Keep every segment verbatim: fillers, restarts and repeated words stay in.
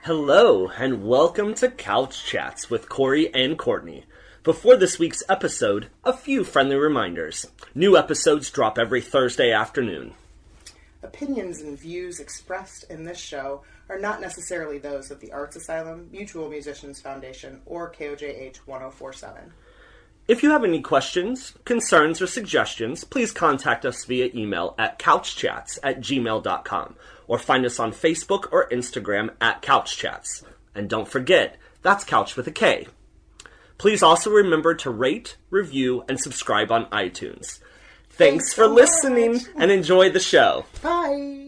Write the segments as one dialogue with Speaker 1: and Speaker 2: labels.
Speaker 1: Hello, and welcome to Couch Chats with Corey and Courtney. Before this week's episode, a few friendly reminders. New episodes drop every Thursday afternoon.
Speaker 2: Opinions and views expressed in this show are not necessarily those of the Arts Asylum, Mutual Musicians Foundation, or K O J H one oh four point seven.
Speaker 1: If you have any questions, concerns, or suggestions, please contact us via email at couchchats at gmail dot com or find us on Facebook or Instagram at couchchats. And don't forget, that's couch with a K. Please also remember to rate, review, and subscribe on iTunes. Thanks, Thanks for so listening much. And enjoy the show.
Speaker 2: Bye.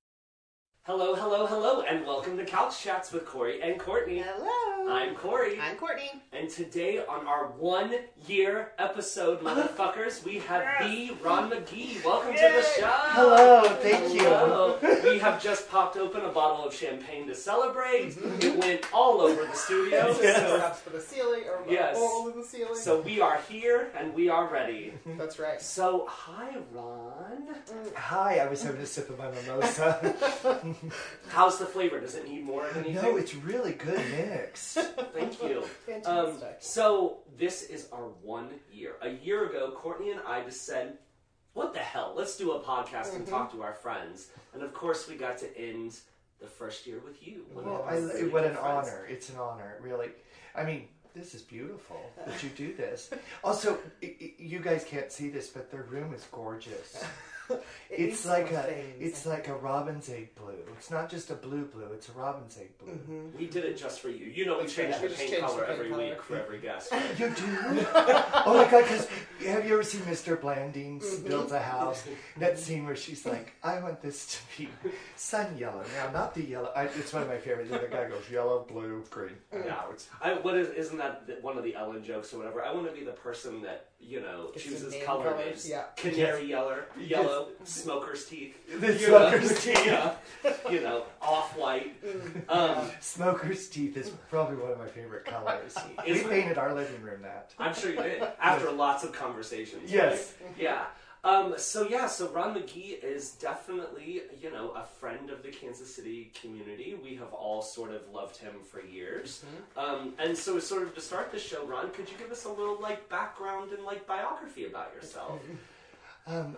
Speaker 1: Hello, hello, hello, and welcome to Couch Chats with Corey and Courtney.
Speaker 2: Hello.
Speaker 1: I'm Corey.
Speaker 2: I'm Courtney.
Speaker 1: And today on our one-year episode, motherfuckers, we have yes. the Ron McGee. Welcome Yay. to the show.
Speaker 3: Hello, thank
Speaker 1: hello. you. We have just popped open a bottle of champagne to celebrate. Mm-hmm. It went all over the studio.
Speaker 2: Yes. So, for the ceiling, or
Speaker 1: yes.
Speaker 2: all over the ceiling.
Speaker 1: So we are here, and we are ready.
Speaker 2: That's right.
Speaker 1: So, hi, Ron.
Speaker 3: Hi, I was having a sip of my mimosa.
Speaker 1: How's the flavor? Does it need more of anything?
Speaker 3: No, it's really good mix.
Speaker 1: Thank you.
Speaker 2: Fantastic.
Speaker 1: Um, so, this is our one year. A year ago, Courtney and I just said, what the hell? Let's do a podcast mm-hmm. and talk to our friends. And of course, we got to end the first year with you.
Speaker 3: Well, I, what an friends. honor. It's an honor, really. I mean, this is beautiful that you do this. Also, it, it, you guys can't see this, but the room is gorgeous. It it's like a things. it's like a robin's egg blue. It's not just a blue blue, it's a robin's egg blue.
Speaker 1: Mm-hmm. We did it just for you. You know we change the paint color every color. week for every guest. Right?
Speaker 3: You do? Oh my god, because have you ever seen Mister Blandings mm-hmm. builds a house? That scene where she's like, I want this to be sun yellow. Now, not the yellow. I, it's one of my favorites. The guy goes, yellow, blue, green.
Speaker 1: Yeah, it's, I, what is, isn't that one of the Ellen jokes or whatever? I want to be the person that, you know, it's chooses color names.
Speaker 2: Yeah.
Speaker 1: Canary yellow, yellow, smoker's teeth.
Speaker 3: The smoker's
Speaker 1: know,
Speaker 3: teeth.
Speaker 1: Yeah. You know, off-white. Um,
Speaker 3: smoker's teeth is probably one of my favorite colors. We painted our living room that.
Speaker 1: I'm sure you did. After lots of conversations.
Speaker 3: Yes.
Speaker 1: Right? Yeah. Um, so yeah, so Ron McGee is definitely, you know, a friend of the Kansas City community. We have all sort of loved him for years. Mm-hmm. Um, and so sort of to start the show, Ron, could you give us a little, like, background and, like, biography about yourself?
Speaker 3: Um,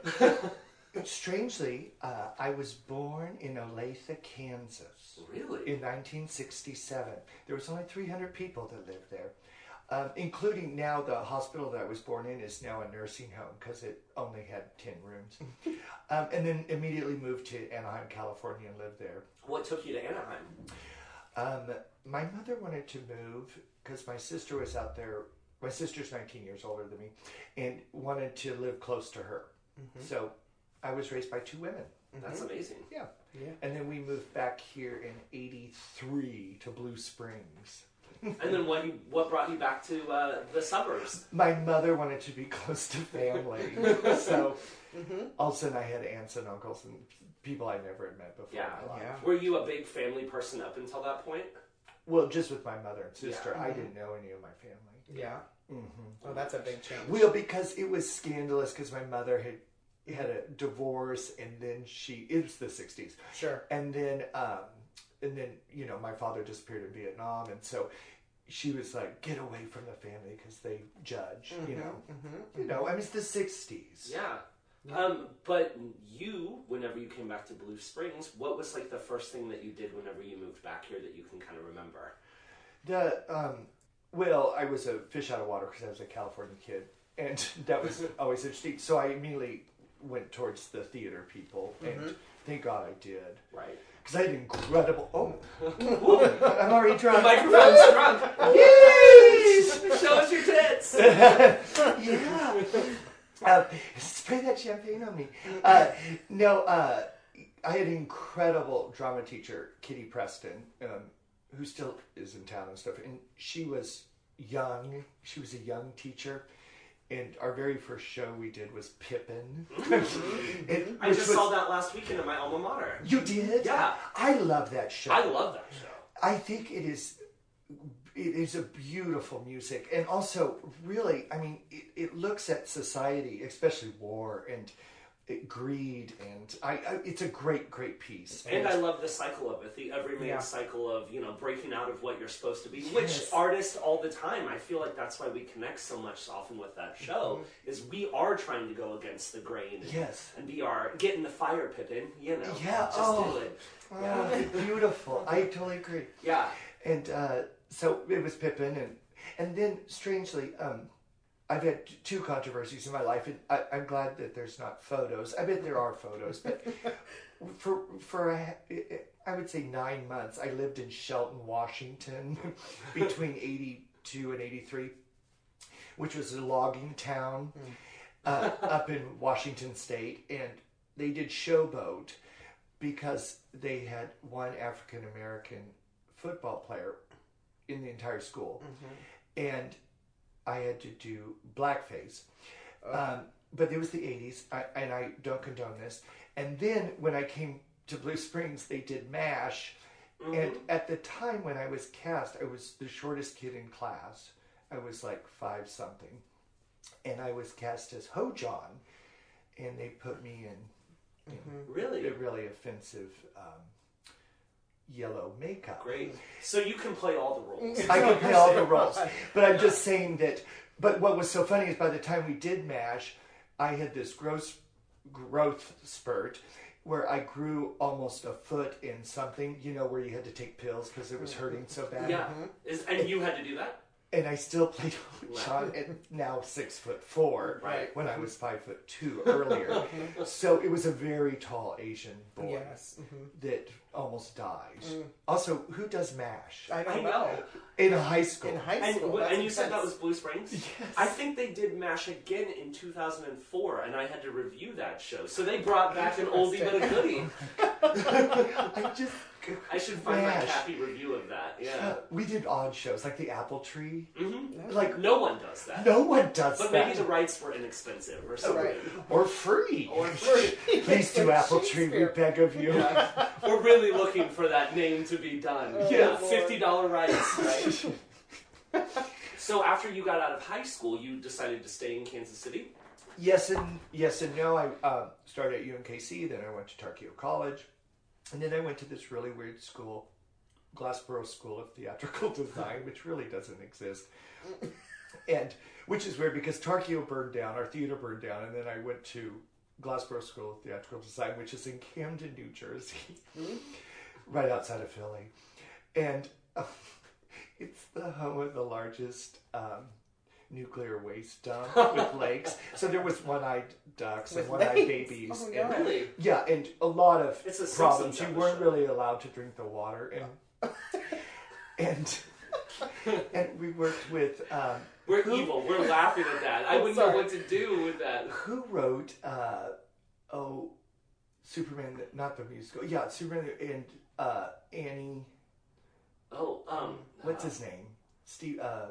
Speaker 3: strangely, uh, I was born in Olathe, Kansas.
Speaker 1: Really?
Speaker 3: In nineteen sixty-seven. There was only three hundred people that lived there. Um, including now the hospital that I was born in is now a nursing home because it only had ten rooms. um, and then immediately moved to Anaheim, California and lived there.
Speaker 1: What took you to Anaheim?
Speaker 3: Um, my mother wanted to move because my sister was out there. My sister's nineteen years older than me and wanted to live close to her. Mm-hmm. So I was raised by two women.
Speaker 1: That's mm-hmm. amazing.
Speaker 3: Yeah. yeah. And then we moved back here in eighty-three to Blue Springs.
Speaker 1: And then when you, what brought you back to uh, the suburbs?
Speaker 3: My mother wanted to be close to family. so mm-hmm. all of a sudden I had aunts and uncles and people I never had met before
Speaker 1: yeah.
Speaker 3: in my life.
Speaker 1: Yeah. Were you a big family person up until that point?
Speaker 3: Well, just with my mother and sister.
Speaker 1: Yeah.
Speaker 3: I
Speaker 1: Mm-hmm.
Speaker 3: didn't know any of my family.
Speaker 2: Yeah.
Speaker 3: Mm-hmm.
Speaker 2: Oh, that's a big change.
Speaker 3: Well, because it was scandalous because my mother had had a divorce and then she, it was the sixties.
Speaker 2: Sure.
Speaker 3: And then, um, and then, you know, my father disappeared in Vietnam and so she was like, get away from the family because they judge, mm-hmm, you know. Mm-hmm, you know, I mean, it's the sixties.
Speaker 1: Yeah. yeah. Um, but you, whenever you came back to Blue Springs, what was like the first thing that you did whenever you moved back here that you can kind of remember?
Speaker 3: The, um, well, I was a fish out of water because I was a California kid. And that was always interesting. So I immediately went towards the theater people. And mm-hmm. thank God I did.
Speaker 1: Right.
Speaker 3: Because I had incredible... Oh, I'm already drunk.
Speaker 1: The microphone's drunk. Yes! Show us your tits.
Speaker 3: yeah. Um, spray that champagne on me. Uh, no, uh, I had an incredible drama teacher, Kitty Preston, um, who still is in town and stuff. And she was young. She was a young teacher. And our very first show we did was Pippin.
Speaker 1: Mm-hmm. it, I just was, saw that last weekend at my alma mater.
Speaker 3: You did?
Speaker 1: Yeah.
Speaker 3: I love that show.
Speaker 1: I love that show.
Speaker 3: I think it is it is a beautiful music. And also, really, I mean, it, it looks at society, especially war, and it, greed, and I, I. It's a great, great piece.
Speaker 1: And I love the cycle of it, the everyman
Speaker 2: Yeah.
Speaker 1: cycle of, you know, breaking out of what you're supposed to be,
Speaker 3: Yes.
Speaker 1: which artists all the time, I feel like that's why we connect so much often with that show,
Speaker 3: Mm-hmm.
Speaker 1: is we are trying to go against the grain. And,
Speaker 3: Yes.
Speaker 1: And be our, get in the fire, Pippin, you know.
Speaker 3: Yeah,
Speaker 1: Just
Speaker 3: oh.
Speaker 1: do it.
Speaker 3: Oh, beautiful. I totally agree.
Speaker 1: Yeah.
Speaker 3: And uh, so it was Pippin, and and then strangely, um, I've had t- two controversies in my life, and I, I'm glad that there's not photos. I bet there are photos, but for for a, I would say nine months, I lived in Shelton, Washington, between eighty-two and eighty-three, which was a logging town uh, up in Washington State, and they did Showboat because they had one African American football player in the entire school, and I had to do blackface. Um, but it was the eighties, I, and I don't condone this. And then when I came to Blue Springs, they did MASH, and at the time when I was cast, I was the shortest kid in class. I was like five something, and I was cast as Ho John, and they put me in.
Speaker 1: Really?
Speaker 3: A really offensive um, yellow makeup.
Speaker 1: Great. So you can play all the roles.
Speaker 3: I can play all the roles, but I'm just saying that. But what was so funny is by the time we did MASH, I had this gross growth spurt where I grew almost a foot in something. You know, where you had to take pills because it was hurting so bad.
Speaker 1: Yeah. Is, and you had to do that?
Speaker 3: And I still played John at now six foot four,
Speaker 1: Right.
Speaker 3: when I was five foot two earlier. So it was a very tall Asian boy
Speaker 2: Yes. Mhm.
Speaker 3: that almost dies. Also, who does MASH?
Speaker 2: I don't
Speaker 1: I
Speaker 2: know.
Speaker 1: know.
Speaker 3: In high school.
Speaker 2: In high
Speaker 1: And,
Speaker 2: school.
Speaker 1: w-
Speaker 2: that's
Speaker 1: and you said that
Speaker 2: intense.
Speaker 1: was Blue Springs?
Speaker 3: Yes.
Speaker 1: I think they did MASH again in two thousand four, and I had to review that show. So they brought back an oldie but a goodie.
Speaker 3: I just.
Speaker 1: I should find my
Speaker 3: MASH.
Speaker 1: happy review of that. Yeah.
Speaker 3: Uh, we did odd shows like the Apple Tree.
Speaker 1: hmm
Speaker 3: Like
Speaker 1: No one does that.
Speaker 3: no one does
Speaker 1: But
Speaker 3: that.
Speaker 1: maybe the rights were inexpensive or something.
Speaker 2: Right.
Speaker 3: Or free.
Speaker 1: Or free.
Speaker 3: Please do
Speaker 2: Like
Speaker 3: Apple Tree. We
Speaker 2: Shakespeare.
Speaker 3: beg of you.
Speaker 1: We're really looking for that name to be done.
Speaker 2: Oh,
Speaker 1: yeah,
Speaker 2: Lord.
Speaker 1: fifty dollars rights, right? So after you got out of high school, you decided to stay in Kansas City?
Speaker 3: Yes and yes and no. I uh, started at U N K C, then I went to Tarkio College, and then I went to this really weird school, Glassboro School of Theatrical Design, which really doesn't exist, and which is weird because Tarkio burned down, our theater burned down, and then I went to Glassboro School of Theatrical Design, which is in Camden, New Jersey, right outside of Philly, and uh, it's the home of the largest um, nuclear waste dump with lakes. So there was one-eyed ducks
Speaker 2: With
Speaker 3: and one-eyed
Speaker 2: lakes?
Speaker 3: babies.
Speaker 2: Oh,
Speaker 3: and,
Speaker 2: no.
Speaker 1: Really?
Speaker 3: yeah, and a lot of
Speaker 1: It's a
Speaker 3: problems.
Speaker 1: Simpsons
Speaker 3: You weren't
Speaker 1: episode.
Speaker 3: really allowed to drink the water, and and and we worked with um,
Speaker 1: We're
Speaker 3: who,
Speaker 1: evil. We're laughing at that. I wouldn't know
Speaker 2: Sorry.
Speaker 1: what to do with that.
Speaker 3: Who wrote uh, oh Superman? Not the musical. Yeah, Superman and uh, Annie.
Speaker 1: Oh, um.
Speaker 3: What's his name? Steve. Uh,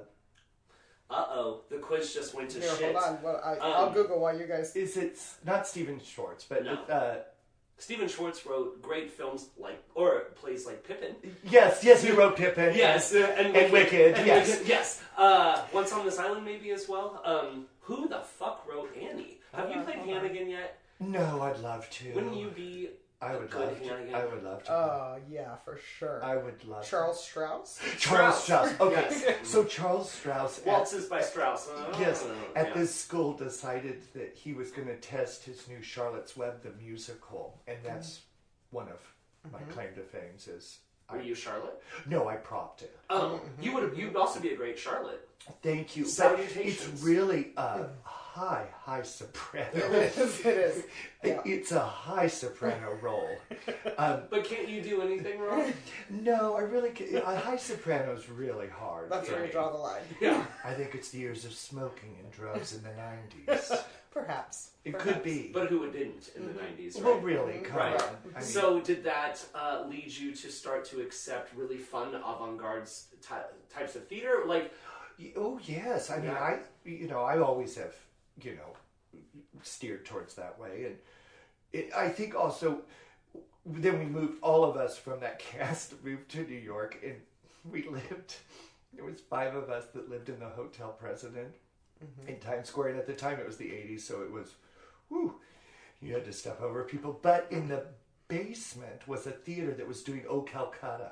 Speaker 1: Uh oh. The quiz just went to
Speaker 2: Here,
Speaker 1: shit.
Speaker 2: hold on. Well, I,
Speaker 1: Um,
Speaker 2: I'll Google while you guys.
Speaker 3: is it not Steven Schwartz? But
Speaker 1: No.
Speaker 3: uh,
Speaker 1: Stephen Schwartz wrote great films like, or plays like Pippin.
Speaker 3: yes, yes, he wrote Pippin.
Speaker 1: Yes, uh, and,
Speaker 3: And Wicked,
Speaker 1: and
Speaker 3: yes.
Speaker 1: Wicked, yes. Uh, Once on This Island, maybe as well. Um, who the fuck wrote Annie? Have you
Speaker 2: Hold on,
Speaker 1: played
Speaker 2: hold on.
Speaker 1: Hannigan yet?
Speaker 3: No, I'd love to.
Speaker 1: Wouldn't you be
Speaker 3: I
Speaker 1: a
Speaker 3: would
Speaker 1: good
Speaker 3: love to.
Speaker 1: Hannigan?
Speaker 3: I would love to.
Speaker 2: Oh, yeah, for sure.
Speaker 3: I would love
Speaker 2: Charles Strauss?
Speaker 3: to. Charles
Speaker 1: Strauss.
Speaker 3: Strauss. Okay,
Speaker 1: Yes.
Speaker 3: so Charles Strauss. at-
Speaker 1: Waltzes by Strauss. Uh,
Speaker 3: Yes, at
Speaker 1: yeah.
Speaker 3: this school decided that he was going to test his new Charlotte's Web, the musical, and that's one of my claim to fame. Is
Speaker 1: Were you Charlotte?
Speaker 3: no, I propped it.
Speaker 1: Oh, you would. You'd also be a great Charlotte.
Speaker 3: Thank you. But
Speaker 1: Salutations.
Speaker 3: it's really a high, high soprano.
Speaker 2: It is. It is. Yeah.
Speaker 3: It's a high soprano role. Um,
Speaker 1: But can't you do anything wrong?
Speaker 3: no, I really can. A high soprano is really hard.
Speaker 2: That's
Speaker 3: for
Speaker 2: where we
Speaker 3: me.
Speaker 2: draw the line.
Speaker 1: Yeah.
Speaker 3: I think it's the years of smoking and drugs in the nineties.
Speaker 2: Perhaps.
Speaker 3: It
Speaker 2: Perhaps.
Speaker 3: could be.
Speaker 1: But who didn't in the nineties, right?
Speaker 3: Well, really, come
Speaker 1: Right.
Speaker 3: on. I mean,
Speaker 1: So did that uh, lead you to start to accept really fun avant-garde ty- types of theater? Like,
Speaker 3: oh yes, I mean,
Speaker 1: Yeah.
Speaker 3: I you know I always have you know steered towards that way, and it, I think also then we moved all of us from that cast moved to New York, and we lived. There was five of us that lived in the Hotel President in Times Square, and at the time it was the eighties, so it was, whew, you had to step over people. But in the basement was a theater that was doing Oh Calcutta.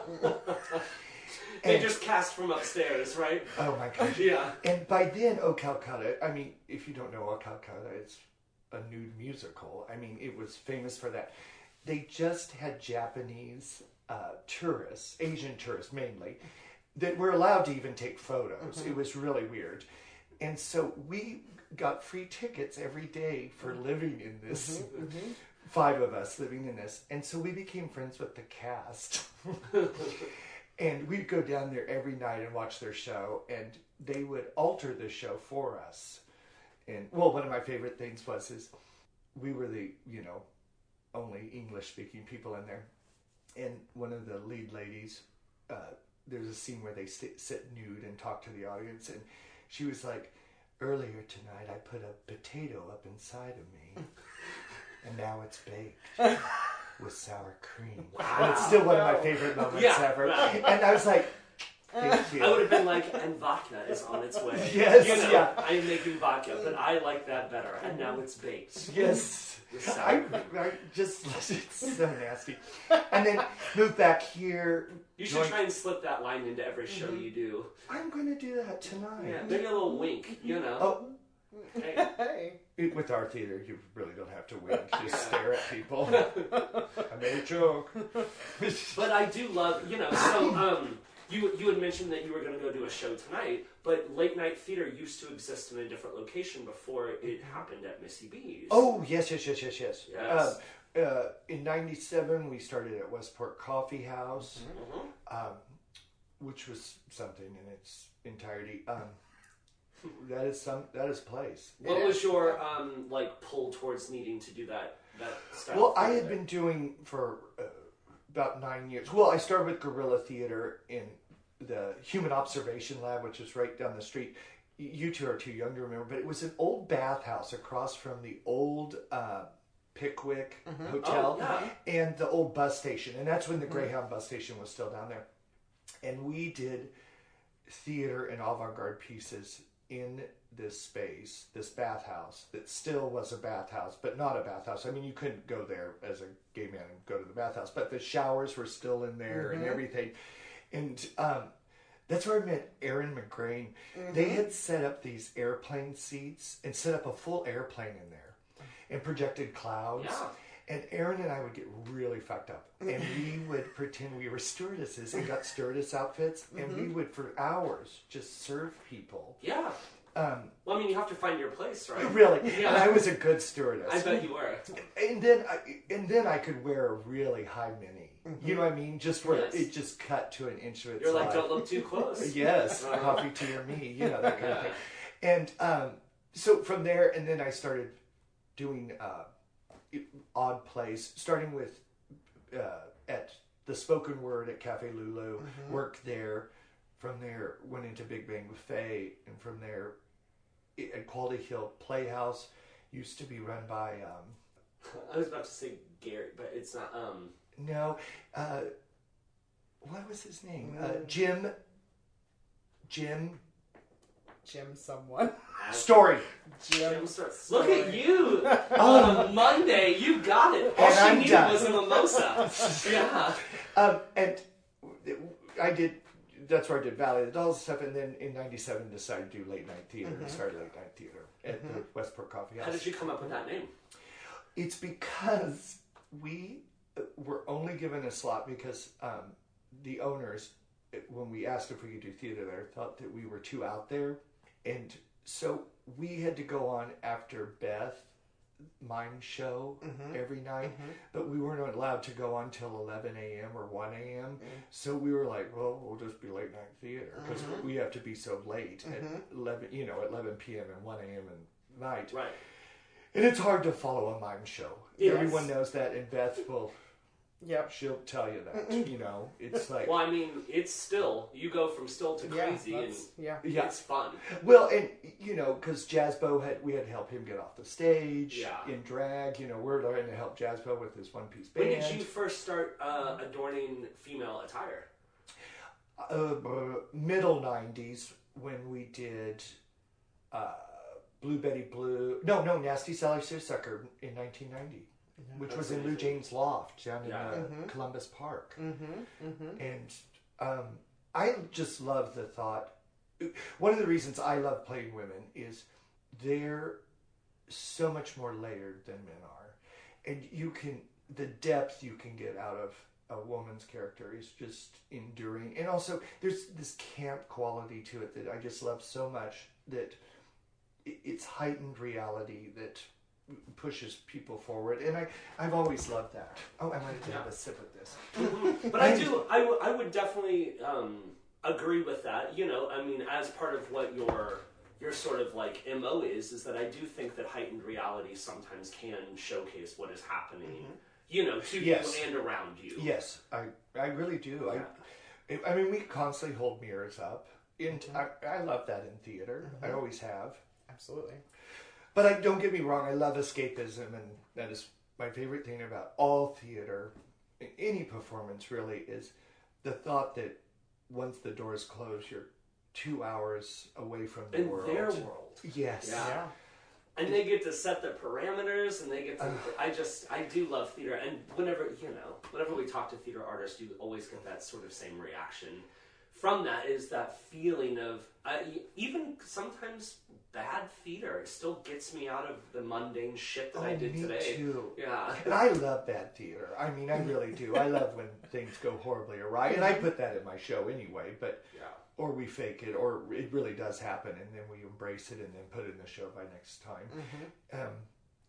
Speaker 1: They
Speaker 3: And-
Speaker 1: just cast from upstairs, right?
Speaker 3: Oh my gosh.
Speaker 1: Yeah.
Speaker 3: And by then, Oh Calcutta, I mean, if you don't know Oh Calcutta, it's a nude musical. I mean, it was famous for that. They just had Japanese uh, tourists, Asian tourists mainly, that were allowed to even take photos. Mm-hmm. It was really weird. And so we got free tickets every day for living in this. Mm-hmm, mm-hmm. Five of us living in this. And so we became friends with the cast. And we'd go down there every night and watch their show, and they would alter the show for us. And, well, one of my favorite things was is we were the, you know, only English-speaking people in there. And one of the lead ladies, uh, there's a scene where they sit, sit nude and talk to the audience, and she was like, earlier tonight I put a potato up inside of me, and now it's baked. With sour cream. Wow. And it's still one of my favorite moments yeah, ever. Wow. And I was like, thank you.
Speaker 1: I would have been like, and vodka is on its way.
Speaker 3: Yes,
Speaker 1: you know,
Speaker 3: yeah.
Speaker 1: I'm making vodka, but I like that better. And now it's baked.
Speaker 3: Yes. I, I just, it's so nasty. And then moved back here.
Speaker 1: You should joined, try and slip that line into every show mm-hmm. you do.
Speaker 3: I'm going to do that tonight.
Speaker 1: Yeah, maybe a little wink, you know.
Speaker 3: Oh. Hey. With our theater, you really don't have to wink. Just stare at people. I made a joke.
Speaker 1: But I do love, you know, so um, you you had mentioned that you were going to go do a show tonight, but late night theater used to exist in a different location before it happened at Missy B's.
Speaker 3: Oh, yes, yes, yes, yes, yes.
Speaker 1: Yes.
Speaker 3: Um, uh, in ninety-seven, we started at Westport Coffee House, mm-hmm. um, which was something in its entirety. Um, That is some. That is place.
Speaker 1: What yeah. was your um, like pull towards needing to do that that style?
Speaker 3: Well, I had there? been doing for uh, about nine years. Well, I started with Guerrilla Theater in the Human Observation Lab, which is right down the street. You two are too young to remember, but it was an old bathhouse across from the old uh, Pickwick mm-hmm. Hotel
Speaker 1: oh, yeah.
Speaker 3: and the old bus station, and that's when the mm-hmm. Greyhound bus station was still down there. And we did theater and avant-garde pieces in this space, this bathhouse, that still was a bathhouse, but not a bathhouse. I mean, you couldn't go there as a gay man and go to the bathhouse, but the showers were still in there mm-hmm. and everything. And um, that's where I met Aaron McGrain. Mm-hmm. They had set up these airplane seats and set up a full airplane in there and projected clouds.
Speaker 1: Yeah.
Speaker 3: And Aaron and I would get really fucked up. And we would pretend we were stewardesses and got stewardess outfits. And mm-hmm. we would, for hours, just serve people.
Speaker 1: Yeah.
Speaker 3: Um,
Speaker 1: well, I mean, you have to find your place, right?
Speaker 3: Really.
Speaker 1: Yeah.
Speaker 3: And I was a good stewardess.
Speaker 1: I bet you were.
Speaker 3: And then I, and then I could wear a really high mini. Mm-hmm. You know what I mean? Just where
Speaker 1: yes.
Speaker 3: it just cut to an inch of its
Speaker 1: You're like,
Speaker 3: life.
Speaker 1: don't look too close.
Speaker 3: Yes. Uh-huh. Coffee, tea, or me. You know, that kind yeah. of thing. And um, so from there, and then I started doing... Uh, odd plays, starting with uh, at the Spoken Word at Cafe Lulu, mm-hmm. worked there. From there, went into Big Bang Buffet, and from there, at Quality Hill Playhouse, used to be run by... Um,
Speaker 1: I was about to say Gary, but it's not... Um...
Speaker 3: No, uh, what was his name? Mm. Uh, Jim... Jim...
Speaker 2: Jim someone.
Speaker 3: Story.
Speaker 1: Jim Story. Look at you on a Monday. You got it. All
Speaker 3: and
Speaker 1: she
Speaker 3: I'm
Speaker 1: needed
Speaker 3: done.
Speaker 1: was a mimosa. Yeah.
Speaker 3: Um, and I did, that's where I did Valley of the Dolls stuff, and then in ninety-seven decided to do late night theater mm-hmm. and started late night theater at mm-hmm. the Westport Coffee House.
Speaker 1: How did you come up with that name?
Speaker 3: It's because we were only given a slot because um, the owners, when we asked if we could do theater there, thought that we were too out there. And so we had to go on after Beth Mime show mm-hmm. every night, mm-hmm. but we weren't allowed to go on till eleven a.m. or one a.m. Mm-hmm. So we were like, well, we'll just be late night theater because mm-hmm. we have to be so late mm-hmm. at eleven, you know, at eleven p.m. and one a.m. at night.
Speaker 1: Right.
Speaker 3: And it's hard to follow a mime show.
Speaker 1: Yes.
Speaker 3: Everyone knows that, and Beth will...
Speaker 2: Yep.
Speaker 3: She'll tell you that, mm-mm. you know. It's like...
Speaker 1: Well, I mean, it's still... You go from still to crazy,
Speaker 2: yeah,
Speaker 1: and
Speaker 2: yeah.
Speaker 3: yeah.
Speaker 1: it's fun.
Speaker 3: Well, and, you know, because Jazzbo, had we had to help him get off the stage
Speaker 1: yeah.
Speaker 3: in drag. You know, we're trying to help Jazzbo with his one-piece band.
Speaker 1: When did you first start uh, adorning female attire?
Speaker 3: Uh, middle nineties, when we did... Uh, Blue Betty Blue. No, no, Nasty Sally Seersucker in nineteen ninety, mm-hmm. which
Speaker 1: That's
Speaker 3: was in
Speaker 1: amazing.
Speaker 3: Lou Jane's loft down in
Speaker 1: Yeah.
Speaker 3: uh,
Speaker 2: Mm-hmm.
Speaker 3: Columbus Park.
Speaker 2: Mm-hmm. Mm-hmm.
Speaker 3: And um, I just love the thought. One of the reasons I love playing women is they're so much more layered than men are. And you can, the depth you can get out of a woman's character is just enduring. And also, there's this camp quality to it that I just love so much that it's heightened reality that pushes people forward. And I, I've always loved that. Oh, I might have to have a sip of this.
Speaker 1: Mm-hmm. But I do, I, w- I would definitely um, agree with that. You know, I mean, as part of what your your sort of like M O is, is that I do think that heightened reality sometimes can showcase what is happening, mm-hmm. you know, to
Speaker 3: yes.
Speaker 1: you and around you.
Speaker 3: Yes, I I really do. Yeah. I I mean, we constantly hold mirrors up. And mm-hmm. I, I love that in theater. Mm-hmm. I always have.
Speaker 2: Absolutely.
Speaker 3: But I, don't get me wrong, I love escapism, and that is my favorite thing about all theater, any performance really, is the thought that once the doors close, you're two hours away from the
Speaker 1: in
Speaker 3: world.
Speaker 1: In their world.
Speaker 3: Yes.
Speaker 1: Yeah.
Speaker 2: yeah.
Speaker 1: And they get to set the parameters, and they get to, uh, I just, I do love theater, and whenever, you know, whenever we talk to theater artists, you always get that sort of same reaction. From that is that feeling of, uh, even sometimes bad theater still gets me out of the mundane shit that
Speaker 3: oh,
Speaker 1: I did
Speaker 3: me
Speaker 1: today.
Speaker 3: Too.
Speaker 1: Yeah.
Speaker 3: And I love bad theater. I mean, I really do. I love when things go horribly awry, and I put that in my show anyway, but,
Speaker 1: yeah.
Speaker 3: or we fake it, or it really does happen, and then we embrace it and then put it in the show by next time. Mm-hmm. Um,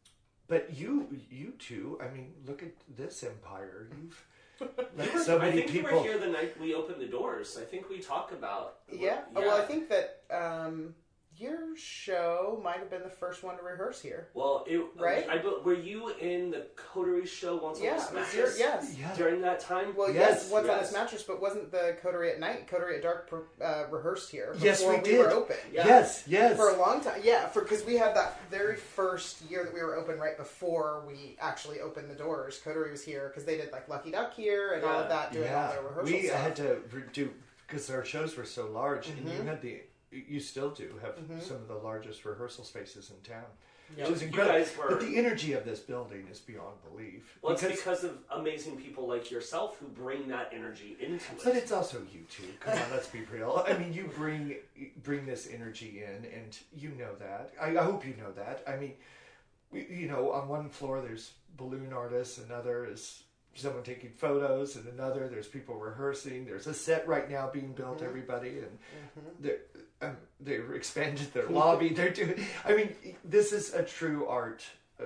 Speaker 3: but you, you two, I mean, look at this empire. You've let
Speaker 1: were,
Speaker 3: so many
Speaker 1: I think
Speaker 3: people.
Speaker 1: you were here the night we opened the doors. I think we talked about.
Speaker 2: Yeah.
Speaker 1: yeah.
Speaker 2: Oh, well, I think that um, your show might have been the first one to rehearse here.
Speaker 1: Well, it,
Speaker 2: right?
Speaker 1: I, were you in the Coterie show once
Speaker 2: yeah,
Speaker 1: on this mattress?
Speaker 2: Your, yes.
Speaker 3: Yeah.
Speaker 1: During that time?
Speaker 2: Well,
Speaker 3: yes,
Speaker 2: yes, once
Speaker 1: yes.
Speaker 2: on this mattress, but wasn't the Coterie at Night, Coterie at Dark uh, rehearsed here before
Speaker 3: Yes, we,
Speaker 2: we
Speaker 3: did.
Speaker 2: were open?
Speaker 3: Yeah. Yes, yes.
Speaker 2: For a long time, yeah, because we had that very first year that we were open right before we actually opened the doors. Coterie was here because they did like Lucky Duck here and
Speaker 1: yeah.
Speaker 2: all of that, doing
Speaker 3: yeah.
Speaker 2: all their rehearsal
Speaker 3: we
Speaker 2: stuff.
Speaker 3: had to do, because our shows were so large,
Speaker 2: Mm-hmm.
Speaker 3: and you had the, you still do have
Speaker 2: mm-hmm.
Speaker 3: some of the largest rehearsal spaces in town.
Speaker 1: Yeah.
Speaker 3: Which is
Speaker 1: You
Speaker 3: incredible.
Speaker 1: guys were-
Speaker 3: But the energy of this building is beyond belief.
Speaker 1: Well, it's because of amazing people like yourself who bring that energy into it.
Speaker 3: But it's also you two. Come on, let's be real. I mean, you bring bring this energy in, and you know that. I, I hope you know that. I mean, we, you know, on one floor there's balloon artists, another is someone taking photos, and another there's people rehearsing. There's a set right now being built. Mm-hmm. Everybody, and mm-hmm. they're um, they've expanded their lobby. They're doing. I mean, this is a true art uh,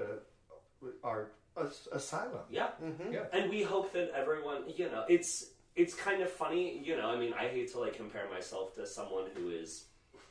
Speaker 3: art asylum.
Speaker 1: Yeah.
Speaker 2: Mm-hmm.
Speaker 3: Yeah.
Speaker 1: And we hope that everyone, you know, it's it's kind of funny, you know, I mean, I hate to like compare myself to someone who is,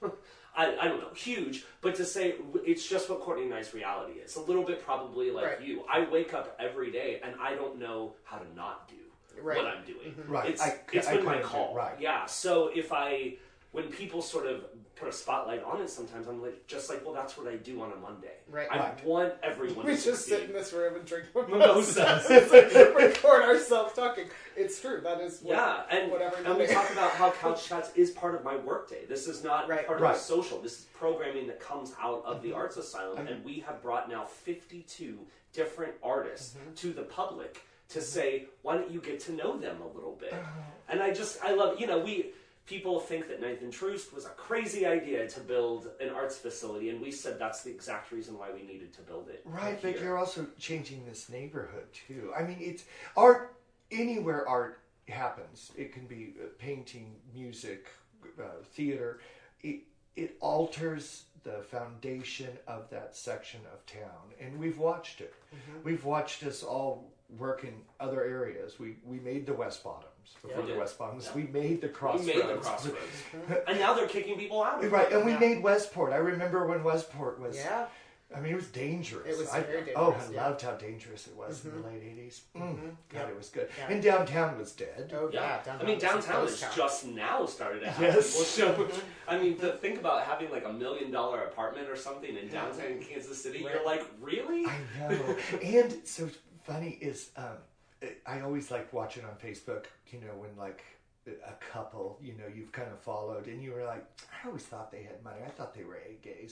Speaker 1: I, I don't know, huge, but to say it's just what Courtney and I's reality is. A little bit probably like
Speaker 2: right.
Speaker 1: you. I wake up every day and I don't know how to not do
Speaker 2: right.
Speaker 1: what I'm doing.
Speaker 3: Mm-hmm. Right.
Speaker 1: It's,
Speaker 3: I,
Speaker 1: it's
Speaker 3: I
Speaker 1: been my
Speaker 3: couldn't do-
Speaker 1: call.
Speaker 3: Right.
Speaker 1: Yeah. So if I, when people sort of put a spotlight on it sometimes, I'm like, just like, well, that's what I do on a Monday.
Speaker 2: Right.
Speaker 1: I
Speaker 3: Right.
Speaker 1: want everyone
Speaker 2: We
Speaker 1: to
Speaker 2: just sit in
Speaker 1: succeed.
Speaker 2: this room and drink
Speaker 1: Mimosas.
Speaker 2: record ourselves talking. It's true. That is what,
Speaker 1: Yeah, and,
Speaker 2: whatever.
Speaker 1: and we talk about how Couch Chats is part of my workday. This is not
Speaker 2: Right.
Speaker 1: part of
Speaker 3: Right.
Speaker 1: the social. This is programming that comes out of
Speaker 2: Mm-hmm.
Speaker 1: the Arts Asylum, and we have brought now fifty-two different artists
Speaker 2: Mm-hmm.
Speaker 1: to the public to say, why don't you get to know them a little bit?
Speaker 2: Uh-huh.
Speaker 1: And I just, I love, you know, we... People think that Ninth and Troost was a crazy idea to build an arts facility, and we said that's the exact reason why we needed to build it.
Speaker 3: Right,
Speaker 1: here.
Speaker 3: but you're also changing this neighborhood too. I mean, it's art anywhere art happens. It can be uh, painting, music, uh, theater. It it alters the foundation of that section of town, and we've watched it. Mm-hmm. We've watched us all work in other areas. We we made the West Bottoms before
Speaker 1: we
Speaker 3: the
Speaker 1: did.
Speaker 3: West Bottoms.
Speaker 1: Yeah.
Speaker 3: We made the Crossroads.
Speaker 1: We made the Crossroads. And now they're kicking people out.
Speaker 3: Right, and we
Speaker 2: Yeah.
Speaker 3: made Westport. I remember when Westport was.
Speaker 2: Yeah.
Speaker 3: I mean, it was dangerous.
Speaker 2: It was
Speaker 3: I,
Speaker 2: very
Speaker 3: Oh,
Speaker 2: dangerous,
Speaker 3: I
Speaker 2: yeah.
Speaker 3: loved how dangerous it was
Speaker 2: Mm-hmm.
Speaker 3: in the late eighties. Mm.
Speaker 2: Mm-hmm.
Speaker 3: God,
Speaker 2: Yep.
Speaker 3: it was good.
Speaker 2: Yeah.
Speaker 3: And downtown was dead.
Speaker 2: Oh,
Speaker 1: Yeah,
Speaker 2: yeah.
Speaker 1: I
Speaker 2: Downtown
Speaker 1: mean
Speaker 2: was a
Speaker 1: downtown
Speaker 2: ghost
Speaker 1: is
Speaker 2: town.
Speaker 1: just now started to have
Speaker 3: Yes.
Speaker 1: people show. I mean, to think about having like a million dollar apartment or something in downtown Kansas City,
Speaker 2: Right.
Speaker 1: you're like, really?
Speaker 3: I know. And so funny is, um, I always like watching on Facebook, you know, when like a couple, you know, you've kind of followed and you were like, I always thought they had money. I thought they were A gays.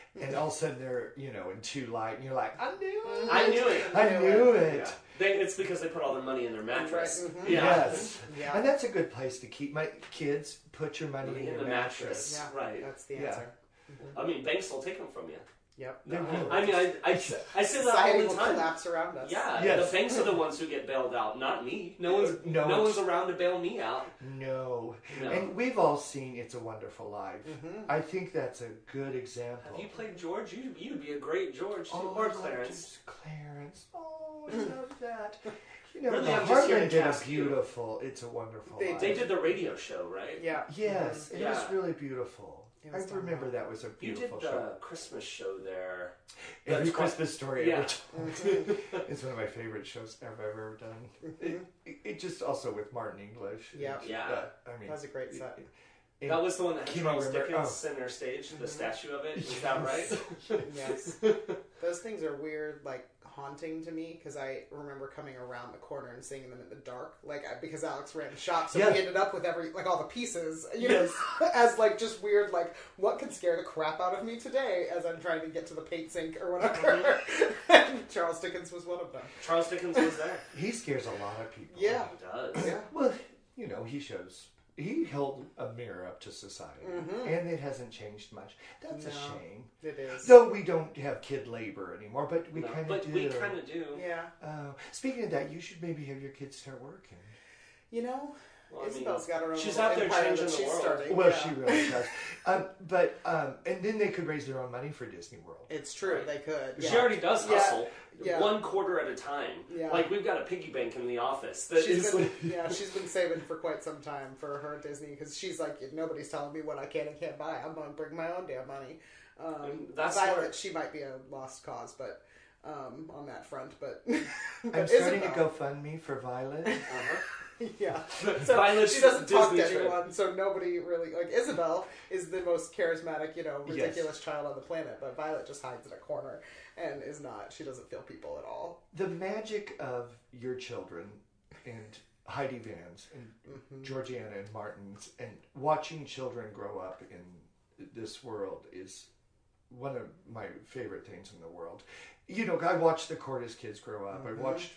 Speaker 3: and all of a sudden they're, you know, in too light, and you're like, I knew it.
Speaker 1: I knew it.
Speaker 3: I knew it.
Speaker 1: Yeah. They, it's because they put all their money in their mattress.
Speaker 2: Right. Mm-hmm.
Speaker 1: Yeah.
Speaker 3: Yes.
Speaker 2: Yeah.
Speaker 3: And that's a good place to keep my kids. Put your money
Speaker 1: Money
Speaker 3: in,
Speaker 1: in
Speaker 3: your
Speaker 1: the
Speaker 3: mattress.
Speaker 1: mattress.
Speaker 2: Yeah,
Speaker 1: Right.
Speaker 2: that's the
Speaker 3: Yeah.
Speaker 2: answer.
Speaker 1: I mean, banks will take them from you.
Speaker 2: Yep.
Speaker 3: They will.
Speaker 1: I mean, I, I, I say that
Speaker 2: Society
Speaker 1: all the
Speaker 2: will
Speaker 1: time.
Speaker 2: collapse around us.
Speaker 1: Yeah,
Speaker 3: Yes.
Speaker 1: the banks are the ones who get bailed out, not me. No one's
Speaker 3: No
Speaker 1: no,
Speaker 3: one's-
Speaker 1: one's around to bail me out.
Speaker 3: No.
Speaker 1: No.
Speaker 3: And we've all seen It's a Wonderful Life.
Speaker 2: Mm-hmm.
Speaker 3: I think that's a good example.
Speaker 1: Have you played George? You you'd be a great George too,
Speaker 3: Oh,
Speaker 1: or
Speaker 3: I love
Speaker 1: Clarence.
Speaker 3: just Clarence. Oh, I love that. You know,
Speaker 1: Really,
Speaker 3: the
Speaker 1: I'm just here
Speaker 3: Heartland
Speaker 1: to
Speaker 3: did a
Speaker 1: cast you.
Speaker 3: beautiful It's a Wonderful
Speaker 2: They-
Speaker 3: Life.
Speaker 1: They did the radio show, right?
Speaker 2: Yeah.
Speaker 3: Yes, it
Speaker 1: Yeah.
Speaker 3: was really beautiful.
Speaker 2: It
Speaker 3: I
Speaker 2: was done
Speaker 3: remember
Speaker 2: well.
Speaker 3: that was a
Speaker 1: You did
Speaker 3: beautiful
Speaker 1: the
Speaker 3: show.
Speaker 1: Christmas show there.
Speaker 3: Every
Speaker 1: That's
Speaker 3: Christmas story
Speaker 1: Yeah.
Speaker 3: ever told. It's one of my favorite shows I've ever done. It, it, it just also with Martin English.
Speaker 2: Yeah.
Speaker 1: Yeah.
Speaker 3: Uh, I mean,
Speaker 2: That was a great set.
Speaker 3: it-
Speaker 1: That was the one that had
Speaker 3: Can you
Speaker 1: Charles
Speaker 3: remember-
Speaker 1: Dickens
Speaker 3: oh.
Speaker 1: center stage, the
Speaker 2: Mhm.
Speaker 1: statue of it. Is that right?
Speaker 2: Yes. Those things are weird, like haunting to me, because I remember coming around the corner and seeing them in the dark, like I, because Alex ran the shop, so
Speaker 3: Yeah.
Speaker 2: we ended up with every like all the pieces, you
Speaker 3: Yes.
Speaker 2: know, as like just weird, like what could scare the crap out of me today as I'm trying to get to the paint sink or whatever. And Charles Dickens was one of them.
Speaker 1: Charles Dickens was there.
Speaker 3: He scares a lot of people.
Speaker 2: Yeah.
Speaker 1: He does.
Speaker 2: Yeah.
Speaker 3: Well, you know, he shows. He held a mirror up to society,
Speaker 2: Mhm.
Speaker 3: and it hasn't changed much. That's a
Speaker 2: No.
Speaker 3: shame.
Speaker 2: It is.
Speaker 3: Though we don't have kid labor anymore, but we
Speaker 1: No,
Speaker 3: kind of
Speaker 1: but
Speaker 3: do.
Speaker 1: we kind of do.
Speaker 2: Yeah.
Speaker 3: Uh, speaking of that, you should maybe have your kids start working.
Speaker 2: You know,
Speaker 1: Well, I mean,
Speaker 2: Isabel's got her own
Speaker 1: she's
Speaker 2: little
Speaker 1: out there
Speaker 2: empire
Speaker 1: changing
Speaker 2: that
Speaker 1: the
Speaker 2: she's
Speaker 1: world.
Speaker 2: starting.
Speaker 3: Well,
Speaker 2: yeah.
Speaker 3: she really does. Um, but um, and then they could raise their own money for Disney World.
Speaker 2: It's true,
Speaker 1: Right.
Speaker 2: they could.
Speaker 1: She
Speaker 2: Yeah.
Speaker 1: already does
Speaker 2: Yeah.
Speaker 1: hustle
Speaker 2: Yeah.
Speaker 1: one quarter at a time.
Speaker 2: Yeah.
Speaker 1: Like we've got a piggy bank in the office that
Speaker 2: She's
Speaker 1: is
Speaker 2: been,
Speaker 1: like,
Speaker 2: yeah, she's been saving for quite some time for her Disney, because she's like, nobody's telling me what I can and can't buy. I'm going to bring my own damn money. Um,
Speaker 1: And that's
Speaker 2: Violet,
Speaker 1: where-
Speaker 2: she might be a lost cause, but um, on that front. But,
Speaker 3: I'm
Speaker 2: but
Speaker 3: starting
Speaker 2: Isabel,
Speaker 3: to GoFundMe for Violet.
Speaker 1: uh-huh.
Speaker 2: Yeah,
Speaker 1: But
Speaker 2: so
Speaker 1: Violet's
Speaker 2: she doesn't talk to
Speaker 1: Disney trip.
Speaker 2: anyone, so nobody really like Isabel is the most charismatic, you know,
Speaker 3: Yes.
Speaker 2: ridiculous child on the planet. But Violet just hides in a corner and is not. She doesn't feel people at all.
Speaker 3: The magic of your children and Heidi Vans and
Speaker 2: Mm-hmm.
Speaker 3: Georgiana and Martin's and watching children grow up in this world is one of my favorite things in the world. You know, I watched the Cordes kids grow up.
Speaker 2: Mm-hmm.
Speaker 3: I watched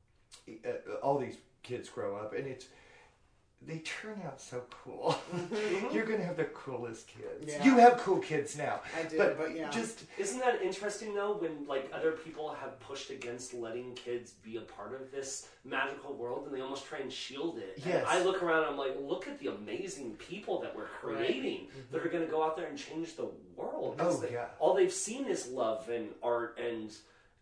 Speaker 3: uh, all these kids grow up, and it's they turn out so cool. You're gonna have the coolest kids.
Speaker 2: Yeah.
Speaker 3: You have cool kids now.
Speaker 2: I do, but, yeah.
Speaker 3: just
Speaker 1: Isn't that interesting though when like other people have pushed against letting kids be a part of this magical world and they almost try and shield it? And
Speaker 3: Yes.
Speaker 1: I look around and I'm like, look at the amazing people that we're creating that are going to go out there and change the world.
Speaker 3: Oh,
Speaker 1: Because they-
Speaker 3: yeah.
Speaker 1: All they've seen is love and art and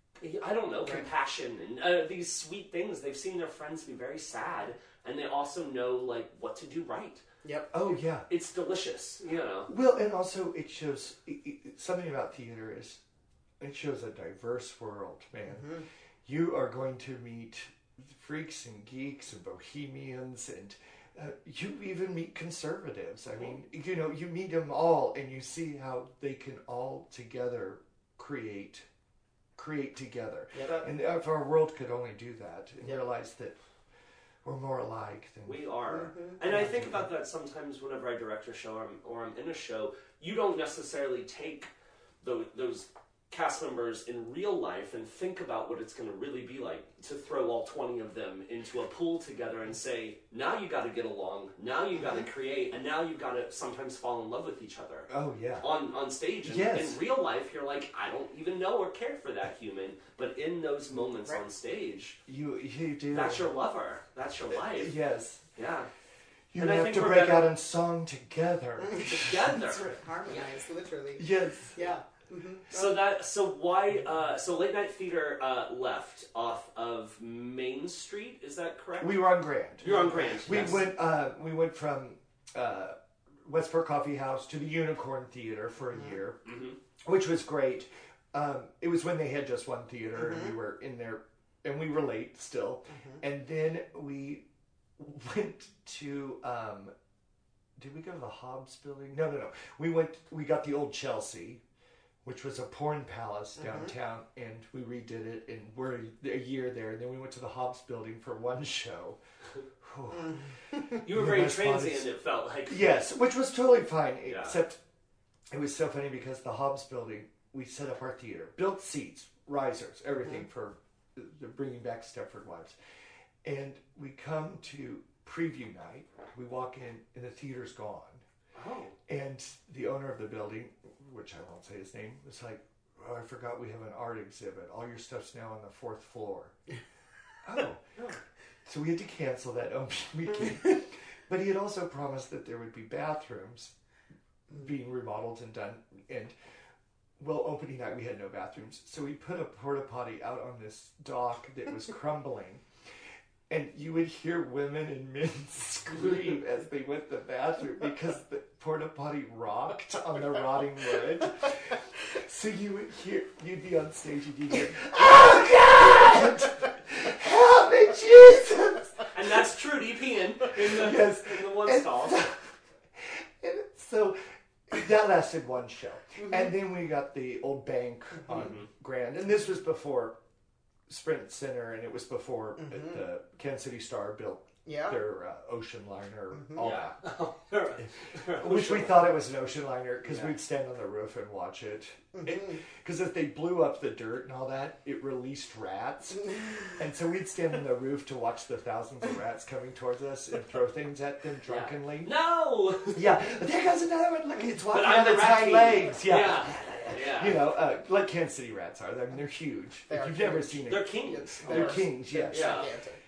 Speaker 1: I don't know, compassion and uh, these sweet things. They've seen their friends be very sad and they also know like what to do right.
Speaker 2: Yep.
Speaker 3: oh yeah.
Speaker 1: It's delicious, you know.
Speaker 3: Well, and also it shows it, it, something about theater is it shows a diverse world, man.
Speaker 2: Mm-hmm.
Speaker 3: You are going to meet freaks and geeks and bohemians, and uh, you even meet conservatives. I mean, you know, you meet them all, and you see how they can all together create create together.
Speaker 2: Yep.
Speaker 3: And if our world could only do that and
Speaker 2: Yep.
Speaker 3: realize that we're more alike than
Speaker 1: We are.
Speaker 2: Mhm.
Speaker 1: And I think about that sometimes whenever I direct a show or I'm, or I'm in a show. You don't necessarily take those, those cast members in real life and think about what it's going to really be like to throw all twenty of them into a pool together and say, now you got to get along, now you got to create, and now you got to sometimes fall in love with each other.
Speaker 3: oh yeah.
Speaker 1: On, on stage. And
Speaker 3: Yes.
Speaker 1: in real life, you're like, I don't even know or care for that human. But in those moments
Speaker 2: Right.
Speaker 1: on stage,
Speaker 3: You you do.
Speaker 1: that's your lover. That's your life.
Speaker 3: Yes.
Speaker 1: Yeah.
Speaker 3: You
Speaker 1: And I
Speaker 3: have
Speaker 1: think
Speaker 3: to
Speaker 1: we're
Speaker 3: break
Speaker 1: better-
Speaker 3: out in song together.
Speaker 1: Together.
Speaker 2: That's right. Harmonized, literally.
Speaker 3: Yes.
Speaker 2: Yeah. Mm-hmm.
Speaker 1: So that so why uh, so late night theater uh, left off of Main Street, is that correct?
Speaker 3: We were on Grand.
Speaker 1: You're on Grand.
Speaker 3: We
Speaker 1: yes.
Speaker 3: went. Uh, we went from uh, Westport Coffee House to the Unicorn Theater for a year,
Speaker 1: Mhm.
Speaker 3: which was great. Um, it was when they had just one theater, and we were in there, and we were late still. And then we went to. Um, did we go to the Hobbs building? No, no, no. We went. We got the old Chelsea, which was a porn palace downtown, and we redid it, and we're a year there. And then we went to the Hobbs building for one show. Whew.
Speaker 1: You were
Speaker 3: Yeah,
Speaker 1: very
Speaker 3: my spot
Speaker 1: transient,
Speaker 3: is-
Speaker 1: it felt like.
Speaker 3: Yes, which was totally fine,
Speaker 1: Yeah.
Speaker 3: except it was so funny because the Hobbs building we set up our theater, built seats, risers, everything mm-hmm. for the, the bringing back Stepford Wives. And we come to preview night. We walk in, and the theater's gone.
Speaker 1: Oh.
Speaker 3: And the owner of the building, which I won't say his name, was like, "Oh, I forgot we have an art exhibit. All your stuff's now on the fourth floor." Oh. So we had to cancel that opening weekend. But he had also promised that there would be bathrooms being remodeled and done. And, well, opening night we had no bathrooms. So we put a porta potty out on this dock that was crumbling. And you would hear women and men scream as they went to the bathroom because the porta potty rocked on the rotting wood. So you would hear, you'd be on stage and you'd hear, "Oh God! Help me, Jesus!"
Speaker 1: And that's Trudy peeing in the,
Speaker 3: yes.
Speaker 1: in the one
Speaker 3: and
Speaker 1: stall.
Speaker 3: So, and so that lasted one show. Mm-hmm. And then we got the old bank on mm-hmm. Grand. And this was before Sprint Center, and it was before mm-hmm. the Kansas City Star built yeah. their uh, ocean liner, mm-hmm. all
Speaker 1: yeah.
Speaker 3: that. Which we thought it was an ocean liner because yeah. we'd stand on the roof and watch it. Because mm-hmm. if they blew up the dirt and all that, it released rats. And so we'd stand on the roof to watch the thousands of rats coming towards us and throw things at them drunkenly.
Speaker 1: Yeah. No!
Speaker 3: Yeah, but there goes another one. Look, it's walking
Speaker 1: on
Speaker 3: its hind legs. Yeah.
Speaker 1: yeah. Yeah.
Speaker 3: You know, uh, like Kansas City rats are. I mean, they're huge.
Speaker 2: They
Speaker 3: You've
Speaker 2: huge.
Speaker 3: never seen it.
Speaker 1: They're kings.
Speaker 3: They're, they're kings, yes.
Speaker 2: Yeah.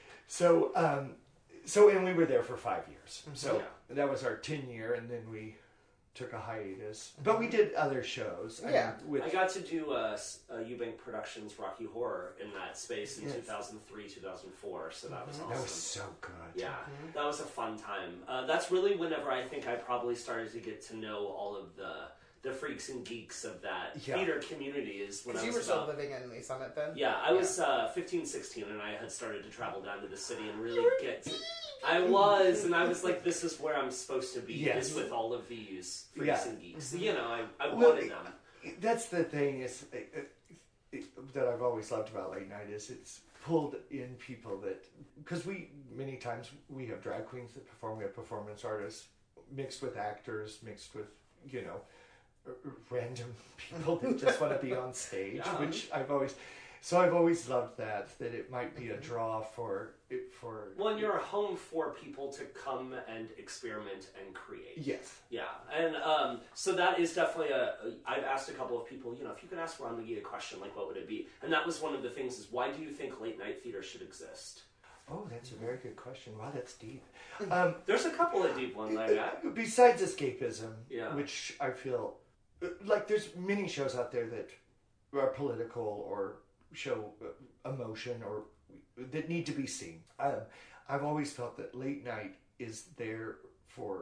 Speaker 3: So, um, so, and we were there for five years.
Speaker 2: Mm-hmm.
Speaker 3: So yeah. that was our ten year, and then we took a hiatus. But we did other shows. I
Speaker 2: yeah.
Speaker 3: mean, with,
Speaker 1: I got to do uh, uh, Eubank Productions Rocky Horror in that space in yes. two thousand three, two thousand four, so that was awesome.
Speaker 3: That was so good.
Speaker 1: Yeah, mm-hmm. that was a fun time. Uh, that's really whenever I think I probably started to get to know all of the the freaks and geeks of that yeah. theater community is when I was
Speaker 2: you were
Speaker 1: about,
Speaker 2: still living in Lee Summit then?
Speaker 1: Yeah, I yeah. was uh, fifteen, sixteen, and I had started to travel down to the city and really get to... I was, and I was like, this is where I'm supposed to be, yes. is with all of these freaks yeah. and geeks. Mm-hmm. You know, I, I
Speaker 3: well,
Speaker 1: wanted them.
Speaker 3: That's the thing is uh, it, that I've always loved about late night is it's pulled in people that... Because we, many times, we have drag queens that perform, we have performance artists mixed with actors, mixed with, you know... random people that just want to be on stage, yeah. which I've always, so I've always loved that, that it might be a draw for, for...
Speaker 1: Well, and you're a home for people to come and experiment and create.
Speaker 3: Yes.
Speaker 1: Yeah, and um, so that is definitely a, I've asked a couple of people, you know, if you could ask Ron McGee a question, like what would it be? And that was one of the things is, why do you think late night theater should exist?
Speaker 3: Oh, that's a very good question. Wow, that's deep. Um,
Speaker 1: There's a couple of deep ones I got.
Speaker 3: Besides escapism,
Speaker 1: yeah.
Speaker 3: which I feel... Like, there's many shows out there that are political or show emotion or that need to be seen. Um, I've always felt that late night is there for,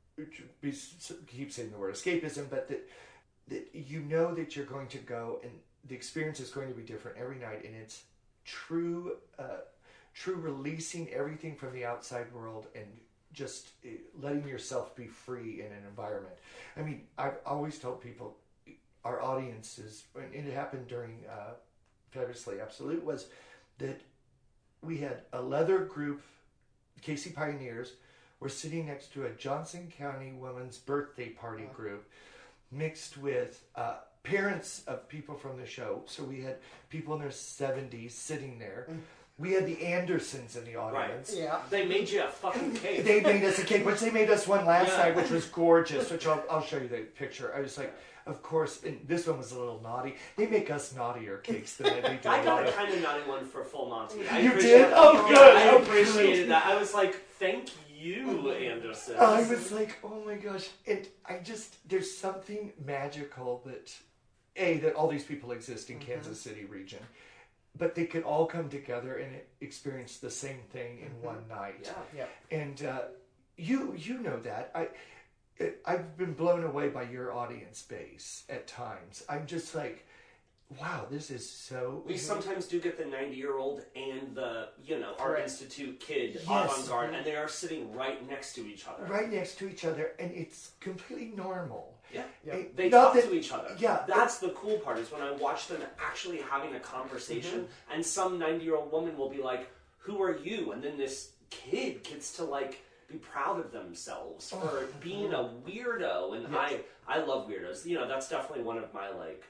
Speaker 3: keep saying the word escapism, but that that you know that you're going to go and the experience is going to be different every night, and it's true, uh, true releasing everything from the outside world and just letting yourself be free in an environment. I mean, I've always told people, our audiences, and it happened during uh, Fabulously Absolute, was that we had a leather group, Casey Pioneers, were sitting next to a Johnson County women's birthday party group, mixed with uh, parents of people from the show. So we had people in their seventies sitting there. Mm. We had the Andersons in the audience.
Speaker 1: Right. Yeah. They made you a fucking cake.
Speaker 3: They made us a cake, which they made us one last yeah. night, which was gorgeous, which I'll, I'll show you the picture. I was like, of course, and this one was a little naughty. They make us naughtier cakes than they do.
Speaker 1: I got a kind of naughty one for Full Monty. I
Speaker 3: you did? Oh, good.
Speaker 1: I appreciated that. I was like, thank you, Anderson.
Speaker 3: I was like, oh my gosh. And I just, there's something magical that, A, that all these people exist in mm-hmm. Kansas City region. But they could all come together and experience the same thing in mm-hmm. one night.
Speaker 1: Yeah,
Speaker 3: yeah. And uh, you you know that. I, I've been blown away by your audience base at times. I'm just like, wow, this is so...
Speaker 1: We sometimes do get the ninety-year-old and the, you know, Art
Speaker 2: Correct.
Speaker 1: Institute kid
Speaker 3: Yes.
Speaker 1: avant-garde, and they are sitting right next to each other.
Speaker 3: Right next to each other, and it's completely normal.
Speaker 1: Yeah, yeah.
Speaker 3: It,
Speaker 1: They
Speaker 3: not
Speaker 1: talk
Speaker 3: that,
Speaker 1: to each other.
Speaker 3: Yeah.
Speaker 1: That's the cool part, is when I watch them actually having a conversation, mm-hmm. and some ninety-year-old woman will be like, who are you? And then this kid gets to, like, be proud of themselves for oh. being a weirdo. And yes. I, I love weirdos. You know, that's definitely one of my, like,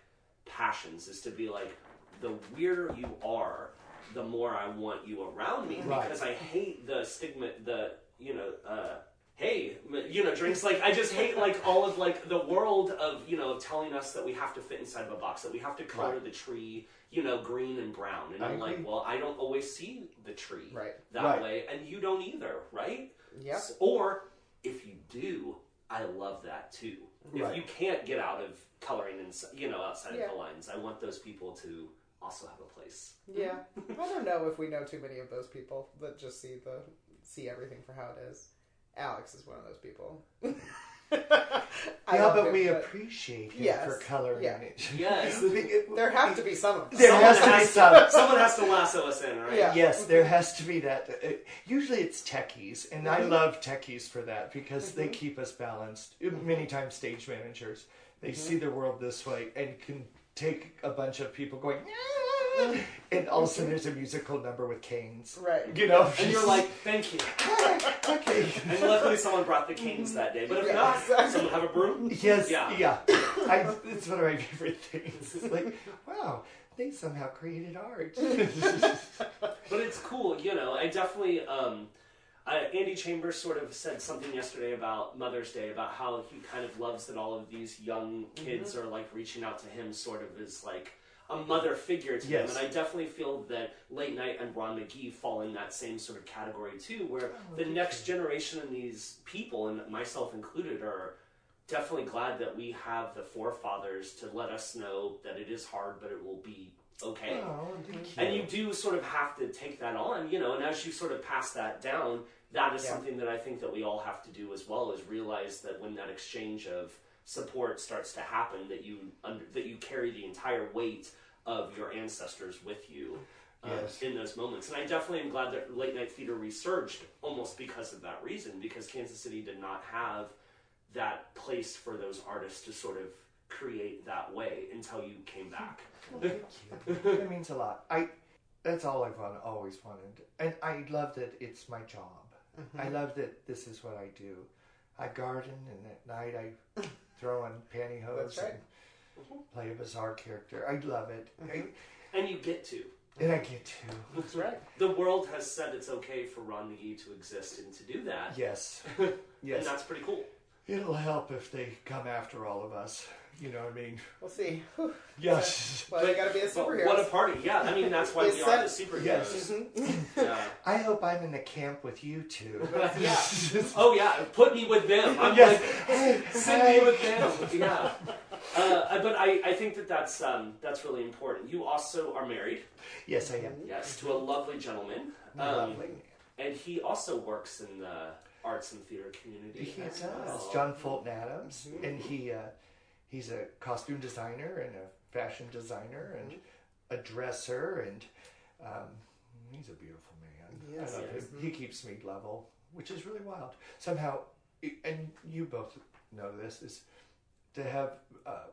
Speaker 1: passions, is to be like, the weirder you are, the more I want you around me,
Speaker 3: Right.
Speaker 1: because I hate the stigma, the, you know, uh, hey, you know, drinks, like, I just hate, like, all of, like, the world of, you know, telling us that we have to fit inside of a box, that we have to color
Speaker 3: Right.
Speaker 1: the tree, you know, green and brown, and
Speaker 3: I
Speaker 1: I'm like,
Speaker 3: agree.
Speaker 1: well, I don't always see the tree
Speaker 2: Right.
Speaker 1: that
Speaker 3: Right.
Speaker 1: way, and you don't either, right?
Speaker 2: Yep.
Speaker 1: S- Or, if you do, I love that, too. If
Speaker 3: Right.
Speaker 1: you can't get out of coloring, and you know, outside
Speaker 2: Yeah.
Speaker 1: of the lines, I want those people to also have a place.
Speaker 2: Yeah. I don't know if we know too many of those people that just see the see everything for how it is. Alex is one of those people. I
Speaker 3: Yeah,
Speaker 2: love
Speaker 3: but
Speaker 2: him,
Speaker 3: we appreciate him
Speaker 2: Yes.
Speaker 3: for coloring
Speaker 2: Yeah.
Speaker 3: it.
Speaker 1: Yes.
Speaker 2: There have to be some of them.
Speaker 3: There
Speaker 1: Someone
Speaker 3: has to be
Speaker 1: has-
Speaker 3: some.
Speaker 1: Someone has to lasso us in, right?
Speaker 2: Yeah.
Speaker 3: Yes, there has to be that. Uh, usually it's techies, and I
Speaker 2: Mhm.
Speaker 3: love techies for that because they
Speaker 2: Mhm.
Speaker 3: keep us balanced. Many times stage managers, they
Speaker 2: Mhm.
Speaker 3: see the world this way and can take a bunch of people going, "Yeah," and all of a sudden there's a musical number with canes.
Speaker 2: Right.
Speaker 3: You know?
Speaker 1: And you're like, thank you.
Speaker 3: okay.
Speaker 1: And luckily someone brought the canes that day. But if
Speaker 2: Yeah,
Speaker 1: not,
Speaker 2: exactly.
Speaker 1: someone have a broom?
Speaker 3: Yes,
Speaker 1: Yeah.
Speaker 3: yeah. I, it's one of my favorite things. It's like, wow, they somehow created art.
Speaker 1: But it's cool, you know. I definitely, um, uh, Andy Chambers sort of said something yesterday about Mother's Day, about how he kind of loves that all of these young kids are like reaching out to him sort of as like a mother figure to
Speaker 3: Yes.
Speaker 1: him. And I definitely feel that Late Night and Ron McGee fall in that same sort of category too, where
Speaker 3: Oh,
Speaker 1: the
Speaker 3: thank
Speaker 1: next
Speaker 3: you.
Speaker 1: generation of these people, and myself included, are definitely glad that we have the forefathers to let us know that it is hard, but it will be okay.
Speaker 3: Oh, thank you.
Speaker 1: And you do sort of have to take that on, you know, and as you sort of pass that down, that is
Speaker 2: Yeah.
Speaker 1: something that I think that we all have to do as well, is realize that when that exchange of support starts to happen, that you under, that you carry the entire weight of your ancestors with you uh,
Speaker 3: Yes.
Speaker 1: in those moments. And I definitely am glad that late night theater resurged almost because of that reason, because Kansas City did not have that place for those artists to sort of create that way until you came back.
Speaker 3: Well, thank you. That means a lot. I that's all I've want, always wanted, and I love that it's my job.
Speaker 2: Mm-hmm.
Speaker 3: I love that this is what I do. I garden, and at night I throw on pantyhose
Speaker 2: That's right.
Speaker 3: and play a bizarre character. I love it,
Speaker 2: Mhm.
Speaker 1: And you get to.
Speaker 3: I, and I get to.
Speaker 2: That's right.
Speaker 1: The world has said it's okay for Ron McGee to exist and to do that.
Speaker 3: Yes,
Speaker 1: And
Speaker 3: yes.
Speaker 1: that's pretty cool.
Speaker 3: It'll help if they come after all of us. You know what I mean?
Speaker 2: We'll see. Whew.
Speaker 3: Yes.
Speaker 2: Well, you gotta be a
Speaker 1: But
Speaker 2: superhero.
Speaker 1: what a party. Yeah, I mean, that's why
Speaker 2: It's
Speaker 1: we are the
Speaker 2: said-
Speaker 1: superheroes.
Speaker 3: Yes.
Speaker 1: Yeah.
Speaker 3: I hope I'm in the camp with you two.
Speaker 1: Yeah. Oh, yeah. Put me with them. I'm
Speaker 3: Yes.
Speaker 1: like, send me with them. Yeah. Uh, but I, I think that that's, um, that's really important. You also are married,
Speaker 3: Yes, I am.
Speaker 1: yes, to a lovely gentleman. Um,
Speaker 3: Lovely.
Speaker 1: And he also works in the arts and theater community.
Speaker 3: He
Speaker 1: as
Speaker 3: does.
Speaker 1: well.
Speaker 3: John Fulton Adams,
Speaker 2: Mhm.
Speaker 3: and he uh, he's a costume designer and a fashion designer and a dresser, and um, he's a beautiful man.
Speaker 2: Yes,
Speaker 3: I love
Speaker 1: yes.
Speaker 3: him. He keeps me level, which is really wild. Somehow, and you both know this, is to have uh,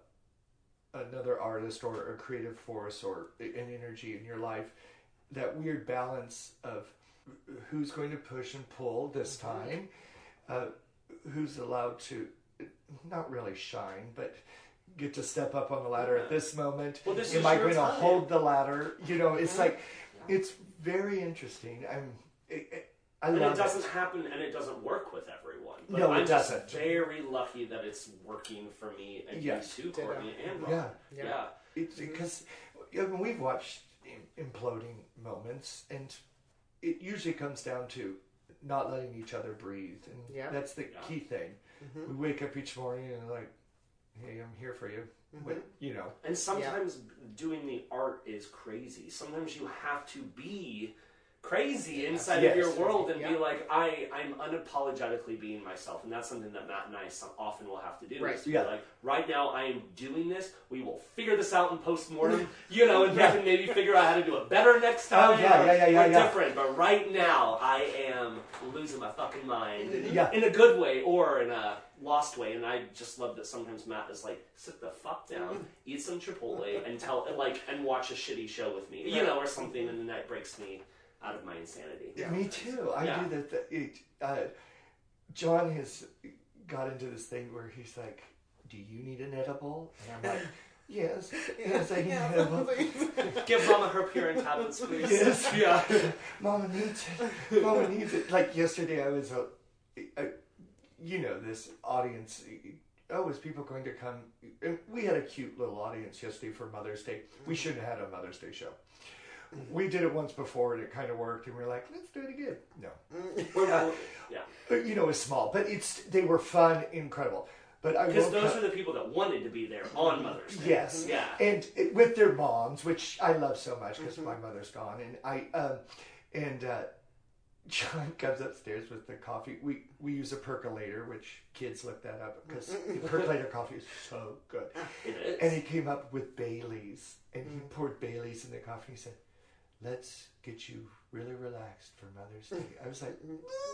Speaker 3: another artist or a creative force or an energy in your life, that weird balance of who's going to push and pull this time, uh, who's allowed to not really shine, but get to step up on the ladder at this moment.
Speaker 1: Well, this
Speaker 3: Am
Speaker 1: is
Speaker 3: I
Speaker 1: your
Speaker 3: going to
Speaker 1: time.
Speaker 3: hold the ladder? You know, it's
Speaker 2: Mhm.
Speaker 3: like, it's very interesting. I'm, it, it, I
Speaker 1: And
Speaker 3: love
Speaker 1: it doesn't happen, and it doesn't work with everyone. But
Speaker 3: No, it
Speaker 1: I'm just
Speaker 3: doesn't.
Speaker 1: very lucky that it's working for me and
Speaker 3: Yes.
Speaker 1: you too,
Speaker 2: Ditto.
Speaker 1: Courtney and Ron.
Speaker 3: Yeah.
Speaker 2: Yeah.
Speaker 1: Yeah.
Speaker 3: It's because I mean, we've watched im- imploding moments, and it usually comes down to not letting each other breathe, and
Speaker 2: Yeah.
Speaker 3: that's the
Speaker 1: Yeah.
Speaker 3: key thing.
Speaker 2: Mhm.
Speaker 3: We wake up each morning and like, "Hey, I'm here for you," but
Speaker 2: Mhm.
Speaker 3: you know,
Speaker 1: And sometimes doing the art is crazy. Sometimes you have to be crazy inside
Speaker 3: Yes.
Speaker 1: of your world and be
Speaker 2: Yeah.
Speaker 1: like, I, I'm unapologetically being myself. And that's something that Matt and I some, often will have to do.
Speaker 2: Right.
Speaker 1: Is to be
Speaker 3: Yeah.
Speaker 1: like, right now I am doing this. We will figure this out in post-mortem, you know, and
Speaker 3: Yeah.
Speaker 1: we can maybe figure out how to do it better next
Speaker 3: Oh,
Speaker 1: time.
Speaker 3: yeah, yeah, yeah, yeah,
Speaker 1: Or
Speaker 3: yeah.
Speaker 1: different. But right now I am losing my fucking mind.
Speaker 3: Yeah.
Speaker 1: In a good way or in a lost way. And I just love that sometimes Matt is like, sit the fuck down, eat some Chipotle, and tell like and watch a shitty show with me, you
Speaker 2: Right.
Speaker 1: know, or something, and then that breaks me out of my insanity.
Speaker 2: Yeah.
Speaker 3: me too. I
Speaker 1: Yeah.
Speaker 3: do that. that it, uh, John has got into this thing where he's like, "Do you need an edible?" And I'm like, Yes. Yes, I can
Speaker 2: Yeah,
Speaker 3: have one.
Speaker 1: Give Mama her Purine tablets, please.
Speaker 3: Yes.
Speaker 1: Yeah.
Speaker 3: Mama needs it. Mama needs it. Like yesterday, I was, uh, uh, you know, this audience. Oh, is people going to come? And we had a cute little audience yesterday for Mother's Day. We shouldn't have had a Mother's Day show. We did it once before and it kind of worked, and we were like, let's do it again. No,
Speaker 1: Uh, yeah.
Speaker 3: But, you know, it's small, but it's they were fun, incredible. But I
Speaker 1: Because
Speaker 3: woke
Speaker 1: those
Speaker 3: up-
Speaker 1: are the people that wanted to be there on Mother's Day.
Speaker 3: Yes.
Speaker 1: Yeah.
Speaker 3: And it, with their moms, which I love so much because my mother's gone, and I um, and uh, John comes upstairs with the coffee. We we use a percolator, which kids look that up because percolator coffee is so good.
Speaker 1: It is.
Speaker 3: And he came up with Baileys, and he poured Baileys in the coffee. And he said, "Let's get you really relaxed for Mother's Day." I was like,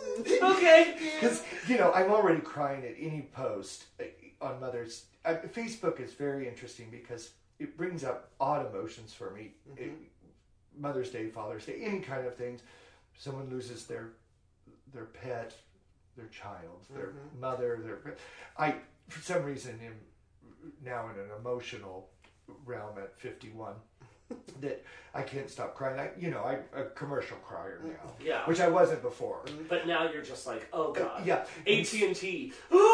Speaker 1: Okay.
Speaker 3: because, you know, I'm already crying at any post on Mother's. Uh, Facebook is very interesting because it brings up odd emotions for me.
Speaker 2: Mm-hmm.
Speaker 3: It, Mother's Day, Father's Day, any kind of things. Someone loses their their pet, their child, their
Speaker 2: Mm-hmm.
Speaker 3: mother. Their I, for some reason, am now in an emotional realm at fifty-one. That I can't stop crying. I, you know, I'm a commercial crier now,
Speaker 1: Yeah.
Speaker 3: which I wasn't before.
Speaker 1: But now you're just like, oh god.
Speaker 3: Yeah.
Speaker 1: A T and T.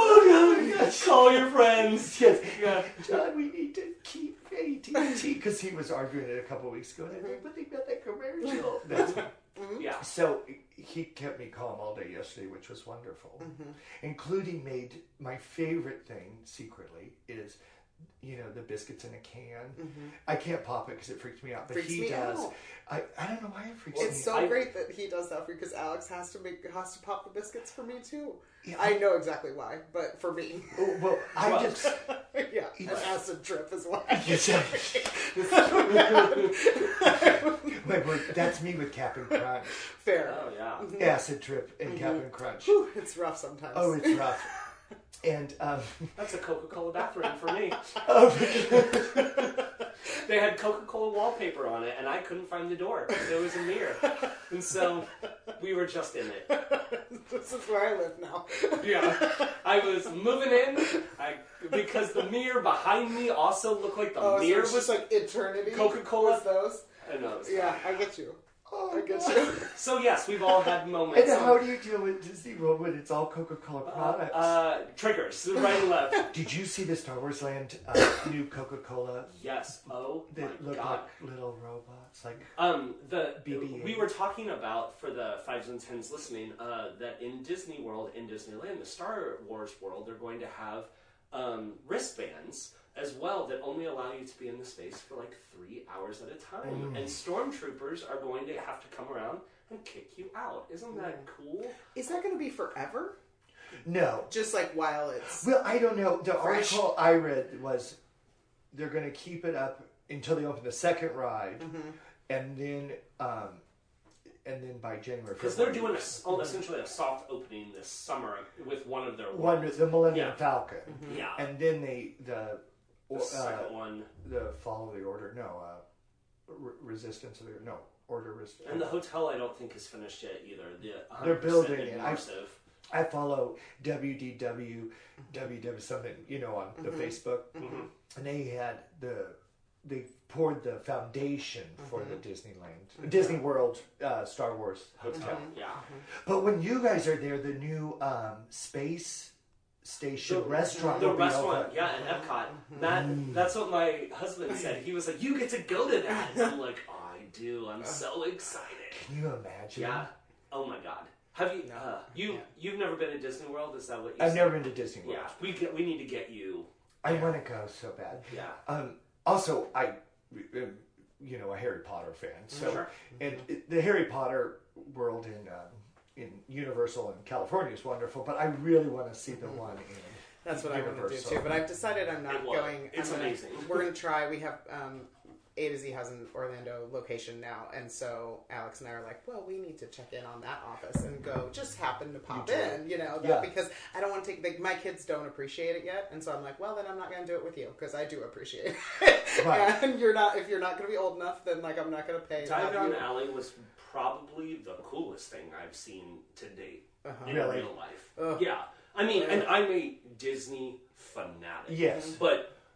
Speaker 1: Oh god. Call your friends.
Speaker 3: Yes,
Speaker 1: Yeah.
Speaker 3: John, we need to keep A T and T because he was arguing it a couple of weeks ago. And I think, but they got that commercial. That's,
Speaker 1: Yeah.
Speaker 3: so he kept me calm all day yesterday, which was wonderful. Including made my favorite thing secretly is, you know, the biscuits in a can. I can't pop it because it freaks me out, but
Speaker 2: Freaks
Speaker 3: he
Speaker 2: me
Speaker 3: does.
Speaker 2: out.
Speaker 3: I, I don't know why it freaks
Speaker 2: It's
Speaker 3: me
Speaker 2: so
Speaker 3: out.
Speaker 1: I-
Speaker 2: great that he does that for you because Alex has to make has to pop the biscuits for me too.
Speaker 3: Yeah.
Speaker 2: I know exactly why, but for me,
Speaker 3: Oh, well, I
Speaker 1: Drugs.
Speaker 3: just.
Speaker 2: yeah, an acid trip is why.
Speaker 3: Yes, But we're- that's me with Cap'n Crunch.
Speaker 2: Fair.
Speaker 1: Oh yeah.
Speaker 3: Acid trip and Cap'n Crunch.
Speaker 2: Whew, it's rough sometimes.
Speaker 3: Oh, it's rough. And um,
Speaker 1: That's a Coca-Cola bathroom for me.
Speaker 3: oh,
Speaker 1: They had Coca-Cola wallpaper on it, and I couldn't find the door. There was a mirror, and so we were just in it.
Speaker 2: This is where I live now.
Speaker 1: Yeah, I was moving in, I because the mirror behind me also looked like the
Speaker 2: Oh, so
Speaker 1: mirror
Speaker 2: it's
Speaker 1: was
Speaker 2: just like eternity.
Speaker 1: Coca-Cola.
Speaker 2: with those.
Speaker 1: I know. it's
Speaker 2: Yeah, I get you.
Speaker 3: oh
Speaker 2: I get
Speaker 3: God.
Speaker 2: you.
Speaker 1: So yes, we've all had moments.
Speaker 3: And
Speaker 1: of,
Speaker 3: how do you deal with Disney World when it's all Coca-Cola products?
Speaker 1: uh, triggers right and left?
Speaker 3: Did you see the Star Wars Land uh, new Coca-Cola
Speaker 1: Yes. Oh
Speaker 3: that
Speaker 1: my
Speaker 3: look
Speaker 1: god.
Speaker 3: like little robots? Like,
Speaker 1: Um, the
Speaker 3: B B eight.
Speaker 1: we were talking about for the fives and tens listening uh, that in Disney World, in Disneyland, the Star Wars world, they're going to have um, wristbands as well that only allow you to be in the space for like three hours at a time,
Speaker 3: Mm.
Speaker 1: and stormtroopers are going to have to come around and kick you out. Isn't that cool?
Speaker 2: Is that going to be forever?
Speaker 3: no.
Speaker 2: Just like while it's
Speaker 3: Well, I don't know. The
Speaker 2: Fresh.
Speaker 3: article I read was they're going to keep it up until they open the second ride,
Speaker 2: Mm-hmm.
Speaker 3: and then um, and then by January.
Speaker 1: Because they're
Speaker 3: February,
Speaker 1: doing a s oh, essentially a soft opening this summer with one of their
Speaker 3: one
Speaker 1: worlds.
Speaker 3: the Millennium
Speaker 1: Yeah.
Speaker 3: Falcon,
Speaker 1: Yeah,
Speaker 3: and then they the
Speaker 1: the
Speaker 3: uh,
Speaker 1: second one.
Speaker 3: the Fall of the Order. No, uh, re- Resistance of the no Order. Res-
Speaker 1: And the hotel, I don't think is finished yet either. The
Speaker 3: They're
Speaker 1: 100%
Speaker 3: building it. I-
Speaker 1: immersive.
Speaker 3: I follow W D W, W W something, you know, on the Facebook, and they had the they poured the foundation for the Disneyland, Disney World, uh, Star Wars hotel.
Speaker 1: Yeah.
Speaker 3: But when you guys are there, the new um, space station
Speaker 1: The-
Speaker 3: restaurant,
Speaker 1: The
Speaker 3: will be
Speaker 1: restaurant,
Speaker 3: open.
Speaker 1: yeah, in Epcot. That that's what my husband said. He was like, "You get to go to that." And I'm like, oh, "I do. I'm so excited."
Speaker 3: Can you imagine?
Speaker 1: Yeah. Oh my god. Have you?
Speaker 2: No.
Speaker 1: Uh, you
Speaker 2: Yeah.
Speaker 1: you've never been to Disney World? Is that what you?
Speaker 3: I've
Speaker 1: said?
Speaker 3: never been to Disney World.
Speaker 1: Yeah. We get, we need to get you.
Speaker 3: I want to go so bad.
Speaker 1: Yeah.
Speaker 3: Um, also, I am, you know, a Harry Potter fan. So,
Speaker 1: Sure.
Speaker 3: and it, the Harry Potter world in um, in Universal in California is wonderful, but I really want to see the one in.
Speaker 2: That's what I want to do
Speaker 3: Universal.
Speaker 2: too. But I've decided I'm not
Speaker 1: It was.
Speaker 2: going.
Speaker 1: It's
Speaker 2: I'm gonna,
Speaker 1: amazing.
Speaker 2: We're gonna try. We have um, A to Z has an Orlando location now, and so Alex and I are like, well, we need to check in on that office and go. Just happen to pop
Speaker 3: You do.
Speaker 2: in, you know, that,
Speaker 3: Yeah.
Speaker 2: because I don't want to take. Like, my kids don't appreciate it yet, and so I'm like, well, then I'm not gonna do it with you because I do appreciate it.
Speaker 3: Right.
Speaker 2: And you're not. If you're not gonna be old enough, then like I'm not gonna pay. to have
Speaker 1: Diagon
Speaker 2: you-
Speaker 1: Alley was probably the coolest thing I've seen to date
Speaker 2: Uh-huh.
Speaker 1: in
Speaker 3: Really?
Speaker 1: real life.
Speaker 2: Ugh.
Speaker 1: Yeah. I mean, and I'm a Disney fanatic.
Speaker 3: Yes.
Speaker 1: But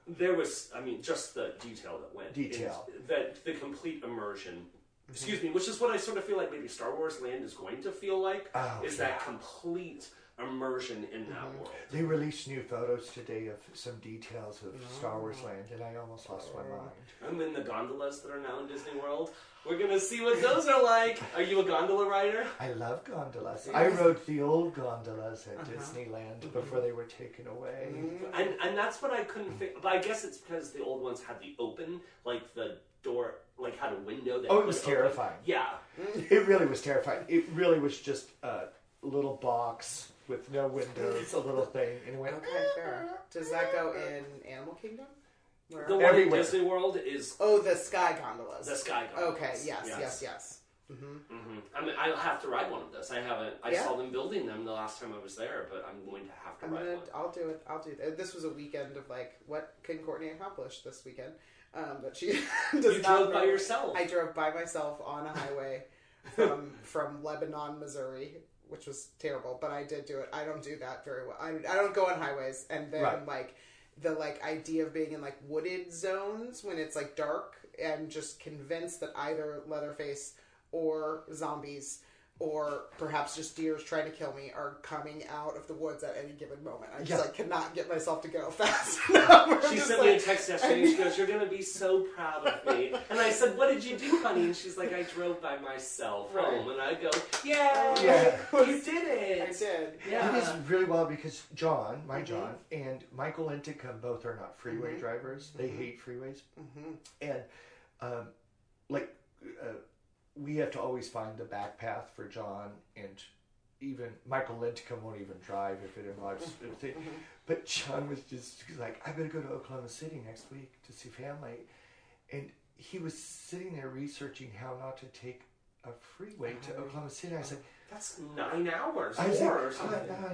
Speaker 1: there was, I mean, just the detail that went.
Speaker 3: Detail.
Speaker 1: In, that the complete immersion. Excuse me, which is what I sort of feel like maybe Star Wars Land is going to feel like,
Speaker 3: Oh,
Speaker 1: is
Speaker 3: yeah.
Speaker 1: that complete immersion in that
Speaker 2: Mm-hmm.
Speaker 1: world.
Speaker 3: They released new photos today of some details of Star Wars Land, and I almost lost my mind.
Speaker 1: And then the gondolas that are now in Disney World. We're going to see what those are like. Are you a gondola rider?
Speaker 3: I love gondolas. I rode the old gondolas at
Speaker 2: Uh-huh.
Speaker 3: Disneyland before they were taken away.
Speaker 1: And and that's what I couldn't figure. But I guess it's because the old ones had the open, like the door, like had a window. That
Speaker 3: Oh, it
Speaker 1: could
Speaker 3: was
Speaker 1: open.
Speaker 3: terrifying.
Speaker 1: Yeah.
Speaker 3: It really was terrifying. It really was just a little box with no windows, a little thing, and it went.
Speaker 2: Okay, fair. Does that go in Animal Kingdom? Where
Speaker 1: The one
Speaker 3: Everywhere.
Speaker 1: in Disney World is
Speaker 2: oh, the sky gondolas.
Speaker 1: the sky gondolas.
Speaker 2: Okay, yes, yes,
Speaker 1: yes.
Speaker 2: yes.
Speaker 1: Mm-hmm. I mean, I'll have to ride one of those. I haven't. I
Speaker 2: Yeah.
Speaker 1: saw them building them the last time I was there, but I'm going to have to
Speaker 2: I'm
Speaker 1: ride
Speaker 2: gonna.
Speaker 1: one.
Speaker 2: I'll do it. I'll do it. This was a weekend of like, what can Courtney accomplish this weekend? Um, but she does
Speaker 1: You
Speaker 2: not
Speaker 1: drove by
Speaker 2: know-
Speaker 1: yourself.
Speaker 2: I drove by myself on a highway from from Lebanon, Missouri, which was terrible. But I did do it. I don't do that very well. I, I don't go on highways, and then
Speaker 3: Right.
Speaker 2: like the like idea of being in like wooded zones when it's like dark, and just convinced that either Leatherface or zombies or perhaps just deers trying to kill me are coming out of the woods at any given moment. I just
Speaker 3: Yeah.
Speaker 2: like cannot get myself to go fast enough.
Speaker 1: She
Speaker 2: Just
Speaker 1: sent me a
Speaker 2: like-
Speaker 1: text yesterday and she goes, "You're going to be so proud of me." And I said, "What did you do, honey?" And she's like, "I drove by myself
Speaker 2: Right.
Speaker 1: home." And I go, "Yeah,
Speaker 3: Yeah.
Speaker 1: you did it."
Speaker 2: I did.
Speaker 1: Yeah.
Speaker 3: It is really wild because John, my John, and Michael Linticum both are not freeway drivers. They hate freeways. And, um, like, uh, we have to always find the back path for John, and even Michael Linticum won't even drive if it involves a thing. But John was just he's like, "I better go to Oklahoma City next week to see family." And he was sitting there researching how not to take a freeway to Oklahoma City. I said,
Speaker 1: That's nine hours
Speaker 3: I was
Speaker 1: more or
Speaker 3: like,
Speaker 1: something.
Speaker 3: I,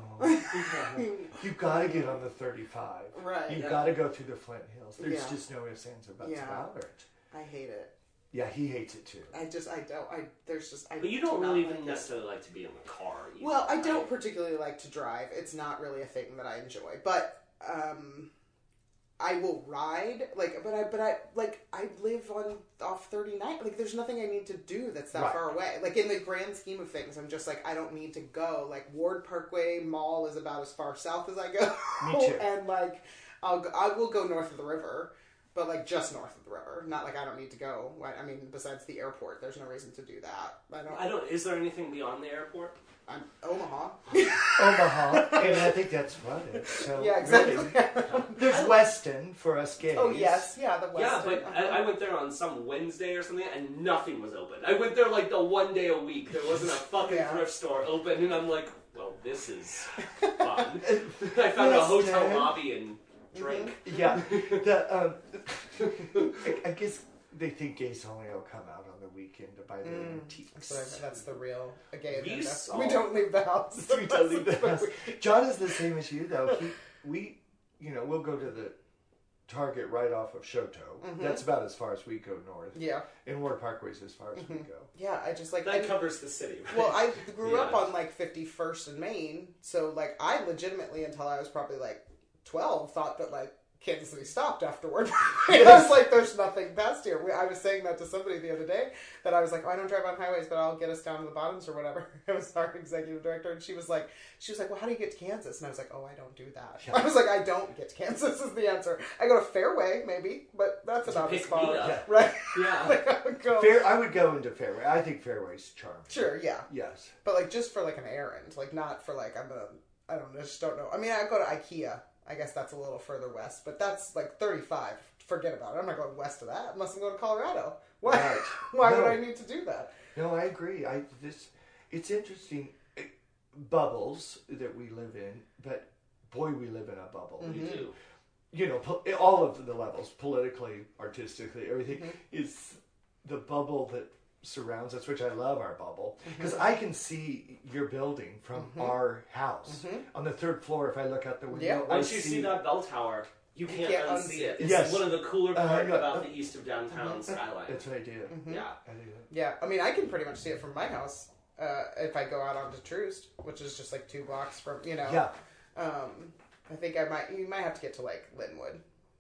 Speaker 3: I know. You've got to get on the thirty-five.
Speaker 2: Right.
Speaker 3: You've
Speaker 1: Yeah.
Speaker 3: got to go through the Flint Hills. There's
Speaker 2: Yeah.
Speaker 3: just no ifs, ands, or buts
Speaker 2: Yeah.
Speaker 3: about it.
Speaker 2: I hate it.
Speaker 3: Yeah, he hates it too.
Speaker 2: I just, I don't, I, there's just, I
Speaker 1: But you don't
Speaker 2: do not
Speaker 1: really
Speaker 2: like
Speaker 1: even
Speaker 2: it.
Speaker 1: necessarily like to be in the car. either,
Speaker 2: Well, I don't
Speaker 1: right?
Speaker 2: particularly like to drive. It's not really a thing that I enjoy. But, um, I will ride, like, but I, but I, like, I live on, off thirty-nine, like, there's nothing I need to do that's that
Speaker 3: Right.
Speaker 2: far away. Like, in the grand scheme of things, I'm just like, I don't need to go. Like, Ward Parkway Mall is about as far south as I go.
Speaker 3: Me too.
Speaker 2: And, like, I'll go, I will go north of the river. But, like, just north of the river. Not like I don't need to go. I mean, besides the airport, there's no reason to do that. I don't...
Speaker 1: I don't. Is there anything beyond the airport?
Speaker 2: I'm Omaha.
Speaker 3: Omaha, and I think that's flooded. So
Speaker 2: Yeah, exactly.
Speaker 3: really, there's Weston for us gays.
Speaker 2: Oh, yes. Yeah, the
Speaker 1: Yeah,
Speaker 2: Western.
Speaker 1: but I, I went there on some Wednesday or something, and nothing was open. I went there like the one day a week. There wasn't a fucking
Speaker 2: Yeah.
Speaker 1: thrift store open, and I'm like, well, this is fun. I found a
Speaker 3: Yes,
Speaker 1: hotel
Speaker 3: Dad.
Speaker 1: lobby and drink.
Speaker 3: Yeah, the, um, I, I guess they think gays only will come out on the weekend to buy their antiques.
Speaker 2: So that's the real a gay
Speaker 1: We
Speaker 2: agenda.
Speaker 1: saw-
Speaker 2: We don't leave the house.
Speaker 3: We don't leave the house. John is the same as you, though. He, we, you know, we'll go to the Target right off of Shoto. That's about as far as we go north.
Speaker 2: Yeah.
Speaker 3: And Ward Parkway's as far as we go.
Speaker 2: Yeah, I just like...
Speaker 1: That
Speaker 2: I,
Speaker 1: covers the city, right?
Speaker 2: well, I grew up
Speaker 1: Yeah.
Speaker 2: on, like, fifty-first and Main, so, like, I legitimately, until I was probably, like, twelve, thought that, like, Kansas City stopped afterward. I was like, there's nothing past here. We, I was saying that to somebody the other day, that I was like, oh, I don't drive on highways, but I'll get us down to the bottoms or whatever. It was our executive director, and she was like, she was like, well, how do you get to Kansas? And I was like, oh, I don't do that.
Speaker 3: Yeah.
Speaker 2: I was like, I don't get to Kansas is the answer. I go to Fairway, maybe, but that's about as
Speaker 1: pick
Speaker 2: far.
Speaker 1: me up.
Speaker 3: Yeah.
Speaker 2: Right?
Speaker 1: Yeah.
Speaker 2: Like, I would go.
Speaker 3: Fair, I would go into Fairway. I think Fairway's charming.
Speaker 2: Sure, yeah.
Speaker 3: Yes.
Speaker 2: But, like, just for, like, an errand. Like, not for, like, I'm gonna, I don't know, just don't know. I mean, I go to IKEA. I guess that's a little further west, but that's, like, thirty-five. Forget about it. I'm not going west of that unless I'm going to Colorado. Why,
Speaker 3: Right.
Speaker 2: why
Speaker 3: No.
Speaker 2: would I need to do that?
Speaker 3: No, I agree. I this it's interesting. eh, Bubbles that we live in, but boy, we live in a bubble.
Speaker 1: We do.
Speaker 3: You know, po- all of the levels, politically, artistically, everything is the bubble that surrounds us, which I love our bubble because I can see your building from our house on the third floor. If I look out the window,
Speaker 2: Yeah.
Speaker 3: I
Speaker 1: Once you see that bell tower, you can't,
Speaker 2: can't
Speaker 1: unsee
Speaker 2: unsee
Speaker 1: it.
Speaker 2: it.
Speaker 1: It's
Speaker 3: Yes.
Speaker 1: one of the cooler
Speaker 3: Uh,
Speaker 1: parts
Speaker 3: yeah.
Speaker 1: about the east of downtown skyline.
Speaker 3: That's what I do.
Speaker 1: Yeah.
Speaker 3: I do.
Speaker 2: Yeah, I mean, I can pretty much see it from my house uh, if I go out onto Troost, which is just, like, two blocks from, you know.
Speaker 3: Yeah.
Speaker 2: Um, I think I might, you might have to get to, like, Linwood.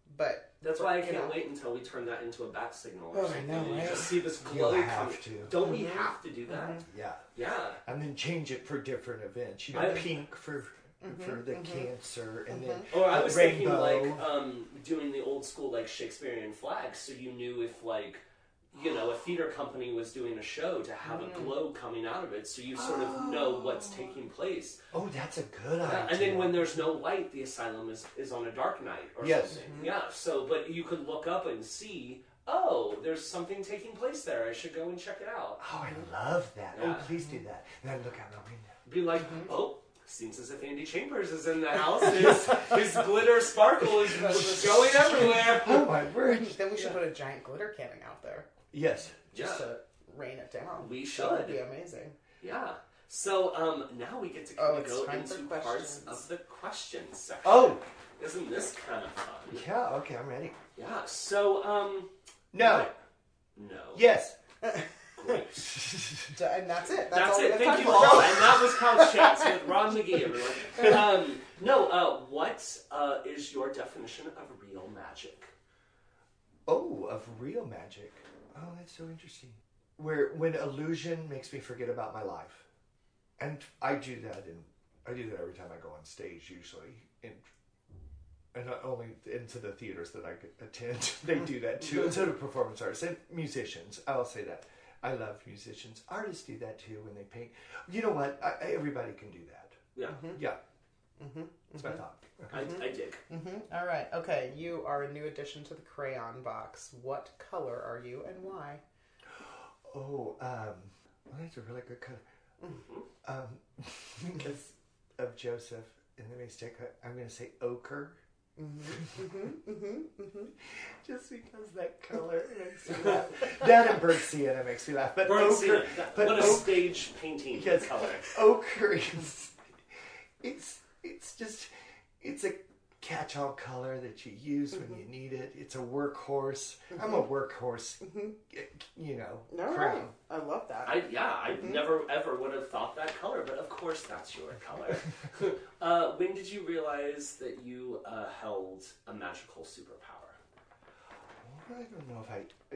Speaker 2: but
Speaker 1: That's
Speaker 2: for-
Speaker 1: why I
Speaker 2: you
Speaker 1: can't
Speaker 2: know.
Speaker 1: wait until we turn that into a bat signal or
Speaker 2: Oh, I
Speaker 1: something.
Speaker 2: know,
Speaker 1: and you
Speaker 2: right?
Speaker 1: just see this
Speaker 3: You
Speaker 1: glow
Speaker 3: have
Speaker 1: coming.
Speaker 3: to.
Speaker 1: Don't we have to do that?
Speaker 3: Yeah.
Speaker 1: Yeah.
Speaker 3: And then change it for different events. You know,
Speaker 1: I-
Speaker 3: pink for for the cancer, and then
Speaker 1: Or I
Speaker 3: a
Speaker 1: was
Speaker 3: rainbow.
Speaker 1: thinking like um, doing the old school like Shakespearean flags, so you knew if like you know a theater company was doing a show to have a glow coming out of it, so you sort of know what's taking place.
Speaker 3: Oh, that's a good
Speaker 1: Yeah,
Speaker 3: idea.
Speaker 1: and then when there's no light, the asylum is, is on a dark night or
Speaker 3: Yes.
Speaker 1: something. Yeah. So, but you could look up and see. Oh, there's something taking place there. I should go and check it out.
Speaker 3: Oh, I love that.
Speaker 1: Yeah.
Speaker 3: Oh, please do that. And then look out the window.
Speaker 1: Be like, oh, seems as if Andy Chambers is in the house. His, his glitter sparkle is going everywhere.
Speaker 3: Oh my word.
Speaker 2: Then we should put a giant glitter cannon out there
Speaker 3: Yes.
Speaker 2: just
Speaker 1: Yeah.
Speaker 2: to rain it down.
Speaker 1: We
Speaker 2: That would
Speaker 1: should.
Speaker 2: be amazing.
Speaker 1: Yeah. So um, now we get to
Speaker 2: Oh,
Speaker 1: kind of
Speaker 2: it's
Speaker 1: go
Speaker 2: time
Speaker 1: into
Speaker 2: for
Speaker 1: parts
Speaker 2: questions.
Speaker 1: of the questions section.
Speaker 3: Oh.
Speaker 1: Isn't this kind of fun?
Speaker 3: Yeah. Okay, I'm ready.
Speaker 1: Yeah. So um,
Speaker 3: No.
Speaker 1: no.
Speaker 3: Yes.
Speaker 1: Great.
Speaker 2: D- And that's it. That's,
Speaker 1: That's
Speaker 2: all we
Speaker 1: it.
Speaker 2: have
Speaker 1: Thank
Speaker 2: time
Speaker 1: you
Speaker 2: for.
Speaker 1: all.
Speaker 2: Go.
Speaker 1: And that was Couch Chats with Ron McGee, everyone. Um, no, uh, what uh, is your definition of real magic?
Speaker 3: Oh, of real magic. Oh, that's so interesting. Where when illusion makes me forget about my life, and I do that in I do that every time I go on stage usually, and and not only into the theaters that I attend, they do that too. And so do performance artists and musicians. I'll say that. I love musicians. Artists do that too when they paint. You know what? I, I- everybody can do that.
Speaker 1: Yeah,
Speaker 3: Yeah. That's my thought.
Speaker 1: I, I dig.
Speaker 2: Mhm. All right. Okay. You are a new addition to the crayon box. What color are you and why?
Speaker 3: Oh, um, well, that's a really good color. Um, because of Joseph in the mistake, I'm going to say ochre. Just because that color makes me laugh. That and burnt sienna makes me laugh. But
Speaker 1: Burnt
Speaker 3: ochre,
Speaker 1: sienna. That-
Speaker 3: but
Speaker 1: what a
Speaker 3: ochre,
Speaker 1: stage painting
Speaker 3: yes,
Speaker 1: color.
Speaker 3: ochre is, it's, it's just, it's a catch-all color that you use when you need it. It's a workhorse. I'm a workhorse, you know,
Speaker 2: All
Speaker 3: crown.
Speaker 2: right. I love that.
Speaker 1: I, yeah, I never ever would have thought that color, but of course that's your color. uh, when did you realize that you uh, held a magical superpower?
Speaker 3: I don't know if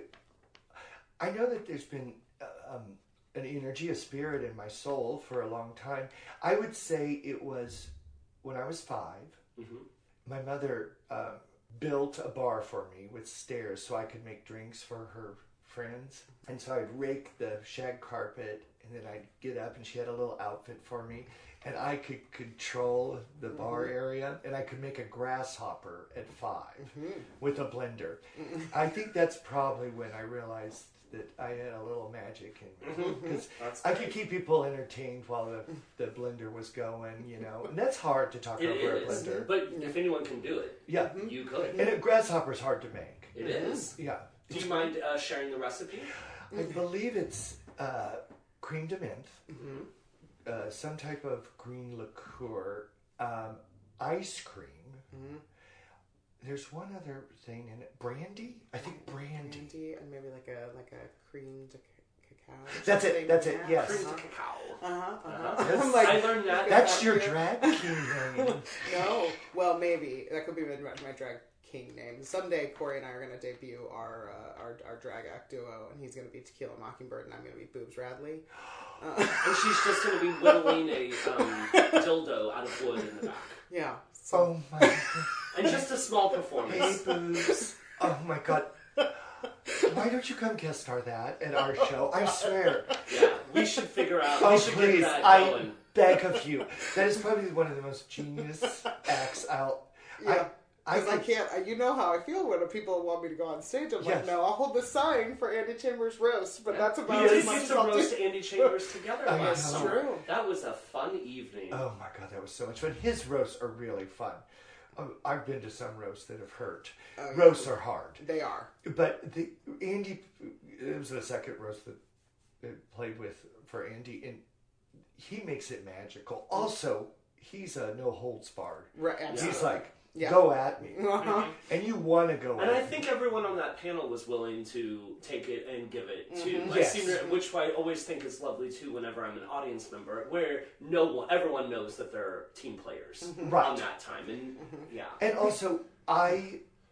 Speaker 3: I. I know that there's been uh, um, an energy, a spirit in my soul for a long time. I would say it was when I was five.
Speaker 1: Mm-hmm.
Speaker 3: My mother uh, built a bar for me with stairs so I could make drinks for her friends. And so I'd rake the shag carpet, and then I'd get up, and she had a little outfit for me. And I could control the bar area, and I could make a grasshopper at five with a blender. I think that's probably when I realized that I had a little magic in me. Because
Speaker 1: That's
Speaker 3: I
Speaker 1: great.
Speaker 3: could keep people entertained while the, the blender was going, you know. And that's hard to talk
Speaker 1: It
Speaker 3: over
Speaker 1: is,
Speaker 3: a blender.
Speaker 1: but if anyone can do it,
Speaker 3: Yeah.
Speaker 1: you could.
Speaker 3: And a grasshopper's hard to make.
Speaker 1: It is.
Speaker 3: Yeah.
Speaker 1: Do you mind uh, sharing the recipe?
Speaker 3: I believe it's uh, cream de menthe, uh, some type of green liqueur, um, ice cream. There's one other thing in it. Brandy? I think brandy.
Speaker 2: Brandy and maybe like a like a cream de ca- cacao.
Speaker 3: That's it,
Speaker 2: something.
Speaker 3: that's it,
Speaker 2: Yeah.
Speaker 3: yes.
Speaker 1: Cream
Speaker 2: Uh-huh.
Speaker 1: to cacao.
Speaker 2: Uh-huh, uh-huh.
Speaker 1: Uh-huh.
Speaker 2: I'm like,
Speaker 1: I learned that.
Speaker 3: That's your
Speaker 2: Yeah.
Speaker 3: drag king name.
Speaker 2: no. Well, maybe that could be my, my drag king name. Someday, Corey and I are going to debut our, uh, our our drag act duo, and he's going to be Tequila Mockingbird, and I'm going to be Boobs Radley. Uh,
Speaker 1: And she's just going to be whittling a um, dildo out of wood in the back.
Speaker 2: yeah. So,
Speaker 3: Oh my god.
Speaker 1: And just a small
Speaker 3: Hey,
Speaker 1: performance.
Speaker 3: boobs. Oh my god. Why don't you come guest star that at our show? I swear.
Speaker 1: Yeah, we should figure out.
Speaker 3: Oh,
Speaker 1: we should
Speaker 3: please.
Speaker 1: get that
Speaker 3: I
Speaker 1: going.
Speaker 3: beg of you. That is probably one of the most genius acts I'll.
Speaker 2: yeah.
Speaker 3: I,
Speaker 2: Because I, can't, I- you know how I feel when people want me to go on stage. I'm
Speaker 3: Yes.
Speaker 2: like, no, I'll hold the sign for Andy Chambers roast, but that's
Speaker 1: We
Speaker 2: about
Speaker 1: did
Speaker 2: as much
Speaker 1: used
Speaker 2: as
Speaker 1: to
Speaker 2: I'll
Speaker 1: roast
Speaker 2: do.
Speaker 1: Andy Chambers together
Speaker 3: Oh,
Speaker 1: last
Speaker 3: yeah.
Speaker 1: summer.
Speaker 2: True.
Speaker 1: That was a fun evening.
Speaker 3: Oh my god, that was so much fun. His roasts are really fun. Um, I've been to some roasts that have hurt.
Speaker 2: Oh, yeah.
Speaker 3: Roasts are hard.
Speaker 2: They are.
Speaker 3: But the Andy, it was the second roast that I played with for Andy, and he makes it magical. Also, he's a no holds barred.
Speaker 2: Right,
Speaker 3: He's
Speaker 2: absolutely.
Speaker 3: like,
Speaker 2: Yeah.
Speaker 3: go at me.
Speaker 2: Uh-huh.
Speaker 3: And you want to go
Speaker 1: And
Speaker 3: at
Speaker 1: I
Speaker 3: me.
Speaker 1: think everyone on that panel was willing to take it and give it too.
Speaker 2: Mhm.
Speaker 1: I
Speaker 3: Yes.
Speaker 1: seem to, which I always think is lovely too. Whenever I'm an audience member, where no one, everyone knows that they're team players
Speaker 3: Right.
Speaker 1: on that time, and yeah,
Speaker 3: And also, I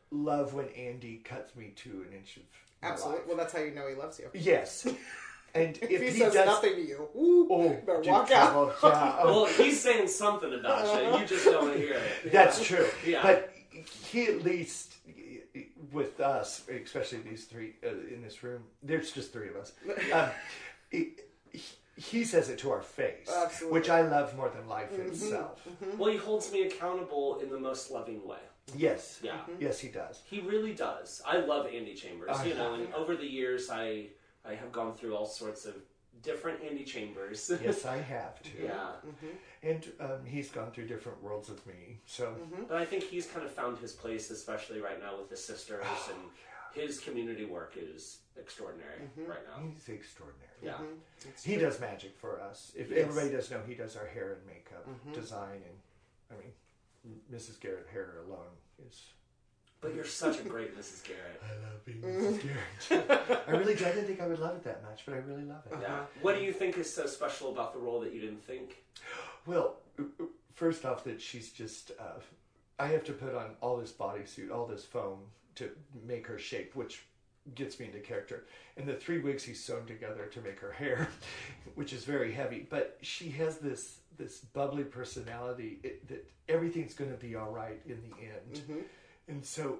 Speaker 3: love when Andy cuts me to an inch of my
Speaker 2: Absolutely.
Speaker 3: life.
Speaker 2: Well, that's how you know he loves you.
Speaker 3: Yes. And if,
Speaker 2: If he,
Speaker 3: he
Speaker 2: says
Speaker 3: does,
Speaker 2: nothing to you, ooh,
Speaker 3: oh,
Speaker 2: better
Speaker 3: do
Speaker 2: walk
Speaker 3: trouble.
Speaker 2: out.
Speaker 3: Yeah. Oh,
Speaker 1: Well, he's saying something about you. You just don't hear it.
Speaker 3: that's true.
Speaker 1: Yeah.
Speaker 3: But he at least, with us, especially these three uh, in this room, there's just three of us. Um, he, he says it to our face,
Speaker 2: Absolutely.
Speaker 3: which I love more than life itself.
Speaker 1: Well, he holds me accountable in the most loving way.
Speaker 3: Yes.
Speaker 1: Yeah.
Speaker 3: Yes, he does.
Speaker 1: He really does. I love Andy Chambers.
Speaker 3: I
Speaker 1: you know,
Speaker 3: know.
Speaker 1: and over the years, I I have gone through all sorts of different Andy Chambers.
Speaker 3: Yes, I have too.
Speaker 1: Yeah.
Speaker 3: And um, he's gone through different worlds with me. So
Speaker 1: But I think he's kind of found his place, especially right now with the sisters,
Speaker 3: Oh,
Speaker 1: and his community work is extraordinary right now.
Speaker 3: he's extraordinary.
Speaker 1: Yeah.
Speaker 3: He does magic for us. If
Speaker 2: Yes.
Speaker 3: everybody does know, he does our hair and makeup design, and I mean, Missus Garrett hair alone is.
Speaker 1: But you're such a great Missus Garrett.
Speaker 3: I love being Missus Garrett. I really, I didn't think I would love it that much, but I really love it.
Speaker 1: Yeah. What do you think is so special about the role that you didn't think?
Speaker 3: Well, first off, that she's just. Uh, I have to put on all this bodysuit, all this foam to make her shape, which gets me into character. And the three wigs he's sewn together to make her hair, which is very heavy. But she has this this bubbly personality it, that everything's going to be all right in the end. And so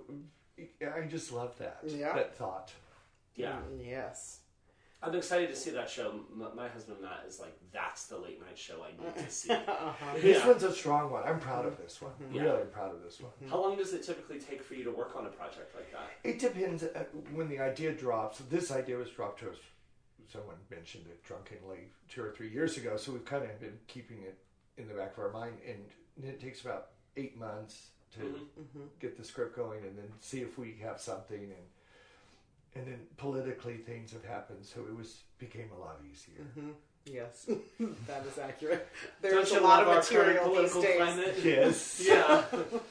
Speaker 3: I just love that,
Speaker 2: Yeah.
Speaker 3: that thought.
Speaker 1: Yeah.
Speaker 2: Yes.
Speaker 1: I'm excited to see that show. M- My husband Matt is like, that's the late night show I need to see.
Speaker 3: This
Speaker 1: Yeah.
Speaker 3: one's a strong one. I'm proud of this one.
Speaker 1: Yeah.
Speaker 3: Really proud of this one.
Speaker 1: How long does it typically take for you to work on a project like that?
Speaker 3: It depends uh, when the idea drops. This idea was dropped to us. Someone mentioned it drunkenly two or three years ago, so we've kind of been keeping it in the back of our mind. And it takes about eight months to
Speaker 1: Mm-hmm.
Speaker 3: get the script going, and then see if we have something. And and then politically things have happened, so it was became a lot easier.
Speaker 2: Yes. That is accurate.
Speaker 1: Don't
Speaker 2: There's
Speaker 1: you
Speaker 2: a lot
Speaker 1: love
Speaker 2: of
Speaker 1: our current
Speaker 2: material these
Speaker 1: political
Speaker 2: days.
Speaker 1: climate?
Speaker 3: Yes.
Speaker 1: Yeah.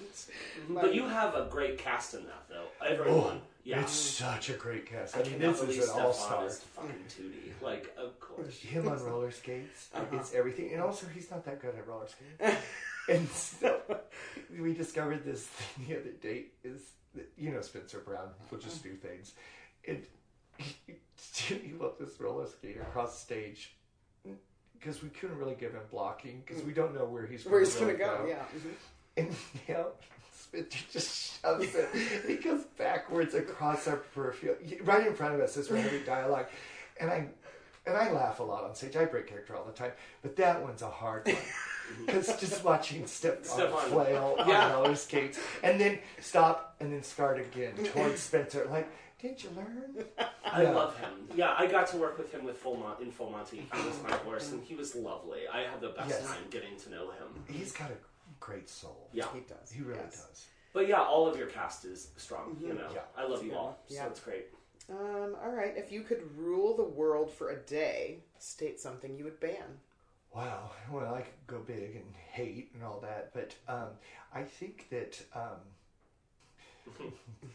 Speaker 1: But you have a great cast in that, though. Everyone.
Speaker 3: Oh,
Speaker 1: yeah.
Speaker 3: it's such a great cast. I,
Speaker 1: I
Speaker 3: mean,
Speaker 1: cannot
Speaker 3: this
Speaker 1: believe
Speaker 3: is an
Speaker 1: Stefan
Speaker 3: all-star.
Speaker 1: is fucking Tootie. Like, of course.
Speaker 3: Him on roller skates,
Speaker 2: Uh-huh.
Speaker 3: it's everything. And also, he's not that good at roller skates. And so, we discovered this thing the other day is, that, you know, Spencer Brown will just do things. And he, he let this roller skate across the stage because we couldn't really give him blocking because we don't know where he's
Speaker 2: Where he's
Speaker 3: going
Speaker 2: going
Speaker 3: to
Speaker 2: to go, yeah.
Speaker 3: And now Spencer just shoves it. And he goes backwards across our peripheral, right in front of us as we're having dialogue. And I and I laugh a lot on stage. I break character all the time. But that one's a hard one. Because just watching Step
Speaker 1: Step
Speaker 3: on
Speaker 1: on.
Speaker 3: flail
Speaker 1: Yeah.
Speaker 3: on roller skates. And then stop and then start again towards Spencer. Like, didn't you learn?
Speaker 1: I
Speaker 3: Yeah.
Speaker 1: love him. Yeah, I got to work with him with Full Mon- in Full Monty. He was my horse, and he was lovely. I had the best
Speaker 3: Yes.
Speaker 1: time getting to know him.
Speaker 3: He's got a great soul.
Speaker 1: Yeah.
Speaker 2: He does.
Speaker 3: He really
Speaker 2: yes.
Speaker 3: does.
Speaker 1: But yeah, all of your cast is strong, you know.
Speaker 3: Yeah.
Speaker 1: I love you all,
Speaker 2: Yeah.
Speaker 1: so it's great.
Speaker 2: Um, all right. If you could rule the world for a day, state something you would ban.
Speaker 3: Wow. Well, I could go big and hate and all that, but um, I think that. Um,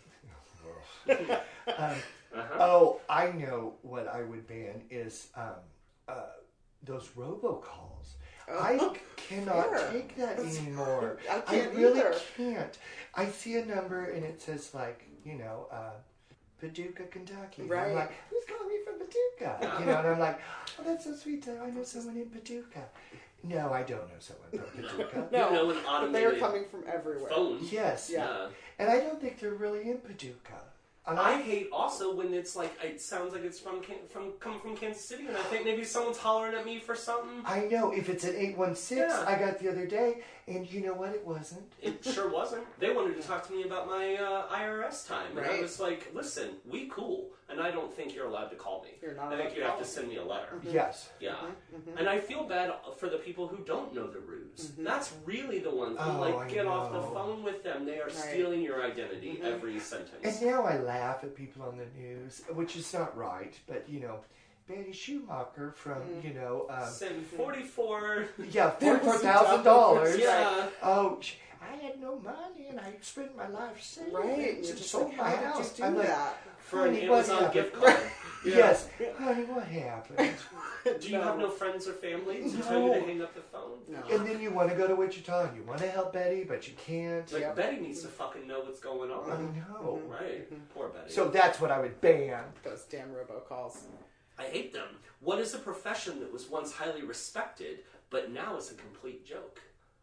Speaker 3: um,
Speaker 1: Uh-huh.
Speaker 3: oh, I know what I would ban is um, uh, those robocalls. I
Speaker 2: Oh,
Speaker 3: cannot
Speaker 2: fair.
Speaker 3: take that anymore.
Speaker 2: I can't
Speaker 3: really
Speaker 2: either.
Speaker 3: can't. I see a number and it says like, you know, uh, Paducah, Kentucky. And
Speaker 2: Right.
Speaker 3: I'm like, who's calling me from Paducah? You know, and I'm like, oh, that's so sweet. I know someone in Paducah. No, I don't know someone from Paducah.
Speaker 2: No,
Speaker 1: You know, an
Speaker 2: but they are
Speaker 1: automated
Speaker 2: coming from everywhere.
Speaker 1: phone.
Speaker 3: Yes.
Speaker 1: Yeah.
Speaker 3: And I don't think they're really in Paducah. And
Speaker 1: I hate also when it's like it sounds like it's from Can- from coming from Kansas City, and I think maybe someone's hollering at me for something.
Speaker 3: I know if it's an eight one six,
Speaker 1: Yeah.
Speaker 3: I got the other day, and you know what? It wasn't.
Speaker 1: It sure wasn't. They wanted to talk to me about my uh, I R S time, and I
Speaker 2: Right.
Speaker 1: was like, "Listen, we cool, and I don't think you're allowed to call me.
Speaker 2: You're not
Speaker 1: I
Speaker 2: allowed
Speaker 1: think
Speaker 2: to
Speaker 1: you have
Speaker 2: call
Speaker 1: to
Speaker 2: me."
Speaker 1: send me a letter."
Speaker 3: Yes.
Speaker 1: Yeah, and I feel bad for the people who don't know the ruse. That's really the ones who
Speaker 3: Oh,
Speaker 1: like
Speaker 3: I
Speaker 1: get off the
Speaker 3: know.
Speaker 1: phone with them. They are stealing your identity every sentence.
Speaker 3: And now I laugh at people on the news, which is not right, but you know, Betty Schumacher from, you know, um,
Speaker 1: Send forty-four.
Speaker 3: yeah, forty-four thousand dollars.
Speaker 1: Yeah.
Speaker 3: Oh, sh- I had had no money and I spent my life saving
Speaker 2: Right. And
Speaker 3: and
Speaker 2: you're just
Speaker 3: sold
Speaker 2: like,
Speaker 3: my
Speaker 2: how did
Speaker 3: house.
Speaker 2: you do
Speaker 3: I'm like,
Speaker 2: that?
Speaker 1: For an
Speaker 3: honey, what
Speaker 1: Amazon
Speaker 3: happened?
Speaker 1: gift card. Yeah.
Speaker 3: Yes. Honey, what happened?
Speaker 1: Do you have no friends or family to
Speaker 3: No.
Speaker 1: tell you to hang up the phone?
Speaker 2: No.
Speaker 3: And then you want to go to Wichita and you want to help Betty, but you can't.
Speaker 1: Like,
Speaker 2: Yep.
Speaker 1: Betty needs to fucking know what's going on.
Speaker 3: I know.
Speaker 1: Right. Poor Betty.
Speaker 3: So that's what I would ban.
Speaker 2: Those damn robocalls.
Speaker 1: I hate them. What is a profession that was once highly respected, but now is a complete joke?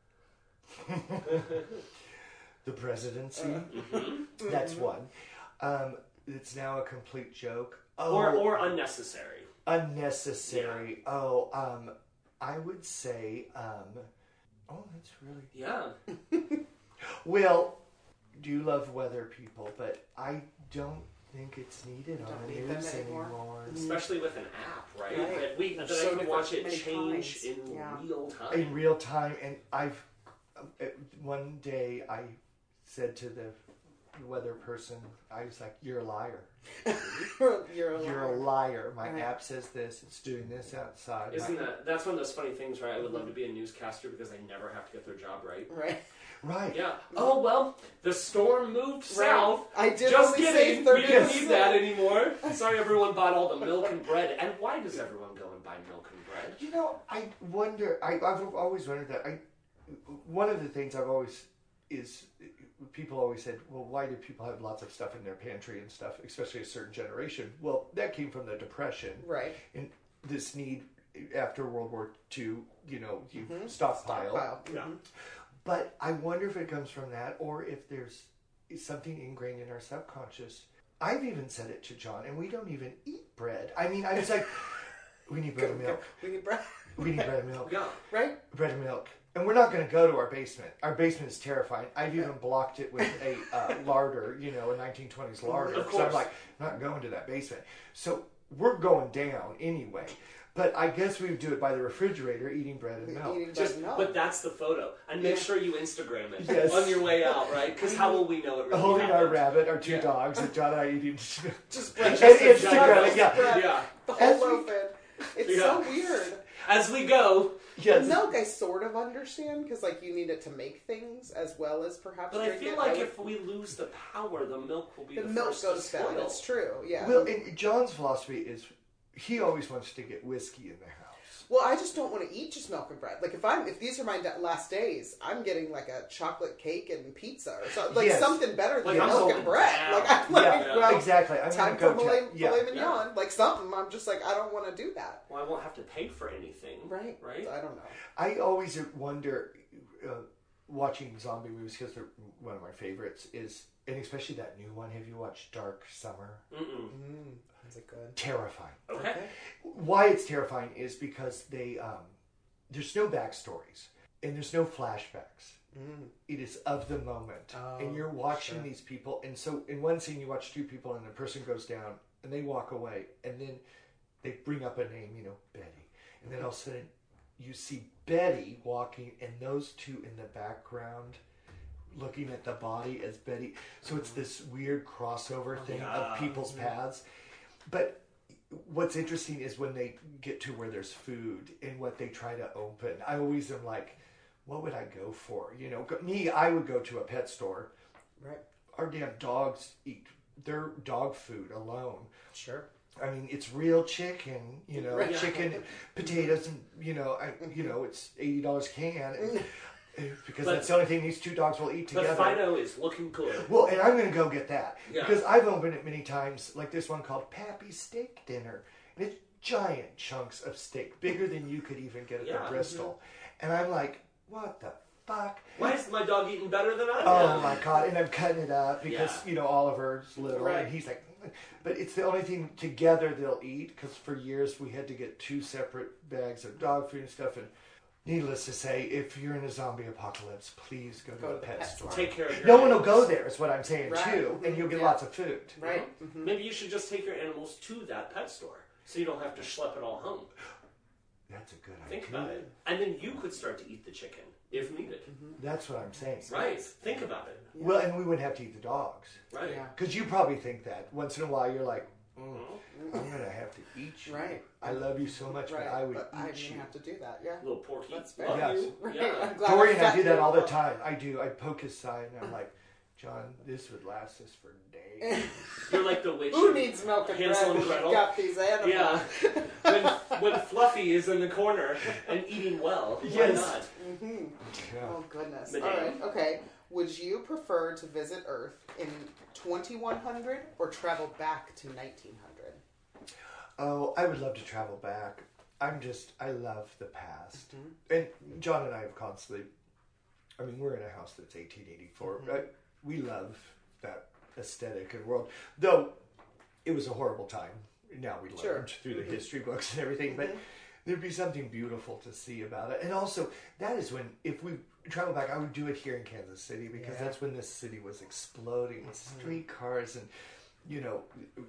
Speaker 3: The presidency.
Speaker 1: Mm-hmm.
Speaker 3: That's one. Um, it's now a complete joke. Oh,
Speaker 1: Or or unnecessary.
Speaker 3: unnecessary. Oh, um, I would say, um, oh, that's really.
Speaker 1: Yeah.
Speaker 3: Well, do love weather people, but I don't think it's needed on
Speaker 2: Don't
Speaker 3: the
Speaker 2: need them
Speaker 3: news
Speaker 2: anymore.
Speaker 3: anymore.
Speaker 1: Especially with an app, right?
Speaker 2: Right.
Speaker 1: That we that
Speaker 2: There's
Speaker 1: I
Speaker 2: so
Speaker 1: can
Speaker 2: different-
Speaker 1: watch it
Speaker 2: many
Speaker 1: change
Speaker 2: kinds.
Speaker 1: in
Speaker 2: Yeah.
Speaker 1: real time.
Speaker 3: In real time, and I've uh, one day I said to the weather person, I was like, "You're a liar.
Speaker 2: You're a
Speaker 3: You're a
Speaker 2: liar.
Speaker 3: liar. My
Speaker 2: Right.
Speaker 3: app says this. It's doing this outside."
Speaker 1: Isn't
Speaker 3: My-
Speaker 1: that that's one of those funny things, right? I would love to be a newscaster because they never have to get their job right.
Speaker 2: Right.
Speaker 3: right?
Speaker 1: Yeah. Oh well, the storm moved
Speaker 2: Right.
Speaker 1: south.
Speaker 2: I did
Speaker 1: Just
Speaker 2: only say
Speaker 1: kidding. We
Speaker 2: thirty
Speaker 1: didn't
Speaker 2: percent.
Speaker 1: need that anymore. Sorry, everyone bought all the milk and bread. And why does everyone go and buy milk and bread?
Speaker 3: You know, I wonder. I, I've always wondered that. I one of the things I've always is people always said, well, why do people have lots of stuff in their pantry and stuff, especially a certain generation? Well, that came from the Depression
Speaker 2: Right.
Speaker 3: and this need after World War Two. You know, you
Speaker 2: Mhm.
Speaker 3: stockpile.
Speaker 2: Stockpile.
Speaker 1: Yeah.
Speaker 2: Mhm.
Speaker 3: But I wonder if it comes from that, or if there's something ingrained in our subconscious. I've even said it to John, and we don't even eat bread. I mean, I was like, we need bread and milk.
Speaker 2: We need bread.
Speaker 3: We need bread and milk.
Speaker 1: Yeah.
Speaker 2: Right?
Speaker 3: Bread and milk. And we're not going to go to our basement. Our basement is terrifying. I've even blocked it with a uh, larder, you know, a nineteen twenties larder.
Speaker 1: Of
Speaker 3: So I'm
Speaker 1: course.
Speaker 3: like, I'm not going to that basement. So we're going down anyway. But I guess we would do it by the refrigerator, eating bread and milk.
Speaker 2: Eating bread
Speaker 1: Just,
Speaker 2: and milk.
Speaker 1: but that's the photo, and make
Speaker 2: Yeah.
Speaker 1: sure you Instagram it
Speaker 3: Yes.
Speaker 1: on your way out, right? Because how will we know it really
Speaker 3: Holding our
Speaker 1: happened?
Speaker 3: rabbit, our two
Speaker 1: Yeah.
Speaker 3: dogs, and John and I eating.
Speaker 2: Just
Speaker 3: and
Speaker 2: bread.
Speaker 1: Just a
Speaker 3: Instagram,
Speaker 1: giant-
Speaker 3: yeah.
Speaker 2: bread.
Speaker 1: Yeah.
Speaker 2: The
Speaker 3: As
Speaker 2: whole
Speaker 3: we-
Speaker 2: loaf in. It's
Speaker 1: Yeah.
Speaker 2: so weird.
Speaker 1: As we go,
Speaker 3: Yes.
Speaker 2: The milk I sort of understand because like you need it to make things as well as perhaps
Speaker 1: but I
Speaker 2: drink
Speaker 1: feel
Speaker 2: it.
Speaker 1: like
Speaker 2: would-
Speaker 1: if we lose the power, the milk will be
Speaker 2: the
Speaker 1: the,
Speaker 2: milk
Speaker 1: first
Speaker 2: goes
Speaker 1: to
Speaker 2: bad.
Speaker 1: spoil.
Speaker 2: That's true. Yeah.
Speaker 3: Well, and John's philosophy is he always wants to get whiskey in the house.
Speaker 2: Well, I just don't want to eat just milk and bread. Like if I'm if these are my da- last days, I'm getting like a chocolate cake and pizza or something like
Speaker 3: Yes.
Speaker 2: something better than
Speaker 1: Like, I'm
Speaker 2: milk
Speaker 1: going
Speaker 2: and bread.
Speaker 1: down.
Speaker 2: Like I'm like,
Speaker 3: Yeah,
Speaker 2: well,
Speaker 3: exactly. I'm
Speaker 2: time
Speaker 3: gonna
Speaker 2: for
Speaker 3: go
Speaker 2: filet,
Speaker 3: check. Yeah.
Speaker 2: filet mignon,
Speaker 1: Yeah.
Speaker 2: like something. I'm just like I don't want to do that.
Speaker 1: Well, I won't have to pay for anything.
Speaker 2: Right.
Speaker 1: Right.
Speaker 2: I don't know.
Speaker 3: I always wonder, uh, watching zombie movies because they're one of my favorites. Is and especially that new one. Have you watched Dark Summer?
Speaker 1: Mm-mm.
Speaker 2: Mm, is it good?
Speaker 3: Terrifying.
Speaker 1: Okay.
Speaker 3: Why it's terrifying is because they um, there's no backstories and there's no flashbacks.
Speaker 2: Mm.
Speaker 3: It is of the moment,
Speaker 2: Oh,
Speaker 3: and you're watching
Speaker 2: sure.
Speaker 3: these people. And so, in one scene, you watch two people, and the person goes down, and they walk away, and then they bring up a name, you know, Betty, and then all of a sudden, you see Betty walking, and those two in the background, looking at the body as Betty. So it's this weird crossover thing
Speaker 1: Yeah.
Speaker 3: of people's paths. But what's interesting is when they get to where there's food and what they try to open. I always am like, what would I go for? You know, go, me, I would go to a pet store.
Speaker 2: Right.
Speaker 3: Our damn dogs eat their dog food alone.
Speaker 2: Sure.
Speaker 3: I mean, it's real chicken, you know,
Speaker 2: Right.
Speaker 3: chicken, potatoes, and you know, I, you know, it's eighty dollars a can, and, because
Speaker 1: But-
Speaker 3: that's the only thing these two dogs will eat
Speaker 1: But
Speaker 3: together.
Speaker 1: Fido is looking good.
Speaker 3: Well, and I'm going to go get that
Speaker 1: Yeah.
Speaker 3: because I've opened it many times, like this one called Pappy's Steak Dinner, and it's giant chunks of steak, bigger than you could even get at
Speaker 1: Yeah.
Speaker 3: the Bristol, and I'm like, what the fuck?
Speaker 1: Why is my dog eating better than I
Speaker 3: Oh
Speaker 1: am?
Speaker 3: my god! And I'm cutting it up because
Speaker 1: Yeah.
Speaker 3: you know Oliver's little,
Speaker 2: Right.
Speaker 3: and he's like, but it's the only thing together they'll eat. Because for years we had to get two separate bags of dog food and stuff. And needless to say, if you're in a zombie apocalypse, please go to
Speaker 2: Go
Speaker 3: a
Speaker 2: to the
Speaker 3: pet
Speaker 2: pet
Speaker 3: store.
Speaker 1: Take care of your
Speaker 3: No one will
Speaker 1: animals.
Speaker 3: go there. Is what I'm saying
Speaker 2: Right.
Speaker 3: too, and you'll get
Speaker 2: Yeah.
Speaker 3: lots of food.
Speaker 2: Right.
Speaker 1: Mhm. Maybe you should just take your animals to that pet store so you don't have to schlep it all home.
Speaker 3: That's a good
Speaker 1: Think
Speaker 3: idea.
Speaker 1: about it. And then you could start to eat the chicken if needed.
Speaker 3: That's what I'm saying.
Speaker 1: Right. Think about it.
Speaker 3: Well, and we wouldn't have to eat the dogs
Speaker 1: Right.
Speaker 2: Yeah.
Speaker 3: because you probably think that once in a while you're like, Mm. I'm gonna have to eat you.
Speaker 2: Right.
Speaker 3: I love you so much,
Speaker 2: Right.
Speaker 3: but I would
Speaker 2: but
Speaker 3: eat
Speaker 2: I
Speaker 3: you.
Speaker 2: didn't have to do that. Yeah.
Speaker 1: Little porky.
Speaker 2: That's fair.
Speaker 1: Love
Speaker 3: Yes.
Speaker 1: you.
Speaker 2: Right.
Speaker 1: Yeah.
Speaker 2: I'm glad
Speaker 3: Dory and I
Speaker 2: fed
Speaker 3: do that
Speaker 2: you
Speaker 3: all the
Speaker 2: well.
Speaker 3: time. I do. I poke his side, and I'm like, John, this would last us for days.
Speaker 1: You're like the witch.
Speaker 2: Who
Speaker 1: in
Speaker 2: needs milk and
Speaker 1: Hansel
Speaker 2: bread?
Speaker 1: and
Speaker 2: We've
Speaker 1: Gretel.
Speaker 2: got these animals.
Speaker 1: Yeah. when when Fluffy is in the corner and eating well, why
Speaker 3: Yes.
Speaker 1: not?
Speaker 2: hmm
Speaker 3: Yeah.
Speaker 2: Oh goodness.
Speaker 1: Madame.
Speaker 2: All right. Okay. Would you prefer to visit Earth in twenty-one hundred or travel back to nineteen hundred?
Speaker 3: Oh, I would love to travel back. I'm just, I love the past.
Speaker 2: Mm-hmm.
Speaker 3: And John and I have constantly, I mean, we're in a house that's eighteen eighty-four.
Speaker 2: Mm-hmm.
Speaker 3: But we love that aesthetic and world. Though it was a horrible time. Now we learned
Speaker 2: Sure.
Speaker 3: through the history books and everything. But there'd be something beautiful to see about it. And also, that is when, if we travel back, I would do it here in Kansas City because
Speaker 2: Yeah.
Speaker 3: that's when this city was exploding with streetcars and, you know,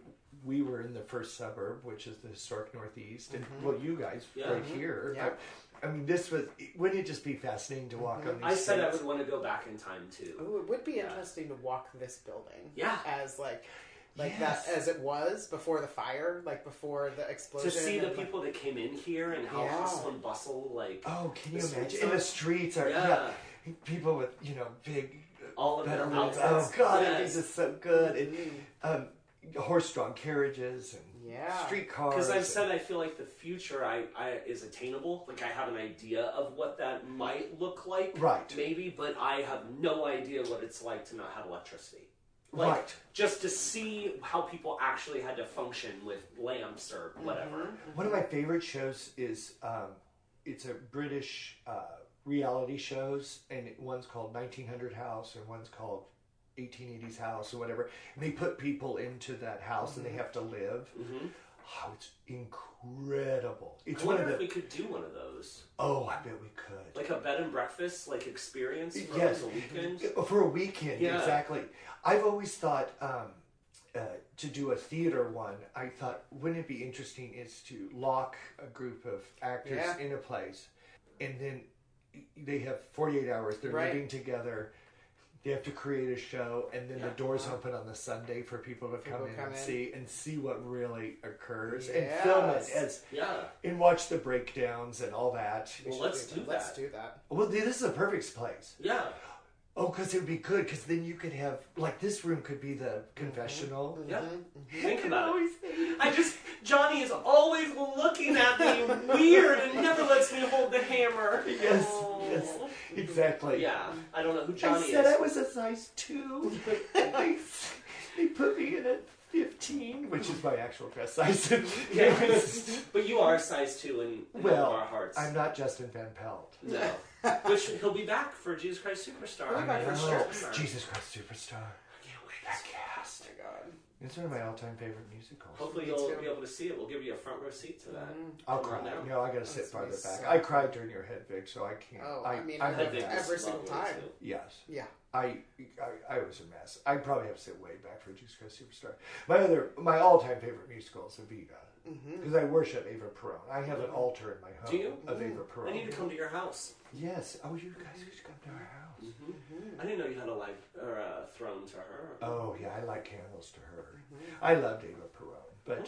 Speaker 3: we were in the first suburb, which is the historic Northeast, and well, you guys
Speaker 1: Yeah.
Speaker 3: right here.
Speaker 2: Yeah.
Speaker 3: I, I mean, this was. Wouldn't it just be fascinating to walk on these?
Speaker 1: I said I
Speaker 3: streets?
Speaker 1: would want to go back in time too.
Speaker 2: Ooh, it would be
Speaker 1: Yeah.
Speaker 2: interesting to walk this building.
Speaker 1: Yeah.
Speaker 2: As like, like
Speaker 3: Yes.
Speaker 2: that as it was before the fire, like before the explosion.
Speaker 1: To see the
Speaker 2: and, like-
Speaker 1: people that came in here and how
Speaker 2: Yeah.
Speaker 1: hustle and bustle, like
Speaker 3: Oh, can you
Speaker 1: the
Speaker 3: imagine?
Speaker 1: streets
Speaker 3: And
Speaker 1: are-
Speaker 3: the streets are
Speaker 1: Yeah.
Speaker 3: yeah. people with you know big.
Speaker 1: all of
Speaker 3: better
Speaker 1: their
Speaker 3: roads.
Speaker 1: outfits.
Speaker 3: Oh God, it'd
Speaker 1: Yes.
Speaker 3: be just so good. And,
Speaker 2: Mm.
Speaker 3: um, horse-drawn carriages and
Speaker 2: Yeah.
Speaker 3: streetcars.
Speaker 1: Because I've
Speaker 3: and-
Speaker 1: said I feel like the future I, I is attainable. Like I have an idea of what that might look like,
Speaker 3: Right.
Speaker 1: Maybe, but I have no idea what it's like to not have electricity. Like,
Speaker 3: Right.
Speaker 1: just to see how people actually had to function with lamps or whatever.
Speaker 3: One of my favorite shows is um, it's a British uh, reality shows, and one's called nineteen hundred House, and one's called eighteen eighties House, or whatever. And they put people into that house, and they have to live.
Speaker 1: Mm-hmm.
Speaker 3: Oh, it's incredible! It's
Speaker 1: I
Speaker 3: one
Speaker 1: wonder
Speaker 3: of the.
Speaker 1: if we could do one of those,
Speaker 3: Oh, I bet we could.
Speaker 1: like a bed and breakfast, like experience for
Speaker 3: Yes.
Speaker 1: like a weekend.
Speaker 3: For a weekend,
Speaker 1: Yeah.
Speaker 3: exactly. I've always thought um, uh, to do a theater one. I thought, wouldn't it be interesting is to lock a group of actors
Speaker 2: Yeah.
Speaker 3: in a place, and then they have forty-eight hours. They're
Speaker 2: Right.
Speaker 3: living together. They have to create a show, and then
Speaker 1: Yeah.
Speaker 3: the doors open on the Sunday for people to come
Speaker 2: People
Speaker 3: in
Speaker 2: come
Speaker 3: and
Speaker 2: in.
Speaker 3: see and see what really occurs and film it
Speaker 2: Yes.
Speaker 3: as
Speaker 1: Yeah.
Speaker 3: and watch the breakdowns and all that.
Speaker 1: Well, let's do
Speaker 2: Let's
Speaker 1: that.
Speaker 2: do that.
Speaker 3: Well, this is a perfect place.
Speaker 1: Yeah.
Speaker 3: Oh, because it would be good. Because then you could have like this room could be the confessional.
Speaker 1: Yeah.
Speaker 2: Mm-hmm.
Speaker 1: Think
Speaker 3: I
Speaker 1: about it.
Speaker 3: always hated
Speaker 1: I just Johnny is always looking at me weird and never lets me hold the hammer.
Speaker 3: Yes,
Speaker 1: Oh.
Speaker 3: yes, exactly.
Speaker 1: Yeah, I don't know who
Speaker 3: I
Speaker 1: Johnny
Speaker 3: said
Speaker 1: is.
Speaker 3: I was a size two, but they, they put me in at fifteen, which is my actual dress size.
Speaker 1: Yeah. But you are a size two in, in
Speaker 3: Well,
Speaker 1: all of our hearts.
Speaker 3: I'm not Justin Van Pelt.
Speaker 1: No. Which he'll be back for Jesus Christ Superstar.
Speaker 2: He'll be back for
Speaker 3: Oh,
Speaker 2: sure.
Speaker 3: Jesus Christ Superstar.
Speaker 1: Can't wait.
Speaker 3: That cast.
Speaker 2: Oh my God.
Speaker 3: It's one of my all-time favorite musicals.
Speaker 1: Hopefully
Speaker 2: Me
Speaker 1: you'll
Speaker 2: too.
Speaker 1: be able to see it. We'll give you a front row seat to that.
Speaker 3: I'll
Speaker 1: Come on
Speaker 3: cry.
Speaker 1: now.
Speaker 3: No, I gotta sit
Speaker 2: That's gonna
Speaker 3: farther
Speaker 2: be
Speaker 3: back.
Speaker 2: so
Speaker 3: I
Speaker 2: good.
Speaker 3: cried during your head, Vic, so I can't.
Speaker 2: Oh,
Speaker 3: I,
Speaker 2: I mean,
Speaker 3: I'm
Speaker 2: I
Speaker 3: a
Speaker 2: think
Speaker 3: mess.
Speaker 2: every single
Speaker 1: Lovely,
Speaker 2: time.
Speaker 1: too.
Speaker 3: Yes.
Speaker 2: Yeah.
Speaker 3: I, I I was a mess. I probably have to sit way back for Jesus Christ Superstar. My other, my all-time favorite musical is Evita, because I worship Eva Peron. I have an altar in my home
Speaker 1: Do you?
Speaker 3: of Eva
Speaker 1: I
Speaker 3: Peron.
Speaker 1: need to come to your house.
Speaker 3: Yes. Oh, you guys should come to our house.
Speaker 1: I didn't know you had a life or a throne to her.
Speaker 3: Oh yeah, I light candles to her. I loved Eva Peron, but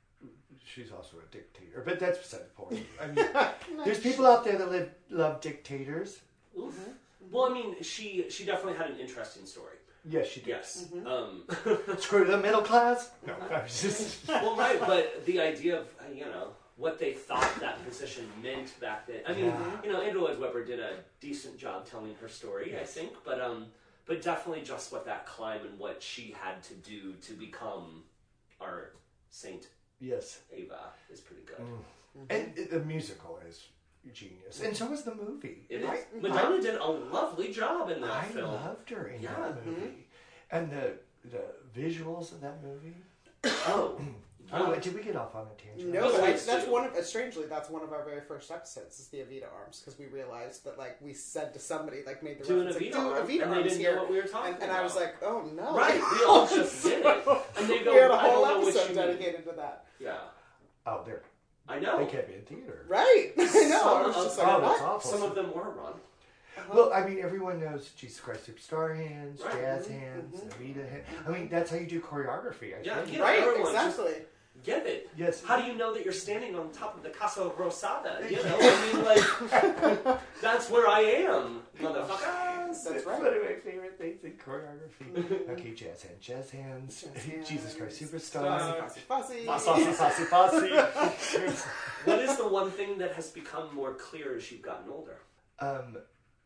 Speaker 3: she's also a dictator. But that's beside the point. I mean, there's people out there that live, love dictators.
Speaker 1: Oof. Well, I mean, she she definitely had an interesting story.
Speaker 3: Yes, she did.
Speaker 1: Yes. Um,
Speaker 3: Screw the middle class. No, I was just.
Speaker 1: well, right, but the idea of uh, you know what they thought that position meant back then. I mean,
Speaker 3: Yeah.
Speaker 1: you know, Andrew Lloyd Webber did a decent job telling her story,
Speaker 3: Yes.
Speaker 1: I think, but um, but definitely just what that climb and what she had to do to become our Saint
Speaker 3: Yes.
Speaker 1: Ava is pretty good.
Speaker 3: Mm. And it- the musical is genius, and so was the movie.
Speaker 1: It is.
Speaker 3: I,
Speaker 1: Madonna did a lovely job in that
Speaker 3: I
Speaker 1: film.
Speaker 3: loved her in
Speaker 1: Yeah.
Speaker 3: that movie, and the the visuals of that movie.
Speaker 1: Oh,
Speaker 3: Oh,
Speaker 1: yeah.
Speaker 3: did we get off on a tangent?
Speaker 2: No,
Speaker 1: Those
Speaker 2: but I,
Speaker 1: ones
Speaker 2: that's
Speaker 1: too.
Speaker 2: one of uh, strangely that's one of our very first episodes is the Evita arms because we realized that like we said to somebody like made the
Speaker 1: do an
Speaker 2: reference
Speaker 1: Evita
Speaker 2: like,
Speaker 1: arm,
Speaker 2: do Evita
Speaker 1: and they
Speaker 2: arms
Speaker 1: didn't
Speaker 2: here,
Speaker 1: know what we were talking
Speaker 2: and, and
Speaker 1: about.
Speaker 2: I was like, oh no,
Speaker 1: right, we all just did it, and they go,
Speaker 2: we had a
Speaker 1: I
Speaker 2: whole
Speaker 1: don't know what
Speaker 2: episode
Speaker 1: you mean.
Speaker 2: dedicated to that.
Speaker 1: Yeah,
Speaker 3: Oh, they're
Speaker 1: I know.
Speaker 3: they can't be in theater.
Speaker 2: Right, I know.
Speaker 1: Some
Speaker 2: I was
Speaker 1: of-
Speaker 2: just
Speaker 3: Oh,
Speaker 2: like,
Speaker 3: that's
Speaker 2: what?
Speaker 3: awful.
Speaker 1: Some of them were run.
Speaker 3: Well, I mean, everyone knows Jesus Christ Superstar hands,
Speaker 1: Right.
Speaker 3: jazz
Speaker 2: Mhm,
Speaker 3: hands,
Speaker 2: mhm.
Speaker 3: Evita hands. I mean, that's how you do choreography. I
Speaker 1: Yeah,
Speaker 3: think.
Speaker 1: you know,
Speaker 2: Right,
Speaker 1: everyone just-
Speaker 2: exactly.
Speaker 1: get it.
Speaker 3: Yes.
Speaker 1: How do you know that you're standing on top of the Casa Rosada? You know, I mean, like, that's where I am, motherfuckers.
Speaker 2: That's right.
Speaker 3: One of my favorite things in choreography. Okay, jazz hands, jazz hands.
Speaker 2: Jazz hands.
Speaker 3: Jesus Christ Superstar.
Speaker 2: Fussy, fussy,
Speaker 3: Fussy, fussy, fussy.
Speaker 1: What is the one thing that has become more clear as you've gotten older?
Speaker 3: Um,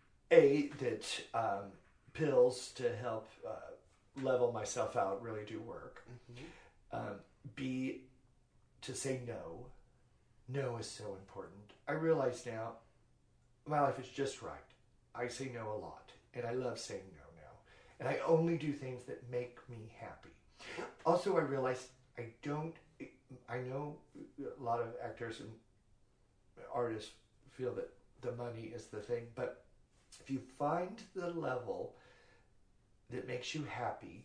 Speaker 3: A, that um, pills to help uh, level myself out really do work. Mm-hmm. Um, B, to say no. No is so important. I realize now my life is just right. I say no a lot, and I love saying no now. And I only do things that make me happy. Also, I realize I don't, I know a lot of actors and artists feel that the money is the thing, but if you find the level that makes you happy,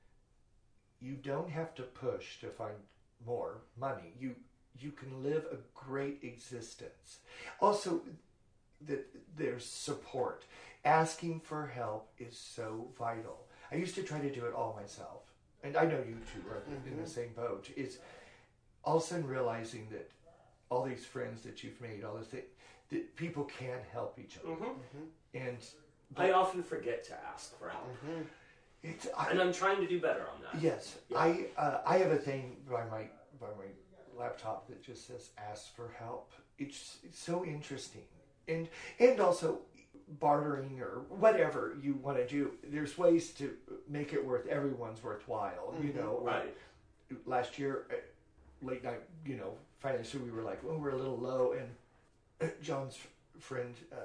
Speaker 3: you don't have to push to find more money. You you can live a great existence. Also, that there's support. Asking for help is so vital. I used to try to do it all myself, and I know you two are mm-hmm. in the same boat. Is all of a sudden realizing that all these friends that you've made, all this thing, that people can help each other, mm-hmm. and
Speaker 1: I often forget to ask for help. Mm-hmm.
Speaker 3: It's, I,
Speaker 1: and I'm trying to do better on that.
Speaker 3: Yes, yeah. I uh, I have a thing by my by my laptop that just says "ask for help." It's, it's so interesting, and and also bartering or whatever you want to do. There's ways to make it worth everyone's worthwhile. Mm-hmm. You know,
Speaker 1: right?
Speaker 3: Uh, last year, uh, late night, you know, financially we were like, well, we're a little low, and John's friend uh,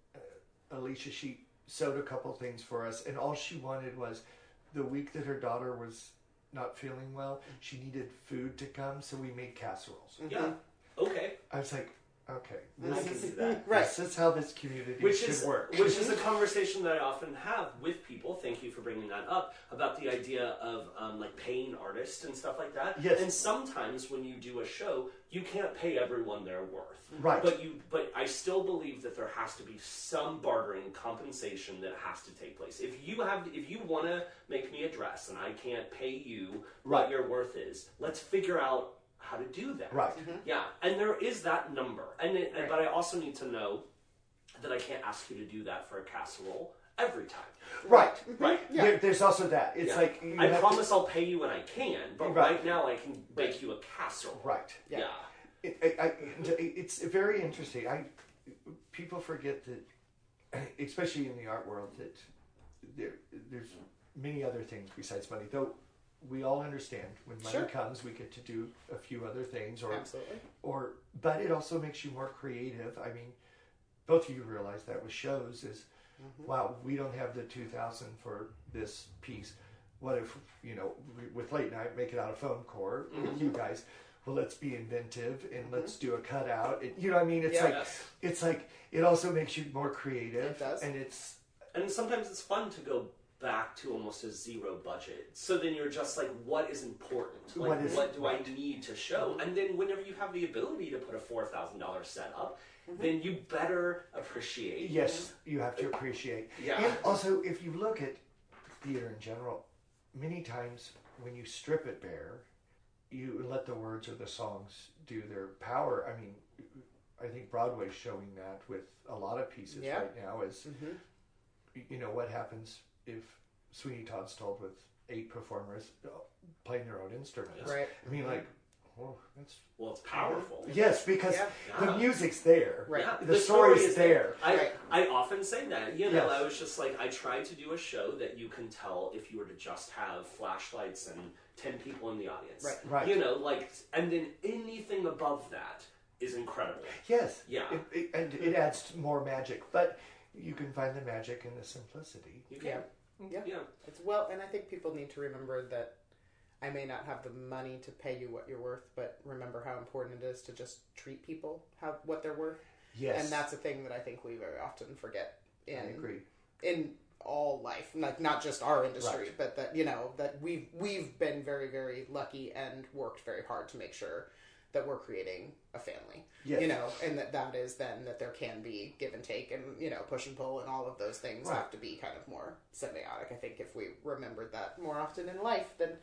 Speaker 3: uh, Alicia, she sewed a couple things for us, and all she wanted was the week that her daughter was not feeling well, she needed food to come, so we made casseroles.
Speaker 1: Mm-hmm. Yeah. Okay.
Speaker 3: I was like, okay,
Speaker 1: this I can is, do that.
Speaker 3: Right. This is how this community
Speaker 1: which
Speaker 3: should
Speaker 1: is,
Speaker 3: work.
Speaker 1: Which is a conversation that I often have with people. Thank you for bringing that up about the idea of um, like paying artists and stuff like that.
Speaker 3: Yes.
Speaker 1: And sometimes when you do a show, you can't pay everyone their worth.
Speaker 3: Right.
Speaker 1: But you, but I still believe that there has to be some bartering compensation that has to take place. If you have, if you want to make me a dress and I can't pay you
Speaker 3: right.
Speaker 1: what your worth is, let's figure out how to do that.
Speaker 3: Right.
Speaker 1: Mm-hmm. Yeah. And there is that number. And it,
Speaker 2: right.
Speaker 1: but I also need to know that I can't ask you to do that for a casserole every time.
Speaker 3: Right.
Speaker 2: Mm-hmm.
Speaker 1: Right.
Speaker 3: Yeah. There, there's also that. It's
Speaker 1: yeah.
Speaker 3: like
Speaker 1: I promise to... I'll pay you when I can, but right, right now I can bake right. you a casserole.
Speaker 3: Right.
Speaker 1: Yeah. yeah.
Speaker 3: It, it, I, it's very interesting. I people forget that, especially in the art world, that there there's many other things besides money. Though we all understand when money
Speaker 2: sure.
Speaker 3: comes, we get to do a few other things, or
Speaker 2: absolutely,
Speaker 3: or but it also makes you more creative. I mean, both of you realize that with shows is, mm-hmm. wow, we don't have the two thousand for this piece. What if, you know, with late night, make it out of foam core mm-hmm. with you guys. Well, let's be inventive and mm-hmm. let's do a cutout. It, you know what I mean? It's
Speaker 2: yeah,
Speaker 3: like
Speaker 1: yes.
Speaker 3: it's like it also makes you more creative.
Speaker 2: It does.
Speaker 3: And it's
Speaker 1: and sometimes it's fun to go back to almost a zero budget. So then you're just like, what is important? Like,
Speaker 3: what, is,
Speaker 1: what do
Speaker 3: right.
Speaker 1: I need to show? And then whenever you have the ability to put a four thousand dollars set up, mm-hmm. then you better appreciate.
Speaker 3: Yes, you have to appreciate.
Speaker 1: Yeah.
Speaker 3: And also, if you look at theater in general, many times when you strip it bare, you let the words or the songs do their power. I mean, I think Broadway's showing that with a lot of pieces
Speaker 2: yeah.
Speaker 3: right now is,
Speaker 2: mm-hmm.
Speaker 3: you know, what happens if Sweeney Todd's told with eight performers playing their own instruments.
Speaker 2: Right.
Speaker 3: I mean, like, well, that's...
Speaker 1: Well, it's powerful.
Speaker 3: Yes, because
Speaker 2: yeah.
Speaker 3: the
Speaker 1: yeah.
Speaker 3: music's there.
Speaker 2: Right.
Speaker 1: Yeah.
Speaker 3: The,
Speaker 1: the
Speaker 3: story's
Speaker 1: story is
Speaker 3: there.
Speaker 1: there. I,
Speaker 2: right.
Speaker 1: I often say that. You know,
Speaker 3: yes.
Speaker 1: I was just like, I try to do a show that you can tell if you were to just have flashlights and ten people in the audience.
Speaker 2: Right.
Speaker 3: Right.
Speaker 1: You know, like, and then anything above that is incredible.
Speaker 3: Yes.
Speaker 1: Yeah.
Speaker 3: It, it, and it adds more magic, but you can find the magic in the simplicity.
Speaker 1: You can.
Speaker 2: Yeah. Yeah.
Speaker 1: Yeah.
Speaker 2: It's well, and I think people need to remember that I may not have the money to pay you what you're worth, but remember how important it is to just treat people how what they're worth.
Speaker 3: Yes.
Speaker 2: And that's a thing that I think we very often forget in
Speaker 3: I agree.
Speaker 2: in all life, like not just our industry,
Speaker 3: right.
Speaker 2: but that, you know, that we've we've been very, very lucky and worked very hard to make sure that we're creating a family.
Speaker 3: Yes.
Speaker 2: You know, and that that is then that there can be give and take and, you know, push and pull and all of those things
Speaker 3: right.
Speaker 2: have to be kind of more symbiotic. I think if we remembered that more often in life, then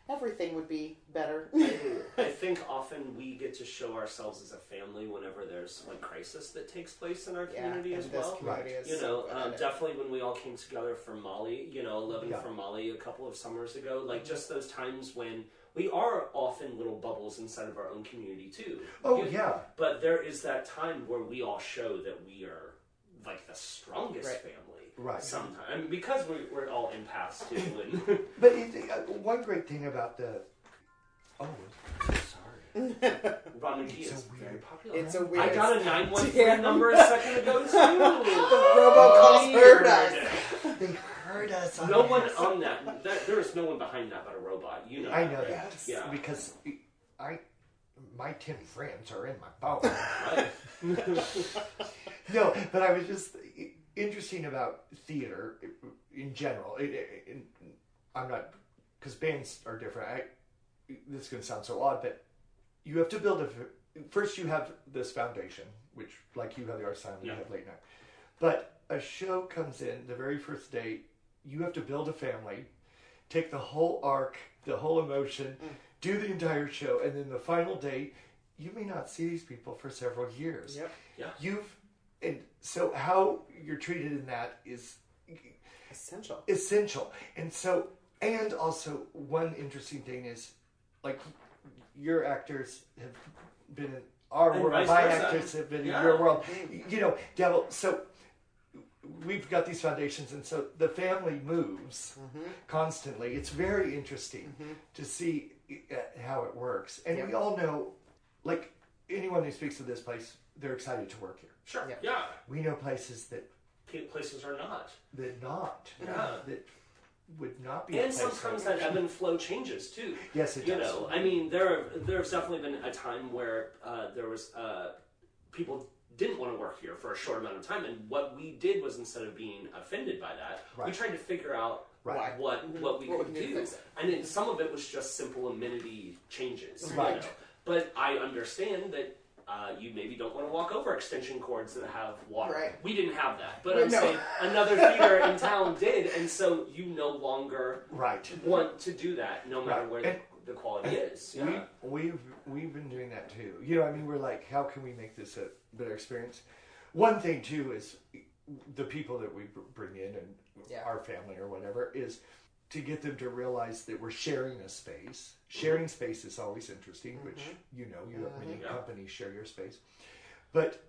Speaker 2: everything would be better.
Speaker 1: I think often we get to show ourselves as a family whenever there's like crisis that takes place in our community
Speaker 2: yeah,
Speaker 1: as
Speaker 2: and this
Speaker 1: well.
Speaker 2: community
Speaker 3: Right.
Speaker 2: is
Speaker 1: You
Speaker 2: so
Speaker 1: know,
Speaker 2: good
Speaker 1: um,
Speaker 2: at it.
Speaker 1: definitely when we all came together for Molly, you know, living
Speaker 3: Yeah.
Speaker 1: for Molly a couple of summers ago, like just those times when we are often little bubbles inside of our own community too.
Speaker 3: Oh,
Speaker 1: You-
Speaker 3: yeah.
Speaker 1: But there is that time where we all show that we are like the strongest
Speaker 2: Right.
Speaker 1: family.
Speaker 3: Right.
Speaker 1: Sometimes, I mean, because we, we're all empaths too, and
Speaker 3: But it, uh, one great thing about the... Oh, sorry.
Speaker 1: Ron McGee
Speaker 3: It's
Speaker 1: is
Speaker 3: a
Speaker 1: very
Speaker 3: weird-
Speaker 1: popular.
Speaker 2: It's a weird...
Speaker 1: I got a nine one
Speaker 2: Yeah.
Speaker 1: three number a second ago too.
Speaker 2: The robocalls heard us.
Speaker 3: They heard us on
Speaker 1: No one
Speaker 3: this.
Speaker 1: on that, that. There is no one behind that but a robot. You know.
Speaker 3: I know
Speaker 1: right?
Speaker 3: that.
Speaker 2: Yes.
Speaker 1: Yeah.
Speaker 3: Because I... My ten friends are in my phone.
Speaker 1: Right.
Speaker 3: No, but I was just interesting about theater in general. It, it, it, I'm not, because bands are different. I, this is going to sound so odd, but you have to build a. First, you have this foundation, which, like you have the Arts Asylum, you
Speaker 1: Yeah.
Speaker 3: have Late Night. But a show comes in the very first day. You have to build a family, take the whole arc, the whole emotion,
Speaker 2: Mm.
Speaker 3: do the entire show, and then the final day, you may not see these people for several years.
Speaker 2: Yep.
Speaker 1: Yeah.
Speaker 3: You've and so how you're treated in that is
Speaker 2: Essential.
Speaker 3: essential. And so and also one interesting thing is like your actors have been in our
Speaker 1: And
Speaker 3: world,
Speaker 1: vice
Speaker 3: my
Speaker 1: versa.
Speaker 3: actors have been
Speaker 1: Yeah.
Speaker 3: in your world. You know, devil. So we've got these foundations, and so the family moves
Speaker 2: Mm-hmm.
Speaker 3: constantly. It's very interesting to see uh, how it works, and we
Speaker 2: Yeah.
Speaker 3: all know, like anyone who speaks of this place, they're excited to work here.
Speaker 1: Sure.
Speaker 2: Yeah.
Speaker 1: Yeah.
Speaker 3: We know places that
Speaker 1: P- Places are not.
Speaker 3: that not
Speaker 1: Yeah.
Speaker 3: that would not be. a
Speaker 1: And
Speaker 3: place
Speaker 1: sometimes
Speaker 3: like-
Speaker 1: that ebb and flow changes too.
Speaker 3: Yes, it
Speaker 1: You
Speaker 3: does.
Speaker 1: know, I mean, there there's definitely been a time where uh, there was uh, people didn't want to work here for a short amount of time, and what we did was instead of being offended by that, we
Speaker 3: Right.
Speaker 1: tried to figure out
Speaker 3: Right.
Speaker 1: what what we
Speaker 2: What we
Speaker 1: could
Speaker 2: can do to
Speaker 1: do,
Speaker 2: fix it.
Speaker 1: and it, some of it was just simple amenity changes. you
Speaker 3: Right.
Speaker 1: know. But I understand that. Uh, you maybe don't want to walk over extension cords that have water.
Speaker 2: Right.
Speaker 1: We didn't have that, but
Speaker 2: We-
Speaker 1: I'm
Speaker 2: no.
Speaker 1: saying another theater in town did, and so you no longer
Speaker 3: Right.
Speaker 1: want to do that, no matter
Speaker 3: Right.
Speaker 1: where
Speaker 3: And-
Speaker 1: the, the quality is. Yeah.
Speaker 3: We, we've we've been doing that too. You know, I mean, we're like, how can we make this a better experience? One thing too is the people that we br- bring in and
Speaker 2: Yeah.
Speaker 3: our family or whatever is to get them to realize that we're sharing a space. Sharing space is always interesting, which you know, you have many
Speaker 1: Yeah.
Speaker 3: companies share your space, but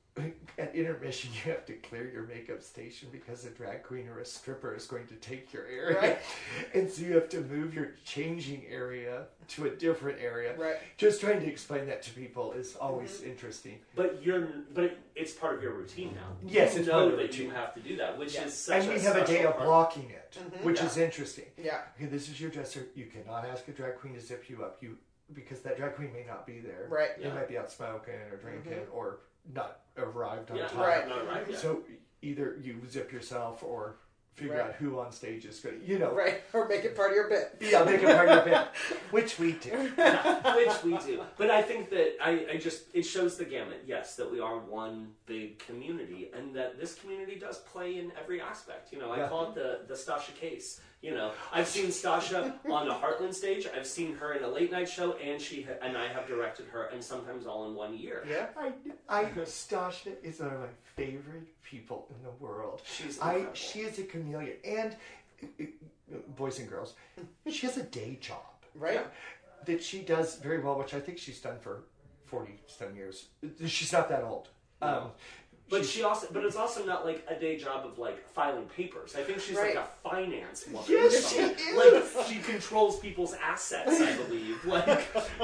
Speaker 3: at intermission you have to clear your makeup station because a drag queen or a stripper is going to take your area.
Speaker 2: Right.
Speaker 3: And so you have to move your changing area to a different area.
Speaker 2: Right.
Speaker 3: Just trying to explain that to people is always
Speaker 2: Mm-hmm.
Speaker 3: interesting.
Speaker 1: But you're, but it's part of your routine now.
Speaker 3: Yes,
Speaker 1: you
Speaker 3: it's
Speaker 1: know
Speaker 3: part of the
Speaker 1: that
Speaker 3: routine.
Speaker 1: you have to do that, which
Speaker 2: Yeah.
Speaker 1: is such
Speaker 3: And
Speaker 1: a
Speaker 3: we have a day
Speaker 1: special
Speaker 3: of
Speaker 1: part.
Speaker 3: blocking it, which
Speaker 1: Yeah.
Speaker 3: is interesting.
Speaker 2: Yeah.
Speaker 3: Okay, this is your dresser. You cannot ask a drag queen to zip you up. You because that drag queen may not be there.
Speaker 2: Right.
Speaker 3: They
Speaker 1: Yeah.
Speaker 3: might be out smoking or drinking or not arrived on
Speaker 1: Yeah,
Speaker 3: time.
Speaker 2: Right.
Speaker 1: not right yet.
Speaker 3: So either you zip yourself or figure
Speaker 2: Right.
Speaker 3: out who on stage is good. You know.
Speaker 2: Right. Or make it part of your bit.
Speaker 3: Yeah, make it part of your bit, which we do.
Speaker 1: Yeah, which we do. But I think that I, I just it shows the gamut, yes, that we are one big community, and that this community does play in every aspect. You know, I
Speaker 3: Yeah.
Speaker 1: call it the the Stasha case. You know, I've seen Stasha on a Heartland stage. I've seen her in a late night show, and she ha- and I have directed her, and sometimes all in one year.
Speaker 2: Yeah.
Speaker 3: I, I, Stasha is one of my favorite people in the world.
Speaker 1: She's
Speaker 3: I,
Speaker 1: incredible.
Speaker 3: she is a chameleon, and uh, uh, boys and girls, she has a day job,
Speaker 2: Right.
Speaker 3: that she does very well, which I think she's done for forty some years. She's not that old. Um,
Speaker 1: But
Speaker 3: she's-
Speaker 1: she also, but it's also not like a day job of like filing papers. I think she's
Speaker 2: Right.
Speaker 1: like a finance woman.
Speaker 3: Yes,
Speaker 1: or something.
Speaker 3: she
Speaker 1: Like she controls people's assets, I believe. Like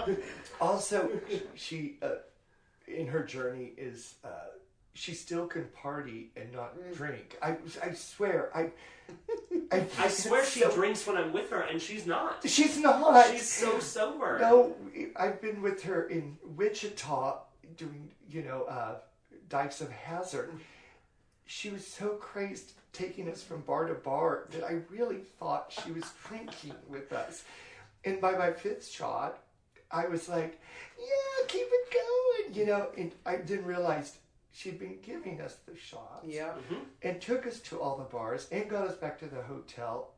Speaker 3: Also, she, uh, in her journey, is uh, she still can party and not drink. I, I swear, I, I,
Speaker 1: I swear she
Speaker 3: so-
Speaker 1: drinks when I'm with her, and she's not.
Speaker 3: She's not.
Speaker 1: She's so sober.
Speaker 3: No, I've been with her in Wichita doing, you know, uh, Dykes of Hazzard. She was so crazed taking us from bar to bar that I really thought she was drinking with us. And by my fifth shot, I was like, yeah, keep it going, you know. And I didn't realize she'd been giving us the shots
Speaker 2: Yeah.
Speaker 3: and took us to all the bars and got us back to the hotel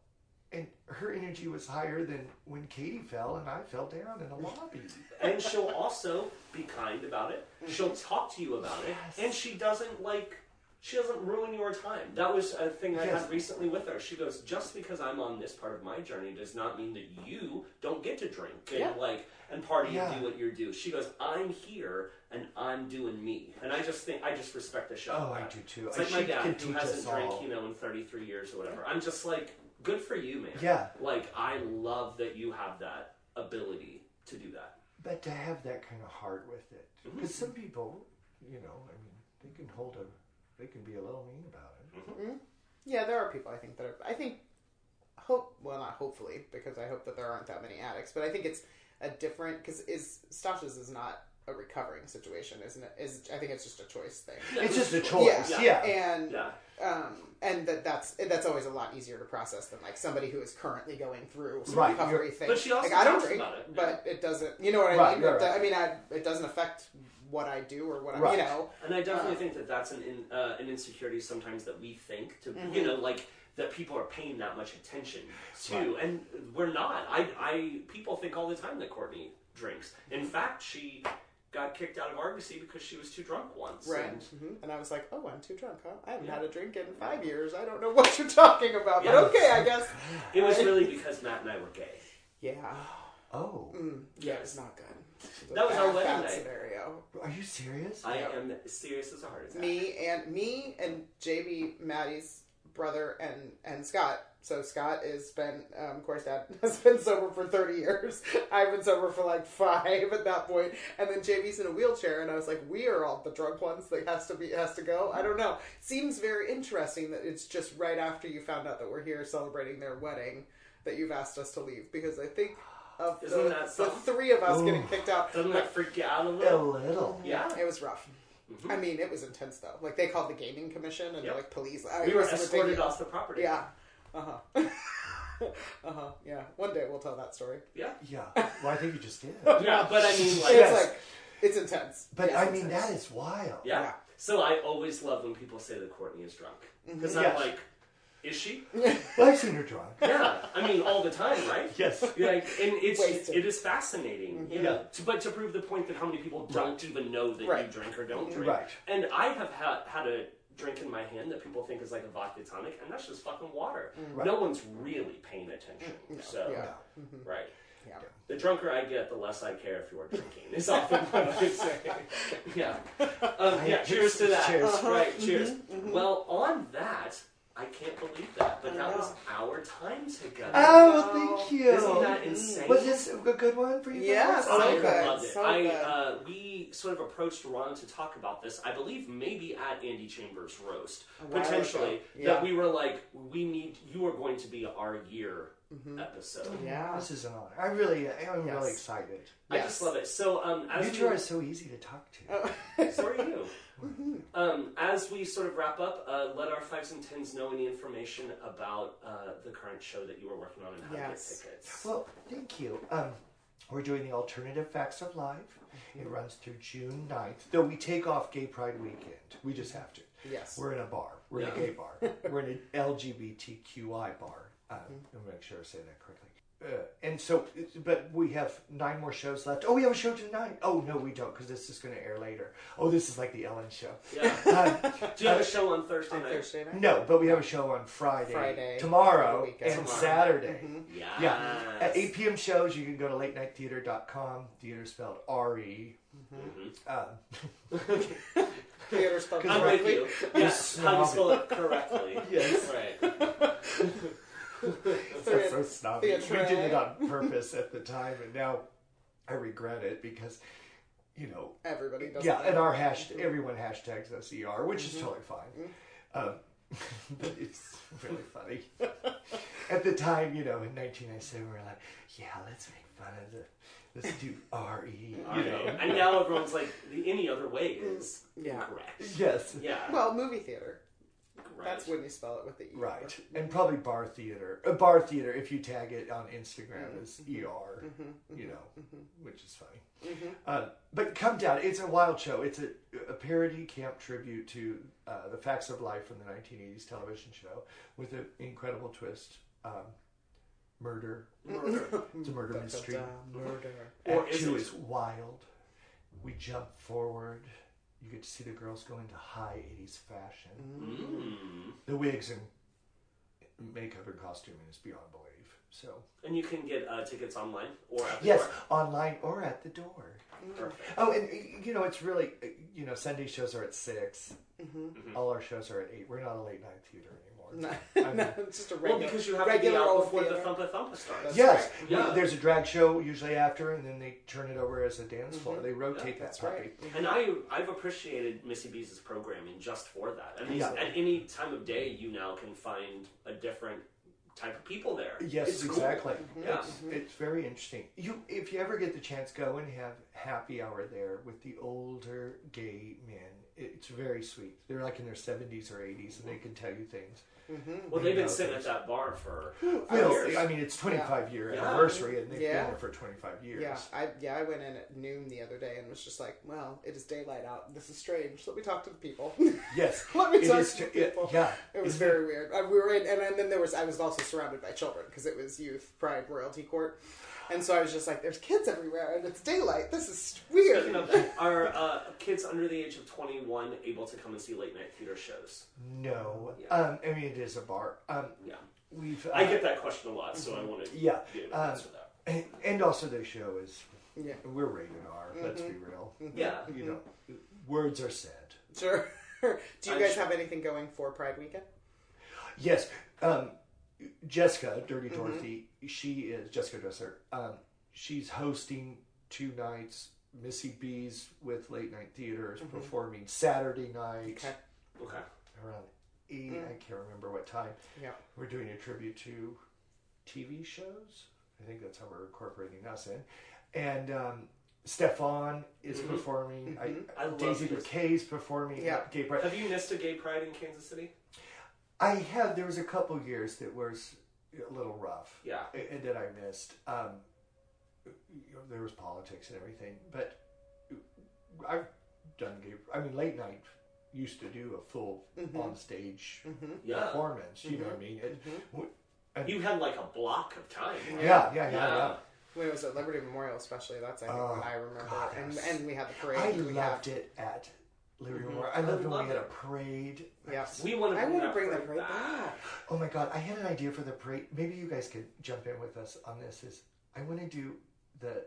Speaker 3: and her energy was higher than when Katie fell and I fell down in a lobby.
Speaker 1: And she'll also be kind about it. She'll talk to you about it.
Speaker 3: Yes.
Speaker 1: And she doesn't, like, she doesn't ruin your time. That was a thing I
Speaker 3: Yes.
Speaker 1: had recently with her. She goes, just because I'm on this part of my journey does not mean that you don't get to drink and,
Speaker 2: Yeah.
Speaker 1: like, and party
Speaker 3: Yeah.
Speaker 1: and do what you do. She goes, I'm here and I'm doing me. And I just think, I just respect the show.
Speaker 3: Oh,
Speaker 1: for
Speaker 3: I
Speaker 1: that.
Speaker 3: do too.
Speaker 1: It's like
Speaker 3: She
Speaker 1: my
Speaker 3: can
Speaker 1: dad, who
Speaker 3: teach
Speaker 1: hasn't
Speaker 3: us
Speaker 1: drank,
Speaker 3: all.
Speaker 1: you know, in thirty-three years or whatever. I'm just like, good for you, man.
Speaker 3: Yeah.
Speaker 1: Like, I love that you have that ability to do that.
Speaker 3: But to have that kind of heart with it.
Speaker 1: Mm-hmm.
Speaker 3: Because some people, you know, I mean, they can hold a, they can be a little mean about it.
Speaker 2: Mm-hmm. Yeah, there are people I think that are. I think hope. Well, not hopefully, because I hope that there aren't that many addicts. But I think it's a different because is Stasha's is not a recovering situation, isn't it? Is I think it's just a choice thing.
Speaker 1: Yeah,
Speaker 3: It's just a
Speaker 1: choice.
Speaker 3: choice.
Speaker 2: Yeah,
Speaker 3: Yeah.
Speaker 2: and
Speaker 1: Yeah.
Speaker 2: um, and that that's that's always a lot easier to process than like somebody who is currently going through some
Speaker 3: Right,
Speaker 2: recovery
Speaker 3: you're-
Speaker 2: thing.
Speaker 1: But she also
Speaker 2: like, I don't
Speaker 1: talks
Speaker 2: drink,
Speaker 1: about it,
Speaker 2: but it doesn't. You know what I
Speaker 3: Right,
Speaker 2: mean?
Speaker 3: right,
Speaker 2: It do-
Speaker 3: right.
Speaker 2: I mean, I, it doesn't affect what I do or what I,
Speaker 3: Right.
Speaker 2: you know.
Speaker 1: And I definitely
Speaker 2: Uh,
Speaker 1: think that that's an in, uh, an insecurity sometimes that we think to
Speaker 2: Mm-hmm.
Speaker 1: you know like that people are paying that much attention to,
Speaker 3: Right.
Speaker 1: and we're not. I I people think all the time that Courtney drinks. In fact, she got kicked out of Argosy because she was too drunk once.
Speaker 2: Right.
Speaker 1: And,
Speaker 2: hmm And I was like, oh, I'm too drunk, huh? I haven't
Speaker 1: Yeah.
Speaker 2: had a drink in five years. I don't know what you're talking about.
Speaker 1: Yeah.
Speaker 2: But okay, I guess.
Speaker 1: it was really because Matt and I were gay.
Speaker 2: Yeah.
Speaker 3: Oh,
Speaker 2: Mm, yeah, it's not good. It's a
Speaker 1: That was our
Speaker 2: bad,
Speaker 1: wedding
Speaker 2: bad
Speaker 1: night.
Speaker 2: scenario.
Speaker 3: are you serious?
Speaker 1: I
Speaker 2: Yeah.
Speaker 1: am serious as a heart attack.
Speaker 2: Me and me and J B, Maddie's brother, and and Scott. So Scott has been, um, of course, Dad has been sober for thirty years. I've been sober for like five at that point, and then J B's in a wheelchair, and I was like, we are all the drunk ones that has to be has to go. I don't know. Seems very interesting that it's just right after you found out that we're here celebrating their wedding that you've asked us to leave, because I think of
Speaker 1: Isn't
Speaker 2: the,
Speaker 1: that
Speaker 2: the
Speaker 1: something?
Speaker 2: three of us
Speaker 3: Ooh.
Speaker 2: getting kicked out.
Speaker 1: Doesn't that freak you out a
Speaker 3: A
Speaker 1: little?
Speaker 3: little.
Speaker 1: Yeah.
Speaker 2: It was rough. I mean, it was intense though. Like they called the gaming commission and
Speaker 1: Yep.
Speaker 2: like police. I
Speaker 1: We
Speaker 2: it
Speaker 1: were
Speaker 2: was
Speaker 1: escorted
Speaker 2: ridiculous.
Speaker 1: off the property.
Speaker 2: Yeah. Uh huh. uh huh. Yeah. One day we'll tell that story.
Speaker 1: Yeah.
Speaker 3: Yeah. Well, I think you just did.
Speaker 1: Yeah, but I mean, like,
Speaker 2: it's
Speaker 3: Yes.
Speaker 2: like it's intense.
Speaker 3: But
Speaker 2: Yes,
Speaker 3: I mean,
Speaker 2: intense.
Speaker 3: that is wild.
Speaker 1: yeah.
Speaker 2: Yeah.
Speaker 1: So I always love when people say that Courtney is drunk because I'm
Speaker 3: Yes.
Speaker 1: like, is she?
Speaker 3: Well, I've seen her drunk.
Speaker 1: Yeah, I mean all the time, right?
Speaker 3: Yes.
Speaker 1: You're like, and it's
Speaker 2: Wasted.
Speaker 1: it is fascinating, you know. To, but to prove the point that how many people don't even know that
Speaker 2: Right.
Speaker 1: you drink or don't drink,
Speaker 3: Right.
Speaker 1: And I have had had a drink in my hand that people think is like a vodka tonic, and that's just fucking water.
Speaker 3: Right.
Speaker 1: No one's really paying attention. So,
Speaker 2: Yeah.
Speaker 1: right.
Speaker 2: Yeah.
Speaker 1: The drunker I get, the less I care if you're drinking. Is often what I say. Yeah. Um, yeah. Cheers to that.
Speaker 3: Cheers.
Speaker 2: Uh-huh.
Speaker 1: Right. Cheers. Well, on that, I can't believe that, but
Speaker 2: I
Speaker 1: that
Speaker 2: know.
Speaker 1: was our time together.
Speaker 3: Oh, thank you.
Speaker 1: Isn't that insane?
Speaker 3: Was this a good one for you?
Speaker 2: Yeah,
Speaker 3: guys?
Speaker 2: so
Speaker 1: I
Speaker 2: good,
Speaker 1: loved it.
Speaker 2: so
Speaker 1: I
Speaker 2: good.
Speaker 1: uh, we sort of approached Ron to talk about this. I believe maybe at Andy Chambers roast,
Speaker 2: A while
Speaker 1: potentially.
Speaker 2: ago. Yeah.
Speaker 1: That we were like, we need. You are going to be our year episode.
Speaker 2: Yeah.
Speaker 3: This is an honor. I really, I'm
Speaker 2: Yes.
Speaker 3: really excited.
Speaker 1: I
Speaker 2: Yes.
Speaker 1: just love it. So um, as
Speaker 3: You
Speaker 1: we,
Speaker 3: two are so easy to talk to.
Speaker 2: Oh.
Speaker 1: so are you. Um, as we sort of wrap up, uh, let our fives and tens know any information about uh, the current show that you are working on and how
Speaker 2: Yes.
Speaker 1: to get tickets.
Speaker 3: Well, thank you. Um, we're doing the Alternative Facts of Life. It runs through June ninth. Though we take off Gay Pride weekend. We just have to.
Speaker 2: Yes.
Speaker 3: We're in a bar. We're in
Speaker 1: Yeah.
Speaker 3: a gay bar. We're in an L G B T Q I bar. Um, Let me make sure I say that correctly. Uh, and so, but we have nine more shows left. Oh, we have a show tonight. Oh, no, we don't, because this is going to air later. Oh, this is like the Ellen show.
Speaker 1: Yeah.
Speaker 3: Um,
Speaker 1: Do you have a show on Thursday
Speaker 2: On
Speaker 1: night?
Speaker 2: Thursday night.
Speaker 3: no, but we have a show on Friday,
Speaker 2: Friday,
Speaker 3: tomorrow,
Speaker 2: the weekend.
Speaker 3: and
Speaker 1: Tomorrow.
Speaker 3: Saturday.
Speaker 1: Yes.
Speaker 3: Yeah, at eight p.m. shows, you can go to late night theater dot com. Theater spelled R E. Um,
Speaker 2: Theater spelled
Speaker 1: I'm with
Speaker 2: correctly.
Speaker 1: you. Yes, how you spell it correctly.
Speaker 3: Yes.
Speaker 1: Right.
Speaker 3: That's so snobby. We
Speaker 2: Theatre.
Speaker 3: did it on purpose at the time, and now I regret it because, you know,
Speaker 2: Everybody does.
Speaker 3: yeah,
Speaker 2: that.
Speaker 3: and our hash, everyone hashtags us E R, which is totally fine. Um, but it's really funny. At the time, you know, in nineteen ninety-seven, we were like, yeah, let's make fun of the, let's do R E, you know.
Speaker 1: And now everyone's like, the any other way is
Speaker 2: Yeah.
Speaker 1: incorrect.
Speaker 3: Yes.
Speaker 1: Yeah.
Speaker 2: Well, movie theater.
Speaker 1: right.
Speaker 2: That's when you spell it with the E.
Speaker 3: Right, and probably bar theater. Uh, bar theater, if you tag it on Instagram, is E R, you know, which is funny. Uh, but come down. It's a wild show. It's a, a parody camp tribute to uh, the Facts of Life from the nineteen eighties television show with an incredible twist. Um, murder.
Speaker 1: Murder.
Speaker 3: It's a murder mystery.
Speaker 2: Murder.
Speaker 1: Or
Speaker 3: Act
Speaker 1: is
Speaker 3: two
Speaker 1: it?
Speaker 3: is wild. We jump forward. You get to see the girls go into high eighties fashion.
Speaker 1: Mm.
Speaker 3: The wigs and makeup and costuming is beyond belief. So
Speaker 1: And you can get uh, tickets online or at the
Speaker 3: yes,
Speaker 1: door.
Speaker 3: online or at the door.
Speaker 1: Perfect.
Speaker 3: Oh, and you know it's really you know Sunday shows are at six.
Speaker 2: Mm-hmm.
Speaker 3: All our shows are at eight. We're not a late night theater anymore.
Speaker 2: No,
Speaker 3: I mean,
Speaker 2: no, it's just a
Speaker 1: Well,
Speaker 2: regular.
Speaker 1: because you have to be
Speaker 2: regular
Speaker 1: out
Speaker 2: old
Speaker 1: before the
Speaker 2: theater.
Speaker 1: Thumpa Thumpa starts.
Speaker 2: That's
Speaker 3: yes,
Speaker 2: right.
Speaker 1: Yeah.
Speaker 3: there's a drag show usually after, and then they turn it over as a dance floor. They rotate
Speaker 1: Yeah,
Speaker 3: that
Speaker 2: that's
Speaker 3: puppy.
Speaker 2: right.
Speaker 1: And I, I've appreciated Missy B's programming just for that. I mean,
Speaker 3: Yeah.
Speaker 1: at any time of day, you now can find a different type of people there.
Speaker 3: Yes,
Speaker 1: It's cool.
Speaker 3: exactly.
Speaker 1: Yeah.
Speaker 3: It's, it's very interesting. You, if you ever get the chance, go and have happy hour there with the older gay men. It's very sweet. They're like in their seventies or eighties, and they can tell you things.
Speaker 2: Mm-hmm.
Speaker 1: Well,
Speaker 3: They
Speaker 1: they've been
Speaker 3: know
Speaker 1: sitting
Speaker 3: things.
Speaker 1: at that bar for
Speaker 3: Well,
Speaker 1: years.
Speaker 3: I mean, it's twenty-five year
Speaker 1: Yeah.
Speaker 3: anniversary, and they've
Speaker 2: Yeah.
Speaker 3: been there for twenty-five years.
Speaker 2: Yeah, I yeah I went in at noon the other day and was just like, well, it is daylight out. This is strange. Let me talk to the people.
Speaker 3: Yes,
Speaker 2: Let me
Speaker 3: it
Speaker 2: talk
Speaker 3: is
Speaker 2: to the
Speaker 3: tr- it-
Speaker 2: people.
Speaker 3: yeah,
Speaker 2: It was
Speaker 3: Isn't
Speaker 2: very weird. Uh, we were in, and, and then there was I was also surrounded by children because it was Youth Pride Royalty Court, and so I was just like, "There's kids everywhere, and it's daylight. This is weird."
Speaker 1: Speaking of that, are uh, kids under the age of twenty-one able to come and see late night theater shows?
Speaker 3: No,
Speaker 1: Yeah.
Speaker 3: um, I mean it is a bar. Um,
Speaker 1: Yeah.
Speaker 3: we've. Uh,
Speaker 1: I get that question a lot, so I want to
Speaker 3: Yeah,
Speaker 1: be able to
Speaker 3: um,
Speaker 1: answer that.
Speaker 3: and, and also the show is.
Speaker 2: Yeah,
Speaker 3: We're rated R. Let's be real.
Speaker 1: Yeah.
Speaker 3: You know, words are said.
Speaker 2: sure. Do you
Speaker 1: I'm
Speaker 2: guys
Speaker 1: sure.
Speaker 2: have anything going for Pride Weekend?
Speaker 3: Yes, um, Jessica Dirty Dorothy. She is Jessica Dresser. Um, she's hosting two nights. Missy B's with Late Night Theaters performing Saturday night
Speaker 2: Okay.
Speaker 1: Okay.
Speaker 3: around eight. I can't remember what time.
Speaker 2: Yeah.
Speaker 3: We're doing a tribute to T V shows. I think that's how we're incorporating us in. And um, Stefan is
Speaker 1: Mhm.
Speaker 3: performing.
Speaker 1: I
Speaker 3: I,
Speaker 1: love
Speaker 3: Daisy
Speaker 1: this.
Speaker 3: McKay's performing.
Speaker 2: Yeah.
Speaker 3: at Gay Pride.
Speaker 1: Have you missed a gay pride in Kansas City?
Speaker 3: I have. There was a couple years that was a little rough.
Speaker 1: Yeah.
Speaker 3: And that I missed. Um, you know, there was politics and everything, but I've done gay. I mean, late night used to do a full on stage
Speaker 1: Yeah.
Speaker 3: performance. You know what I mean? It, w- and-
Speaker 1: You had like a block of time.
Speaker 3: yeah, yeah, yeah, yeah.
Speaker 2: When it was at Liberty Memorial, especially, that's I think
Speaker 3: Oh,
Speaker 2: what I remember.
Speaker 3: God,
Speaker 2: and
Speaker 3: that was-
Speaker 2: and we had the parade.
Speaker 3: I
Speaker 2: we
Speaker 3: loved
Speaker 2: had,
Speaker 3: it at Liberty Memorial. I loved when
Speaker 1: loved
Speaker 3: we had
Speaker 1: it.
Speaker 3: a parade.
Speaker 2: Yeah.
Speaker 1: We want to
Speaker 2: I
Speaker 1: bring,
Speaker 2: want to
Speaker 1: that
Speaker 2: bring the
Speaker 1: parade
Speaker 2: parade
Speaker 1: back.
Speaker 2: back.
Speaker 3: Oh my God, I had an idea for the parade. Maybe you guys could jump in with us on this. Is I want to do the.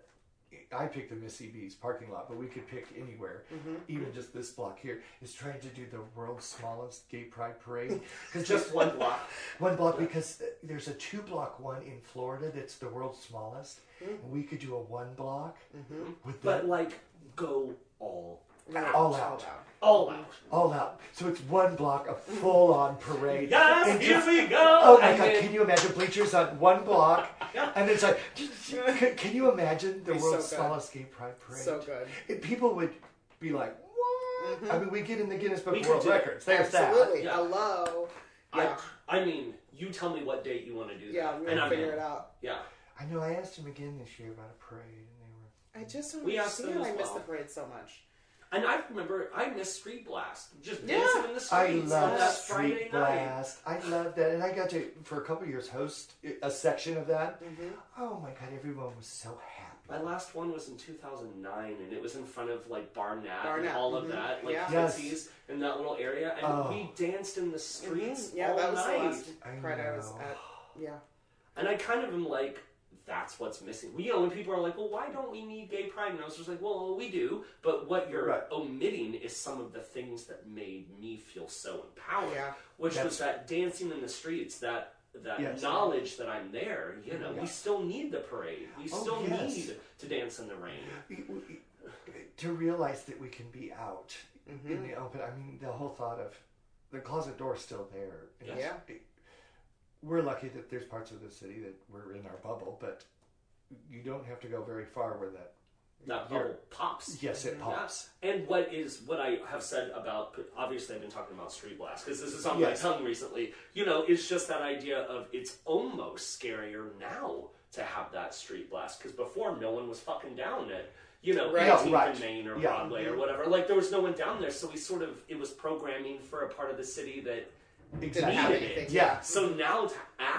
Speaker 3: I picked the Missy B's parking lot, but we could pick anywhere, even just this block here. Is trying to do the world's smallest gay pride parade because
Speaker 1: Just one block.
Speaker 3: one block because there's a two block one in Florida that's the world's smallest. We could do a one block with
Speaker 1: But
Speaker 3: that
Speaker 1: like, go all
Speaker 2: Right.
Speaker 3: all out.
Speaker 1: all out.
Speaker 3: all out. So it's one block of full on parade.
Speaker 1: Yes,
Speaker 3: And
Speaker 1: here
Speaker 3: just-
Speaker 1: we go.
Speaker 3: Oh my
Speaker 1: And
Speaker 3: God!
Speaker 1: then-
Speaker 3: Can you imagine bleachers on one block?
Speaker 1: Yeah.
Speaker 3: And it's like, can, can you imagine the
Speaker 2: Be
Speaker 3: world's
Speaker 2: so good.
Speaker 3: smallest gay pride parade?
Speaker 2: So good.
Speaker 3: And people would be like, "What?" I mean, we get in the Guinness Book
Speaker 1: We
Speaker 3: of
Speaker 1: could
Speaker 3: World
Speaker 1: do it.
Speaker 3: Records. There's
Speaker 2: Absolutely.
Speaker 1: Yeah.
Speaker 2: Hello. Yeah.
Speaker 1: I, I mean, you tell me what date you want to do that.
Speaker 2: Yeah, we're
Speaker 1: and
Speaker 2: gonna
Speaker 1: I'm
Speaker 2: figure
Speaker 1: in.
Speaker 2: it out.
Speaker 1: Yeah.
Speaker 3: that. I know. I asked him again this year about a parade, and they were.
Speaker 2: I just don't
Speaker 1: We asked them
Speaker 2: understand.
Speaker 1: as
Speaker 2: I miss
Speaker 1: well.
Speaker 2: the parade so much.
Speaker 1: And I remember I missed Street Blast. Just
Speaker 2: Yeah.
Speaker 1: dancing in the
Speaker 3: I
Speaker 1: streets on
Speaker 3: love
Speaker 1: that
Speaker 3: Street
Speaker 1: Friday night.
Speaker 3: Blast. I love that, and I got to for a couple of years host a section of that. Oh my God! Everyone was so happy.
Speaker 1: My last one was in two thousand nine, and it was in front of like Barnett,
Speaker 2: Barnett,
Speaker 1: and all of
Speaker 2: mhm.
Speaker 1: that, like
Speaker 2: Yeah.
Speaker 3: Yes.
Speaker 1: Tootsie's in that little area, and
Speaker 3: Oh.
Speaker 1: we danced in the streets
Speaker 2: Mhm. Yeah,
Speaker 1: all
Speaker 2: that was
Speaker 1: night.
Speaker 2: the last
Speaker 3: I
Speaker 2: Pride I was
Speaker 3: know.
Speaker 2: at. Yeah.
Speaker 1: And I kind of am like, that's what's missing. You know, when people are like, well, why don't we need gay pride? And I was just like, well, we do. But what you're
Speaker 3: Right.
Speaker 1: omitting is some of the things that made me feel so empowered,
Speaker 2: Yeah.
Speaker 1: which
Speaker 3: That's-
Speaker 1: was that dancing in the streets, that that
Speaker 3: Yes.
Speaker 1: knowledge that I'm there. You know,
Speaker 3: Yeah.
Speaker 1: we still need the parade. We
Speaker 3: Oh,
Speaker 1: still
Speaker 3: yes.
Speaker 1: need to dance in the rain.
Speaker 3: We- we- to realize that we can be out in the open. I mean, the whole thought of the closet door is still there. And
Speaker 1: Yes.
Speaker 3: it's- it- we're lucky that there's parts of the city that we're in our bubble, but you don't have to go very far where that.
Speaker 1: That
Speaker 3: Here.
Speaker 1: bubble pops.
Speaker 3: Yes, it pops.
Speaker 1: Yeah. And what is what I have said about, obviously I've been talking about Street Blast because this is on
Speaker 3: Yes.
Speaker 1: my tongue recently. You know, it's just that idea of it's almost scarier now to have that Street Blast because before no one was fucking down at, you know,
Speaker 2: Right.
Speaker 1: eighteenth
Speaker 3: No, right.
Speaker 1: and Main or
Speaker 3: Yeah.
Speaker 1: Broadway or whatever. Like there was no one down there, so we sort of it was programming for a part of the city that
Speaker 2: Didn't have
Speaker 1: needed
Speaker 2: anything.
Speaker 1: it.
Speaker 3: Yeah.
Speaker 1: So now to add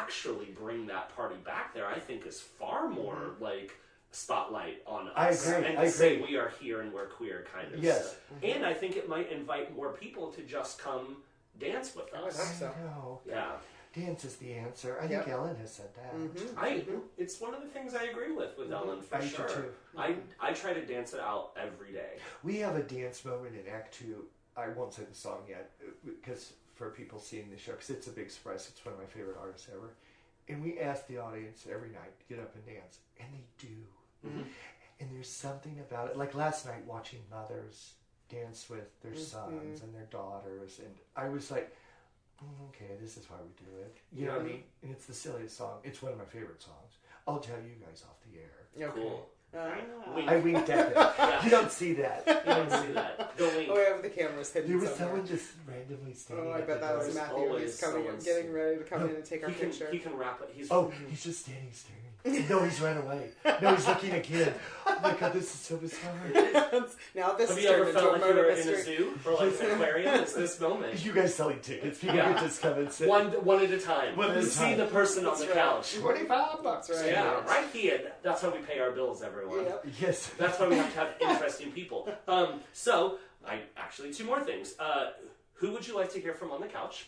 Speaker 1: actually bring that party back there, I think is far more mm-hmm. like spotlight on us.
Speaker 3: I agree.
Speaker 1: And
Speaker 3: I
Speaker 1: to say
Speaker 3: agree.
Speaker 1: we are here and we're queer kind of
Speaker 3: yes.
Speaker 1: stuff. Mm-hmm. And I think it might invite more people to just come dance with us.
Speaker 2: I hope so.
Speaker 3: I know.
Speaker 1: Yeah.
Speaker 3: Dance is the answer. I
Speaker 2: yep.
Speaker 3: think Ellen has said that.
Speaker 2: Mm-hmm.
Speaker 1: I
Speaker 2: mm-hmm.
Speaker 1: it's one of the things I agree with with
Speaker 3: mm-hmm.
Speaker 1: Ellen for
Speaker 3: I
Speaker 1: sure.
Speaker 3: Do too.
Speaker 1: I I try to dance it out every day.
Speaker 3: We have a dance moment in Act Two. I won't say the song yet because for people seeing the show, because it's a big surprise. It's one of my favorite artists ever, and we ask the audience every night to get up and dance, and they do. Mm-hmm. And there's something about it. Like last night, watching mothers dance with their mm-hmm. sons and their daughters, and I was like, okay, this is why we do it. You know what I mean? And it's the silliest song. It's one of my favorite songs. I'll tell you guys off the air.
Speaker 2: Okay.
Speaker 1: Cool.
Speaker 2: Uh,
Speaker 1: Wink.
Speaker 3: I winked at them. Yeah. You don't see that.
Speaker 1: You don't see that. Don't wink.
Speaker 2: Oh, yeah, the camera's hidden
Speaker 3: There was
Speaker 2: somewhere.
Speaker 3: someone just randomly standing.
Speaker 2: Oh, I
Speaker 3: at
Speaker 2: bet
Speaker 3: the
Speaker 2: that
Speaker 3: door.
Speaker 2: was Matthew.
Speaker 1: Always
Speaker 2: He's coming,
Speaker 1: someone's-
Speaker 2: getting ready to come
Speaker 3: No,
Speaker 2: in and take our
Speaker 1: He can,
Speaker 2: picture.
Speaker 1: he can rap it. He's
Speaker 3: Oh, he's just standing staring. No, he's ran away. No, he's looking again. Oh my god, this is so bizarre.
Speaker 2: Now this
Speaker 1: Have
Speaker 2: is
Speaker 1: you ever
Speaker 2: turned into
Speaker 1: felt
Speaker 2: a
Speaker 1: like you
Speaker 2: murder
Speaker 1: were in a
Speaker 2: mystery.
Speaker 1: zoo or like an aquarium? It's this moment.
Speaker 3: You guys selling tickets. People
Speaker 1: Yeah.
Speaker 3: can just come and sit.
Speaker 1: One one at a time.
Speaker 3: One at a
Speaker 1: you see
Speaker 3: time.
Speaker 1: the person
Speaker 2: That's
Speaker 1: on the
Speaker 2: right.
Speaker 1: couch.
Speaker 3: twenty-five bucks,
Speaker 2: That's right.
Speaker 1: Yeah, right here. That's how we pay our bills, everyone.
Speaker 2: Yep.
Speaker 3: Yes.
Speaker 1: That's why we have to have interesting people. Um, so, I actually two more things. Uh, who would you like to hear from on the couch?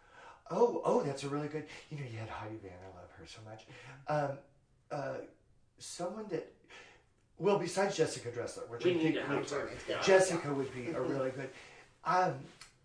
Speaker 3: Oh, oh, that's a really good. You know, you had Heidi Van. I love her so much. Um, uh, someone that, well, besides Jessica Dressler, which
Speaker 1: We
Speaker 3: I
Speaker 1: need
Speaker 3: think
Speaker 1: to have
Speaker 3: would-
Speaker 1: her. Yeah.
Speaker 3: Jessica would be a really good. Um,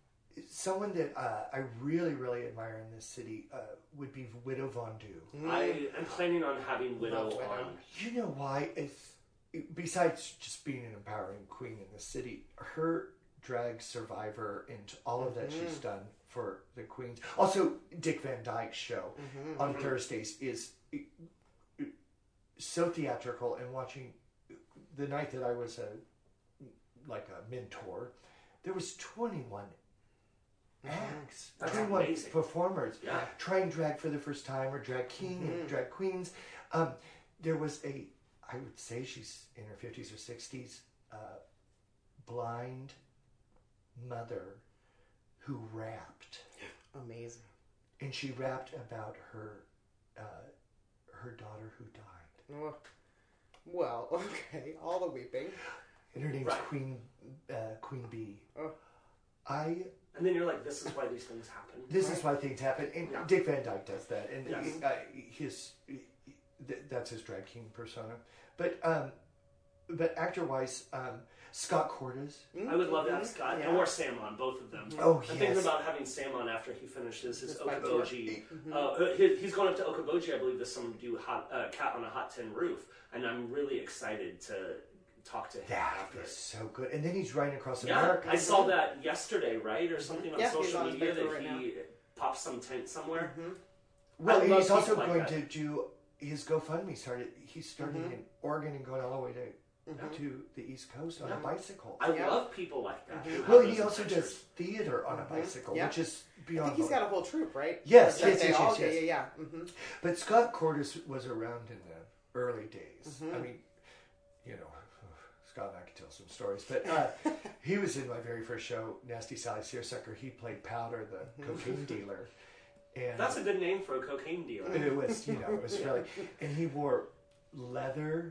Speaker 3: someone that uh, I really, really admire in this city uh, would be Widow Von Du.
Speaker 1: I am planning on having Widow
Speaker 2: Love Widow.
Speaker 1: on.
Speaker 3: You know why? It's, besides just being an empowering queen in the city, her drag survivor and all of that she's done for the queens. Also, Dick Van Dyke's show
Speaker 2: Mm-hmm.
Speaker 3: on Thursdays is so theatrical, and watching the night that I was a like a mentor, there was twenty-one acts,
Speaker 1: That's
Speaker 3: twenty-one
Speaker 1: amazing.
Speaker 3: performers
Speaker 1: Yeah.
Speaker 3: trying drag for the first time, or drag king
Speaker 2: Mm-hmm.
Speaker 3: and drag queens. Um, there was a, I would say she's in her fifties or sixties, uh, blind mother who rapped,
Speaker 2: Amazing.
Speaker 3: and she rapped about her uh, her daughter who died.
Speaker 2: Oh. Well, okay. All the weeping.
Speaker 3: And her name's
Speaker 1: Right.
Speaker 3: Queen uh, Queen Bee.
Speaker 2: Oh.
Speaker 3: I.
Speaker 1: And then you're like, this is why these things happen.
Speaker 3: This is why things happen, and
Speaker 1: Yeah.
Speaker 3: Dick Van Dyke does that, and
Speaker 1: Yes.
Speaker 3: uh, his th- that's his drag king persona. But um, but actor wise, um, Scott Cordes.
Speaker 1: I would love to have Scott
Speaker 2: Yeah.
Speaker 1: or Sam on, both of them.
Speaker 3: Oh,
Speaker 1: I'm
Speaker 3: yes.
Speaker 1: thinking about having Sam on after he finishes his
Speaker 2: His bike
Speaker 1: Okoboji.
Speaker 2: tour.
Speaker 1: Uh, he- he's going up to Okoboji, I believe, this summer to do hot, uh, Cat on a Hot Tin Roof, and I'm really excited to talk to him
Speaker 3: That
Speaker 1: after.
Speaker 3: is so good. And then he's riding across
Speaker 1: Yeah,
Speaker 3: America.
Speaker 1: I saw that yesterday, right, or something on
Speaker 2: Yeah, he's
Speaker 1: social
Speaker 2: on his
Speaker 1: media
Speaker 2: bike tour
Speaker 1: that
Speaker 2: right
Speaker 1: he popped some tent somewhere.
Speaker 3: Well,
Speaker 1: I
Speaker 3: and
Speaker 1: love
Speaker 3: he's also
Speaker 1: people like
Speaker 3: going
Speaker 1: that.
Speaker 3: to do his GoFundMe. Started. He's starting in Oregon and going all the way to to the East Coast on a bicycle.
Speaker 1: I
Speaker 2: Yeah.
Speaker 1: love people like that. who have
Speaker 3: Well,
Speaker 1: those
Speaker 3: he also
Speaker 1: adventures.
Speaker 3: does theater on a bicycle,
Speaker 2: Yeah.
Speaker 3: which is
Speaker 2: I
Speaker 3: beyond.
Speaker 2: think he's
Speaker 3: belief.
Speaker 2: got a whole troupe, right?
Speaker 3: Yes,
Speaker 2: That
Speaker 3: yes,
Speaker 2: they
Speaker 3: yes,
Speaker 2: all-
Speaker 3: yes,
Speaker 2: Yeah,
Speaker 3: yes.
Speaker 2: yeah, yeah. Mm-hmm.
Speaker 3: But Scott Cordes was around in the early days. I mean, you know, Scott and I could tell some stories, but uh, he was in my very first show, Nasty Sally Searsucker. He played Powder, the cocaine dealer. And
Speaker 1: That's a good name for a cocaine dealer.
Speaker 3: it was, you know, it was really, and he wore leather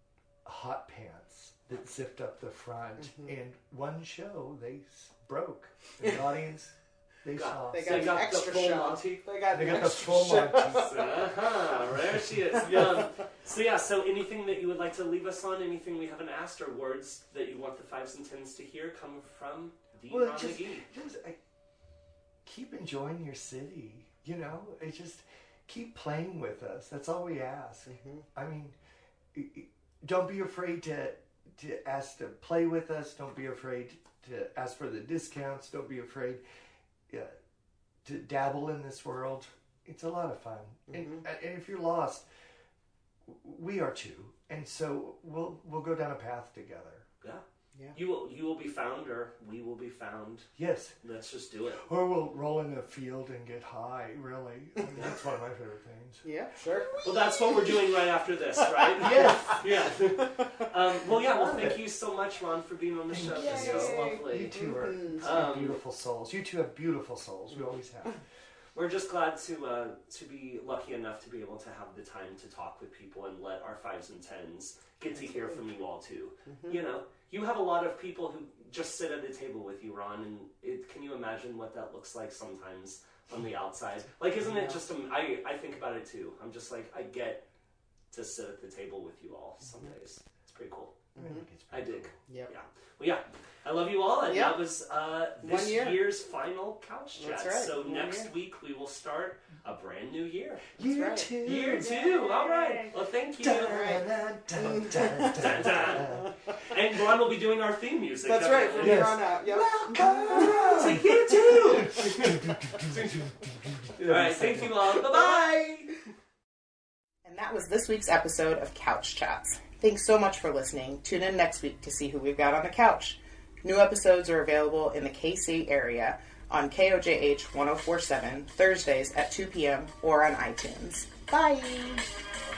Speaker 3: hot pants that zipped up the front. And one show they s- broke. The audience, they saw.
Speaker 2: They got
Speaker 1: They
Speaker 2: an
Speaker 1: got the
Speaker 2: extra
Speaker 1: full
Speaker 2: show.
Speaker 1: Monty.
Speaker 2: They got,
Speaker 3: They
Speaker 2: an
Speaker 3: got the
Speaker 2: extra
Speaker 3: full
Speaker 2: show.
Speaker 3: Monty.
Speaker 1: Uh-huh, there she is. Yeah. So yeah, so anything that you would like to leave us on, anything we haven't asked, or words that you want the fives and tens to hear come from the
Speaker 3: Well,
Speaker 1: Ron
Speaker 3: just,
Speaker 1: McGee.
Speaker 3: just I, keep enjoying your city. You know, it just keep playing with us. That's all we ask. I mean, i- i- don't be afraid to to ask to play with us. Don't be afraid to ask for the discounts. Don't be afraid uh, to dabble in this world. It's a lot of fun. And, and if you're lost, we are too. And so we'll we'll go down a path together.
Speaker 1: Yeah.
Speaker 2: Yeah.
Speaker 1: You will you will be found, or we will be found.
Speaker 3: Yes.
Speaker 1: Let's just do it.
Speaker 3: Or we'll roll in a field and get high, really. I mean, that's one of my favorite things.
Speaker 2: Yeah, sure.
Speaker 1: Well, that's what we're doing right after this, right?
Speaker 3: Yes.
Speaker 1: Yeah. um, well, yeah. Well, thank you so much, Ron, for being on the show. This was
Speaker 2: Yay.
Speaker 3: You
Speaker 1: lovely.
Speaker 3: two are
Speaker 2: Mhm.
Speaker 3: two
Speaker 1: Um,
Speaker 3: beautiful souls. You two have beautiful souls. We always have.
Speaker 1: we're just glad to uh, to be lucky enough to be able to have the time to talk with people and let our fives and tens get to hear from you all too. Mm-hmm. You know, you have a lot of people who just sit at a table with you, Ron, and it, can you imagine what that looks like sometimes on the outside? Like, isn't it just, um, I, I think about it too. I'm just like, I get to sit at the table with you all some mm-hmm. days. It's pretty cool. Mm-hmm. I dig.
Speaker 2: Yep.
Speaker 1: Yeah. Well, yeah. I love you all, and
Speaker 2: yep.
Speaker 1: that was uh, this
Speaker 2: year.
Speaker 1: year's final Couch Chat.
Speaker 2: That's right.
Speaker 1: So
Speaker 2: One
Speaker 1: next
Speaker 2: year.
Speaker 1: week we will start a brand new year.
Speaker 3: Year
Speaker 2: right.
Speaker 3: two.
Speaker 1: Year two. All right. Well, thank you.
Speaker 3: Dun, dun, dun, dun, dun, dun.
Speaker 1: And Ron will be doing our theme music.
Speaker 2: That's right. From
Speaker 3: Yes.
Speaker 2: here on out. Yep.
Speaker 1: Welcome to year two. All right. Thank you all. Bye bye.
Speaker 2: And that was this week's episode of Couch Chats. Thanks so much for listening. Tune in next week to see who we've got on the couch. New episodes are available in the K C area on K O J H one oh four point seven Thursdays at two p.m. or on iTunes. Bye!